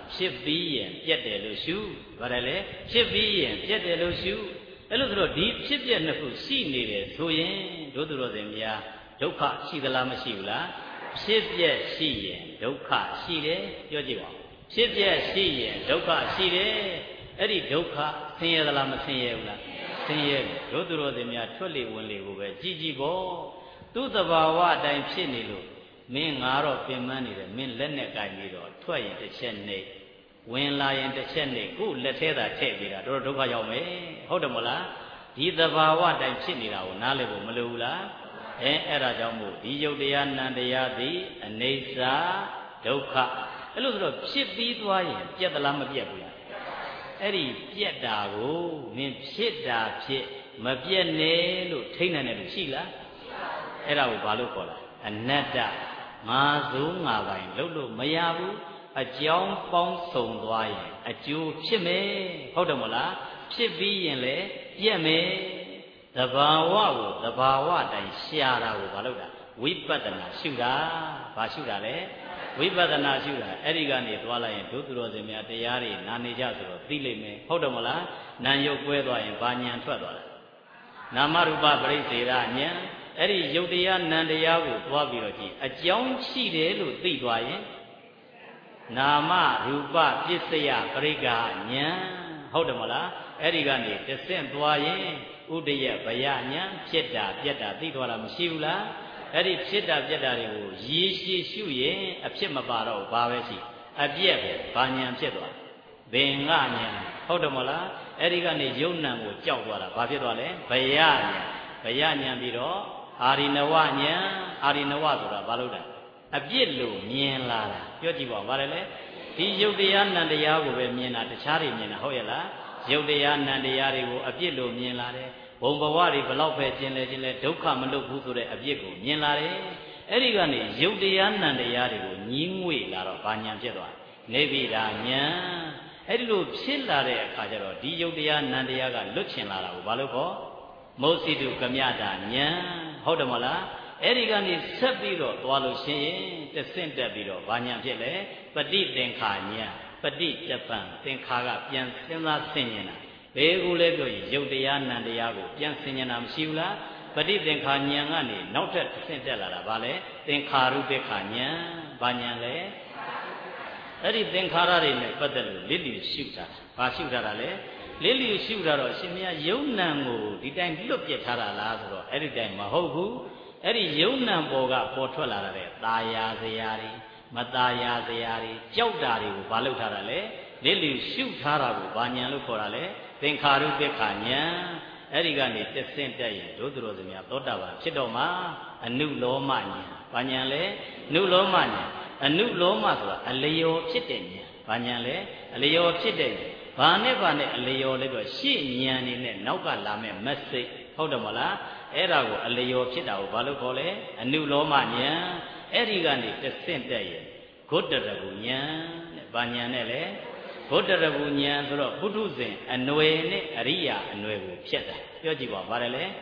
ဖြစ်ပြီးရင်ပြတ်တယ်လို့ရှုဗါတယ်လေဖြစ်ပြီးရင်ပြတ်တယ်လို့ရှုအဲ့လိုဆိုတော့ဒီဖြစ်ပြနှစ်ခုရှိနေတယ်ဆိုရင်တို့သူတော်စင်များဒုက္ခရှိသလားမရှိဘူးလားဖြစ်ပြရှိရင်ဒုက္ခရှိတယ်ပြောကြည့်ပါဦးဖြစ်ပြရှိရင်ဒုက္ခရှိတယ်အဲ့ဒီဒုက္ခဆင်းရဲသလားမဆင်းရဲဘူးလားဆင်းရဲတို့သူတော်စင်များထွက်လေဝင်လေကိုပဲကြည်ကြည်ပေါ့သူ့သဘာဝအတိုင်းဖြစ်နေလို့မင်းငါတော့ပင်ပန်းနေတယ်မင်းလက်နဲ့ကင်ပြီးတော့ထွက်ရင်တစ်ချက်နေဝင်လာရင်တစ်ချက်နေကိုလက်ထဲသာထည့်ပြီးတာတို့ဒုက္ခရောက်မယ်ဟုတ်တယ်မလားဒီသဘာဝအတိုင်းဖြစ်နေတာကိုနားလည်ဖို့မလိုဘူးလားအဲအဲ့ဒါကြောင့်မို့ဒီယုတ်တရားနံတရားသည်အနိစ္စဒုက္ခအဲ့လိုဆိုတော့ဖြစ်ပြီးသွားရင်ပြတ်သလားမပြတ်ဘူးလားအဲ့ဒီပြတ်တာကိုမင်းဖြစ်တာဖြစ်မပြတ်နဲ့လို့ထိန်းနိုင်တယ်လို့ရှိလားအဲ့ဒါကိုဘာလို့ခေါ်လဲအနတ္တငါစိုးငါပိုင်လို့လို့မရဘူးအကြောင်းပေါင်းစုံသွားရင်အကျိုးဖြစ်မယ်ဟုတ်တယ်မလားဖြစ်ပြီးရင်လည်းပြတ်မယ်သဘာဝကိုသဘာဝတိုင်းရှာတာကိုဘာလို့လဲဝိပဿနာရှုတာဘာရှုတာလဲဝိပဿနာရှုတာအဲ့ဒီကနေသွားလိုက်ရင်ဒုသူတော်စင်များတရားတွေနာနေကြဆိုတော့သိလိမ့်မယ်ဟုတ်တယ်မလားနာယုတ်ကွဲသွားရင်ဘာဉာဏ်ထွက်သွားလဲနာမရူပပရိစ္ဆေဒဉာဏ်အဲ့ဒီယုတ်တရားနံတရားကိုသွားပြီးတော့ကြည့်အကြောင်းရှိတယ်လို့သိသွားရင်နာမရူပပစ္စယပရိက္ခဉာဏ်ဟုတ်တယ်မလားအဲ့ဒီကနေတဆင့်သွားရင်ဥဒယဗယဉာဏ်ဖြစ်တာပြက်တာသိသွားတာမရှိဘူးလားအဲ့ဒီဖြစ်တာပြက်တာတွေကိုရေရှည်ရှုရင်အဖြစ်မပါတော့ဘာပဲရှိအပြက်ပဲဘာဉာဏ်ဖြစ်သွားဘင်္ဂဉာဏ်ဟုတ်တယ်မလားအဲ့ဒီကနေယုံနံကိုကြောက်သွားတာဘာဖြစ်သွားလဲဗယဉာဏ်ဗယဉာဏ်ပြီးတော့အာရိနဝဉာဏ်အာရိနဝဆိုတာဘာလို့လဲအပြစ်လို့မြင်လာတာပြောကြည့်ပါဦးဗါတယ်လေဒီယုတ်တရားနံတရားကိုပဲမြင်တာတခြားတွေမြင်တာဟုတ်ရဲ့လားယုတ်တရားနံတရားတွေကိုအပြစ်လို့မြင်လာတယ်ဘုံဘဝတွေဘလောက်ပဲကျင်လဲကျင်လဲဒုက္ခမလွတ်ဘူးဆိုတဲ့အပြစ်ကိုမြင်လာတယ်အဲ့ဒီကနေယုတ်တရားနံတရားတွေကိုညီးငွေလာတော့ဘာညာဖြစ်သွားနေပြီဒါညာအဲ့ဒီလိုဖြစ်လာတဲ့အခါကျတော့ဒီယုတ်တရားနံတရားကလွတ်ချင်လာတာကိုဘာလို့ခေါ်မௌစီတုကမြတာညာဟုတ်တယ်မလားအဲ့ဒီကနေဆက်ပြီးတော့သွားလို့ရှိရင်တဆင့်တက်ပြီးတော့ဘာညာဖြစ်လဲပฏิသင်္ခာညာပฏิတပံသင်္ခါကပြန်စဉ်းစားဆင်ញင်တာဘယ်ကိုလဲပြောရင်ယုတ်တရားနံတရားကိုပြန်ဆင်ញင်တာမရှိဘူးလားပฏิသင်္ခာညာကနေနောက်ထပ်တဆင့်တက်လာတာဗာလဲသင်္ခါရုပ္ပခာညာဘာညာလဲအဲ့ဒီသင်္ခါရတွေနဲ့ပတ်သက်လို့လစ်လျူရှုတာဘာရှုတာလဲလစ်လျူရှုတာတော့ရှင်မယယုံနံကိုဒီတိုင်းလွတ်ပြစ်ထားတာလားဆိုတော့အဲ့ဒီတိုင်းမဟုတ်ဘူးအဲ့ဒီယုံနံပေါ်ကပေါ်ထွက်လာတဲ့ตาယာစရာတွေမตาယာစရာတွေကြောက်တာတွေကိုဘာလုပ်ထားတာလဲလစ်လျူရှုထားတာကိုဘာညာလို့ခေါ်တာလဲသင်္ခါရုပ္ပခာညာအဲ့ဒီကနေတဆင့်တက်ရင်ဒုသူတော်စမြသောတာပန်ဖြစ်တော့မှအနုလောမညာဘာညာလဲနုလောမညာအနုလောမဆိုတာအလျော်ဖြစ်တဲ့ညာဘာညာလဲအလျော်ဖြစ်တဲ့ညာဘာနဲ့ဘာနဲ့အလျော်လဲပြောရှေ့ညာနေနဲ့နောက်ကလာမဲ့ message ဟုတ်တယ်မလားအဲ့ဒါကိုအလျော်ဖြစ်တာကိုဘာလို့ခေါ်လဲအနုလောမညာအဲ့ဒီကနေတဆင့်တက်ရင်ဂုတ္တရဂုညာတဲ့ဘာညာနဲ့လဲဘုဒ္ဓရဂုဉာဏ်ဆိုတော့ပုထုဇဉ်အနွယ်နဲ့အရိယာအနွယ်ကိုဖြတ်တာပြောကြည့်ပါဗါတယ်လေ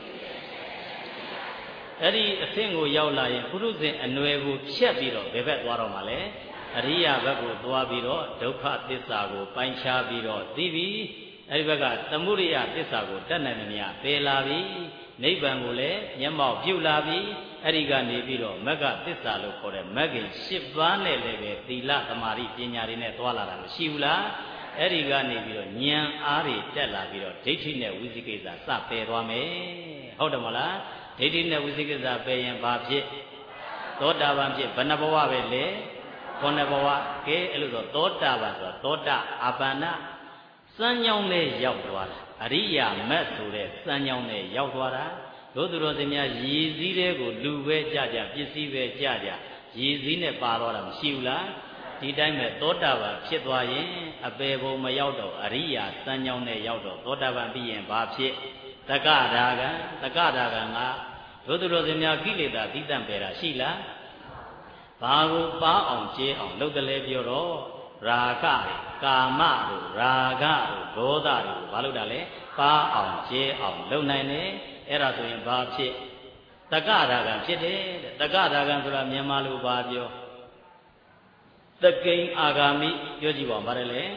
အဲ့ဒီအဆင့်ကိုရောက်လာရင်ပုထုဇဉ်အနွယ်ကိုဖြတ်ပြီးတော့ဘယ်ဘက်သွားတော့မှာလဲအရိယာဘက်ကိုသွားပြီးတော့ဒုက္ခသစ္စာကိုပိုင်းခြားပြီးတော့သိပြီအဲ့ဒီဘက်ကသမုဒိယသစ္စာကိုတတ်နိုင်မမြပယ်လာပြီနိဗ္ဗာန်ကိုလည်းမျက်မှောက်ပြုလာပြီအဲ့ဒီကနေပြီးတော့မဂ္ဂသစ္စာလို့ခေါ်တဲ့မဂ္ဂင်၈ပါးနဲ့လည်းပဲသီလသမာဓိပညာတွေနဲ့သွားလာတာမရှိဘူးလားအဲ့ဒီကနေပြီးတော့ဉာဏ်အားတွေတက်လာပြီးတော့ဒိဋ္ဌိနဲ့ဝိသိကိစ္စစပယ်သွားမယ်ဟုတ်တယ်မလားဒိဋ္ဌိနဲ့ဝိသိကိစ္စပယ်ရင်ဘာဖြစ်သောတာပန်ဖြစ်ဘယ်နှဘဝပဲလေခုနှစ်ဘဝကဲအဲ့လိုဆိုသောတာပန်ဆိုတော့သောတာအပန္နစံညောင်းနဲ့ရောက်သွားတာအရိယာမတ်ဆိုတဲ့စံညောင်းနဲ့ရောက်သွားတာတို့သူတော်စင်များရည်စည်းတဲ့ကိုလူပဲကြကြပစ္စည်းပဲကြကြရည်စည်းနဲ့ပါတော့တာမရှိဘူးလားဒီတိုင်းပဲသောတာပန်ဖြစ်သွားရင်အပေဘုံမရောက်တော့အရိယာစံညောင်းနဲ့ရောက်တော့သောတာပန်ပြီးရင်ဘာဖြစ်တက္ကရာဂံတက္ကရာဂံကတို့သူတော်စင်များကိလေသာတိတန့်ပယ်တာရှိလားဘာကိုပါအောင်ကျဲအောင်လုပ်တယ်လဲပြောတော့ရာဂတွေကာမတို့ရာဂတို့ဒေါသတို့ဘာလုပ်တာလဲပါအောင်ကျဲအောင်လုပ်နိုင်တယ်အဲ့ဒါဆိုရင်ဘာဖြစ်တက္ကရာဂံဖြစ်တယ်တဲ့တက္ကရာဂံဆိုတာမြန်မာလိုဘာပြောဟ the king agami yoji wa barele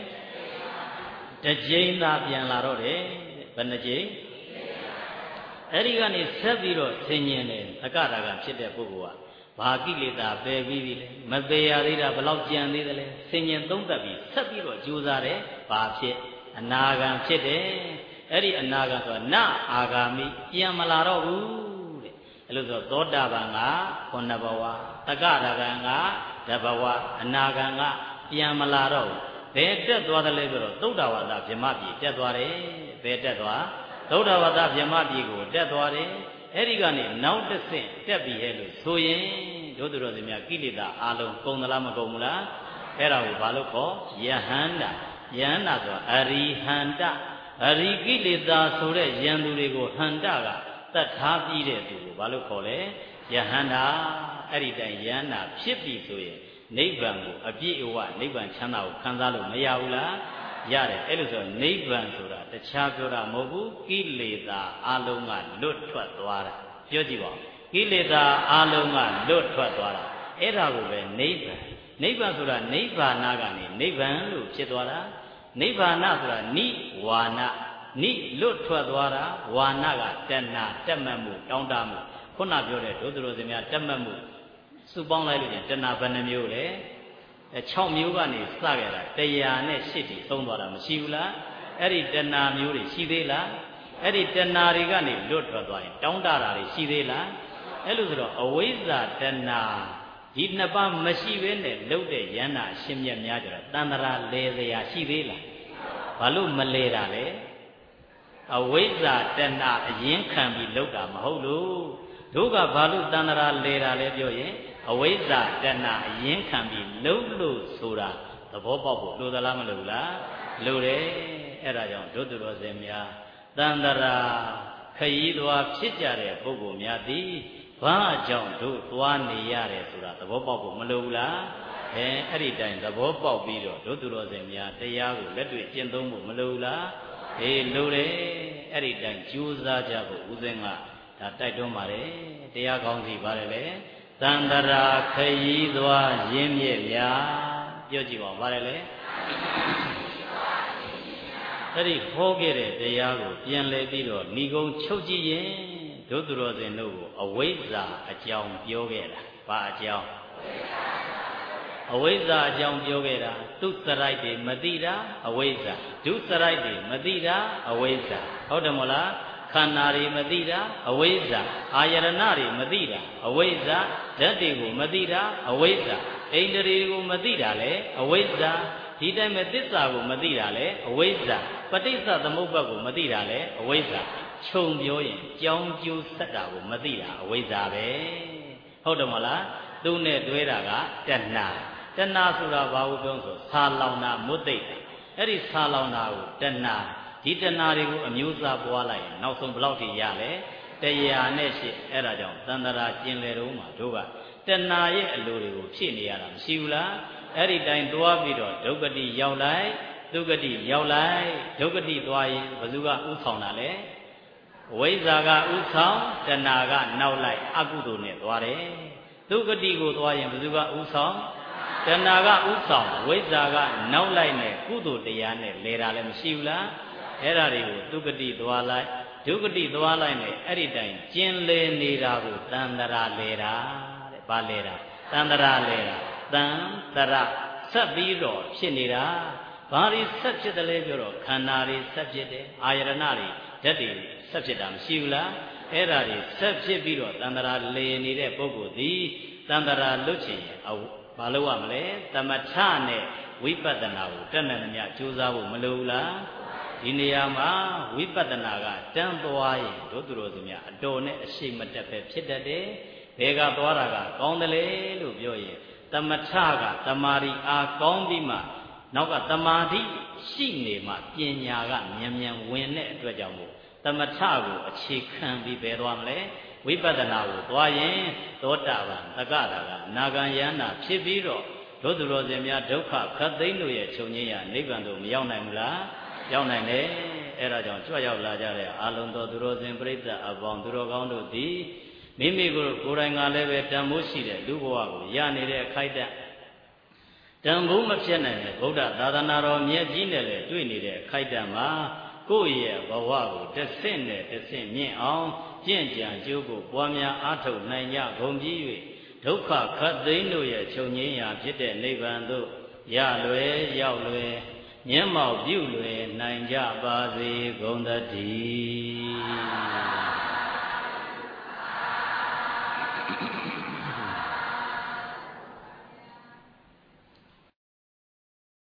the jain da pian la ro de bana jain eri ga ni set pi ro sin yin ne takara ga phit de puggol wa ba kileta pe bi bi le ma pe ya thei da balauk jan thei de le sin yin thong tat pi set pi ro jyu sa de ba phit anagan phit de eri anagan so na agami pian ma la ro bu de elo so thoda ban ga khonna bawa takara ga ga da bawa anagan ga pian ma la ro be tet twa de le pi ro thuda wa da vyama pi tet twa de be tet twa thuda wa da vyama pi ko tet twa deအဲ့ဒီကနေနောက်တစ်ဆင့်တက်ပြီးရဲ့လို့ဆိုရင်တို့သူတော်စင်များကိလေသာအလုံးကုန်သလားမကုန်ဘူးလားအဲ့ဒါကိုဘာလို့ခေါ်ယဟန္တာယဟန္တာဆိုအရိဟန္တအရိကိလေသာဆိုတဲ့ယန္သူတွေကိုဟန္တကတတ်ထားပြီးတဲ့သူကိုဘာလို့ခေါ်လဲယဟန္တာအဲ့ဒီတိုင်ယဟန္တာဖြစ်ပြီဆိုရင်နိဗ္ဗာန်ကိုအပြည့်အဝနိဗ္ဗာန်ချမ်းသာကိုခံစားလို့မရဘူးလားရတယ်အဲ့လိုဆိုနိဗ္ဗာန်ဆိုတာတခြားပြောတာမဟုတ်ဘူးကိလေသာအလုံးကလွတ်ထွက်သွားတာပြောကြည့်ပါဦးကိလေသာအလုံးကလွတ်ထွက်သွားတာအဲ့ဒါကိုပဲနိဗ္ဗာန်နိဗ္ဗာန်ဆိုတာနိဗ္ဗာန်ကနေနိဗ္ဗာန်လို့ဖြစ်သွားတာနိဗ္ဗာန်ဆိုတာနိဝါနနိလွတ်ထွက်သွားတာဝါနကတဏှာတက်မှတ်မှုတောင်းတမှုခုနပြောတဲ့ဒုသရောစင်များတက်မှတ်မှုစုပေါင်းလိုက်လို့ရင်တဏှာဘယ်နှမျိုးလဲ၆မျိုးကနေစခဲ့တာတရာနဲ့ရှစ်တီသုံးသွားတာမရှိဘူးလားအဲ့ဒီတဏှာမျိုးတွေရှိသေးလားအဲ့ဒီတဏှာတွေကနေလွတ်ထွက်သွားရင်တောင်းတတာတွေရှိသေးလားအဲ့လိုဆိုတော့အဝိဇ္ဇာတဏှာဒီနှစ်ပါးမရှိဘဲနဲ့လှုပ်တဲ့ယန္တာအရှင်းမြတ်များကြတော့တန်တရာလဲစရာရှိသေးလားဘာလို့မလဲတာလဲအဝိဇ္ဇာတဏှာအရင်ခံပြီးလှုပ်တာမဟုတ်လို့တို့ကဘာလို့တန်တရာလဲတာလဲပြောရင်အဝိဇ္ဇာတဏှာအရင်ခံပြီးလှုပ်လို့ဆိုတာသဘောပေါက်ဖို့လိုသလားမလိုဘူးလားလိုတယ်အဲ့ဒါကြောင့်ဒုသူတော်စင်များတန်တရာခရီးသွားဖြစ်ကြတဲ့ပုဂ္ဂိုလ်များသည်ဘာကြောင့်တို့သွားနေရတယ်ဆိုတာသဘောပေါက်ဖို့မလိုဘူးလားအဲအဲ့ဒီတိုင်သဘောပေါက်ပြီးတော့ဒုသူတော်စင်များတရားကိုလက်တွေ့ကျင့်သုံးဖို့မလိုဘူးလားအေးလိုတယ်အဲ့ဒီတိုင်ကြိုးစားကြဖို့ဦးဇင်းကဒါတိုက်တွန်းပါတယ်တရားကောင်းစီပါတယ်လေတန်တရာခရီးသွားရင်းမြစ်များပြောကြည့်ပါဦးပါတယ်လေအဲ့ဒီဟောခဲ့တဲ့တရားကိုပြန်လည်ပြီးတော့ဏီကုံချုပ်ကြည့်ရင်ဒုသူတော်စင်တို့ကိုအဝိဇ္ဇာအကြောင်းပြောခဲ့တာဘာအကြောင်းအဝိဇ္ဇာအကြောင်းပြောခဲ့တာသူစရိုက်တွေမသိတာအဝိဇ္ဇာဒုစရိုက်တွေမသိတာအဝိဇ္ဇာဟုတ်တယ်မလားခန္ဓာတွေမသိတာအဝိဇ္ဇာအာယရဏတွေမသိတာအဝိဇ္ဇာဓာတ်တွေကိုမသိတာအဝိဇ္ဇာဣန္ဒြေတွေကိုမသိတာလေအဝိဇ္ဇာဒီတိုင်းမဲ့သစ္စာကိုမသိတာလေအဝိဇ္ဇာပဋိစ္စသမုပ္ပါဒ်ကိုမသိတာလေအဝိဇ္ဇာခြုံပြောရင်ကြောင်းကျိုးဆက်တာကိုမသိတာအဝိဇ္ဇာပဲဟုတ်တယ်မလားသူနဲ့တွဲတာကတဏှာတဏှာဆိုတာဘာလို့ပြောဆိုဆာလောင်တာမွတ်သိတာအဲ့ဒီဆာလောင်တာကိုတဏှာဒီတဏှာတွေကိုအမျိုးအစားပွားလိုက်ရင်နောက်ဆုံးဘယ်လောက်ထိရလဲတရားနဲ့ရှိအဲ့ဒါကြောင့်သန္တရာကျင်လေတော့မှာတို့ကတဏှာရဲ့အလိုတွေကိုဖြည့်နေရတာမရှိဘူးလားအဲ့ဒီတိုင်တွားပြီးတော့ဒုက္ခတိရောက်လိုက်ဒုက္ခတိရောက်လိုက်ဒုက္ခတိသွားရင်ဘယ်သူကဥဆောင်တာလဲဝိဇ္ဇာကဥဆောင်တဏှာကနောက်လိုက်အကုသိုလ်နဲ့သွားတယ်ဒုက္ခတိကိုသွားရင်ဘယ်သူကဥဆောင်တဏှာကဥဆောင်ဝိဇ္ဇာကနောက်လိုက်နဲ့ကုသိုလ်တရားနဲ့လဲတာလည်းမရှိဘူးလားအဲ့ဒါတွေကိုဒုက္ခတိသွားလိုက်ဒုက္ခတိသွားလိုက်နဲ့အဲ့ဒီတိုင်ကျင်လေနေတာကိုတန်တရာလဲတာတဲ့ဘာလဲတာတန်တရာလဲတာတန်တရာဆက်ပြီးတော့ဖြစ်နေတာဘာတွေဆက်ဖြစ်တယ်လဲပြောတော့ခန္ဓာတွေဆက်ဖြစ်တယ်အာယရဏတွေဓာတ်တွေဆက်ဖြစ်တာမရှိဘူးလားအဲ့ဒါတွေဆက်ဖြစ်ပြီးတော့တန်တရာလဲနေတဲ့ပုဂ္ဂိုလ်သည်တန်တရာလွတ်ချင်ဘာလို့ရမလဲသမထနဲ့ဝိပဿနာကိုတက်နေမြကြိုးစားဖို့မလိုဘူးလားဒီနေရာမှာဝိပဿနာကတန်းသွားရင်တို့သူတို့စမြအတော်နဲ့အရှိမတက်ပဲဖြစ်တတ်တယ်ဘယ်ကသွားတာကကောင်းတယ်လေလို့ပြောရင်သမထကတမာရီအားကောင်းပြီးမှနောက်ကတမာတိရှိနေမှပညာကမြန်မြန်ဝင်တဲ့အတွက်ကြောင့်မို့သမထကိုအခြေခံပြီးပဲသွားမလဲဝိပဿနာကိုသွားရင်သောတာပန်သက္ကတာကအနာဂံယန္တာဖြစ်ပြီးတော့တို့သူတော်စင်များဒုက္ခခတ်သိမ်းတို့ရဲ့ချုပ်ငြိမ်းရာနိဗ္ဗာန်တို့မရောက်နိုင်ဘူးလားရောက်နိုင်တယ်အဲ့ဒါကြောင့်ကြွရောက်လာကြတဲ့အာလုံတော်သူတော်စင်ပြိဿအပေါင်းသူတော်ကောင်းတို့သည်မိမိကိုယ်ကိုယ်တိုင်ကလည်းပဲတန်မိုးရှိတဲ့လူဘဝကိုရနေတဲ့အခိုက်အတန့်တန်ဖိုးမဖြစ်နိုင်တဲ့ဗုဒ္ဓသာသနာတော်မြတ်ကြီးနဲ့လည်းတွေ့နေတဲ့ခိုက်တံမှာကိုယ့်ရဲ့ဘဝကိုတစ်ဆင့်နဲ့တစ်ဆင့်မြင့်အောင်ကျင့်ကြံကြိုးကိုပွားများအားထုတ်နိုင်ကြကုန်ပြီး၍ဒုက္ခခတ်သိမ်းတို့ရဲ့ချုပ်ငြိမ်းရာဖြစ်တဲ့နိဗ္ဗာန်သို့ရလွယ်ရောက်လွယ်မျက်မှောက်ပြုလွယ်နိုင်ကြပါစေကုန်သတည်း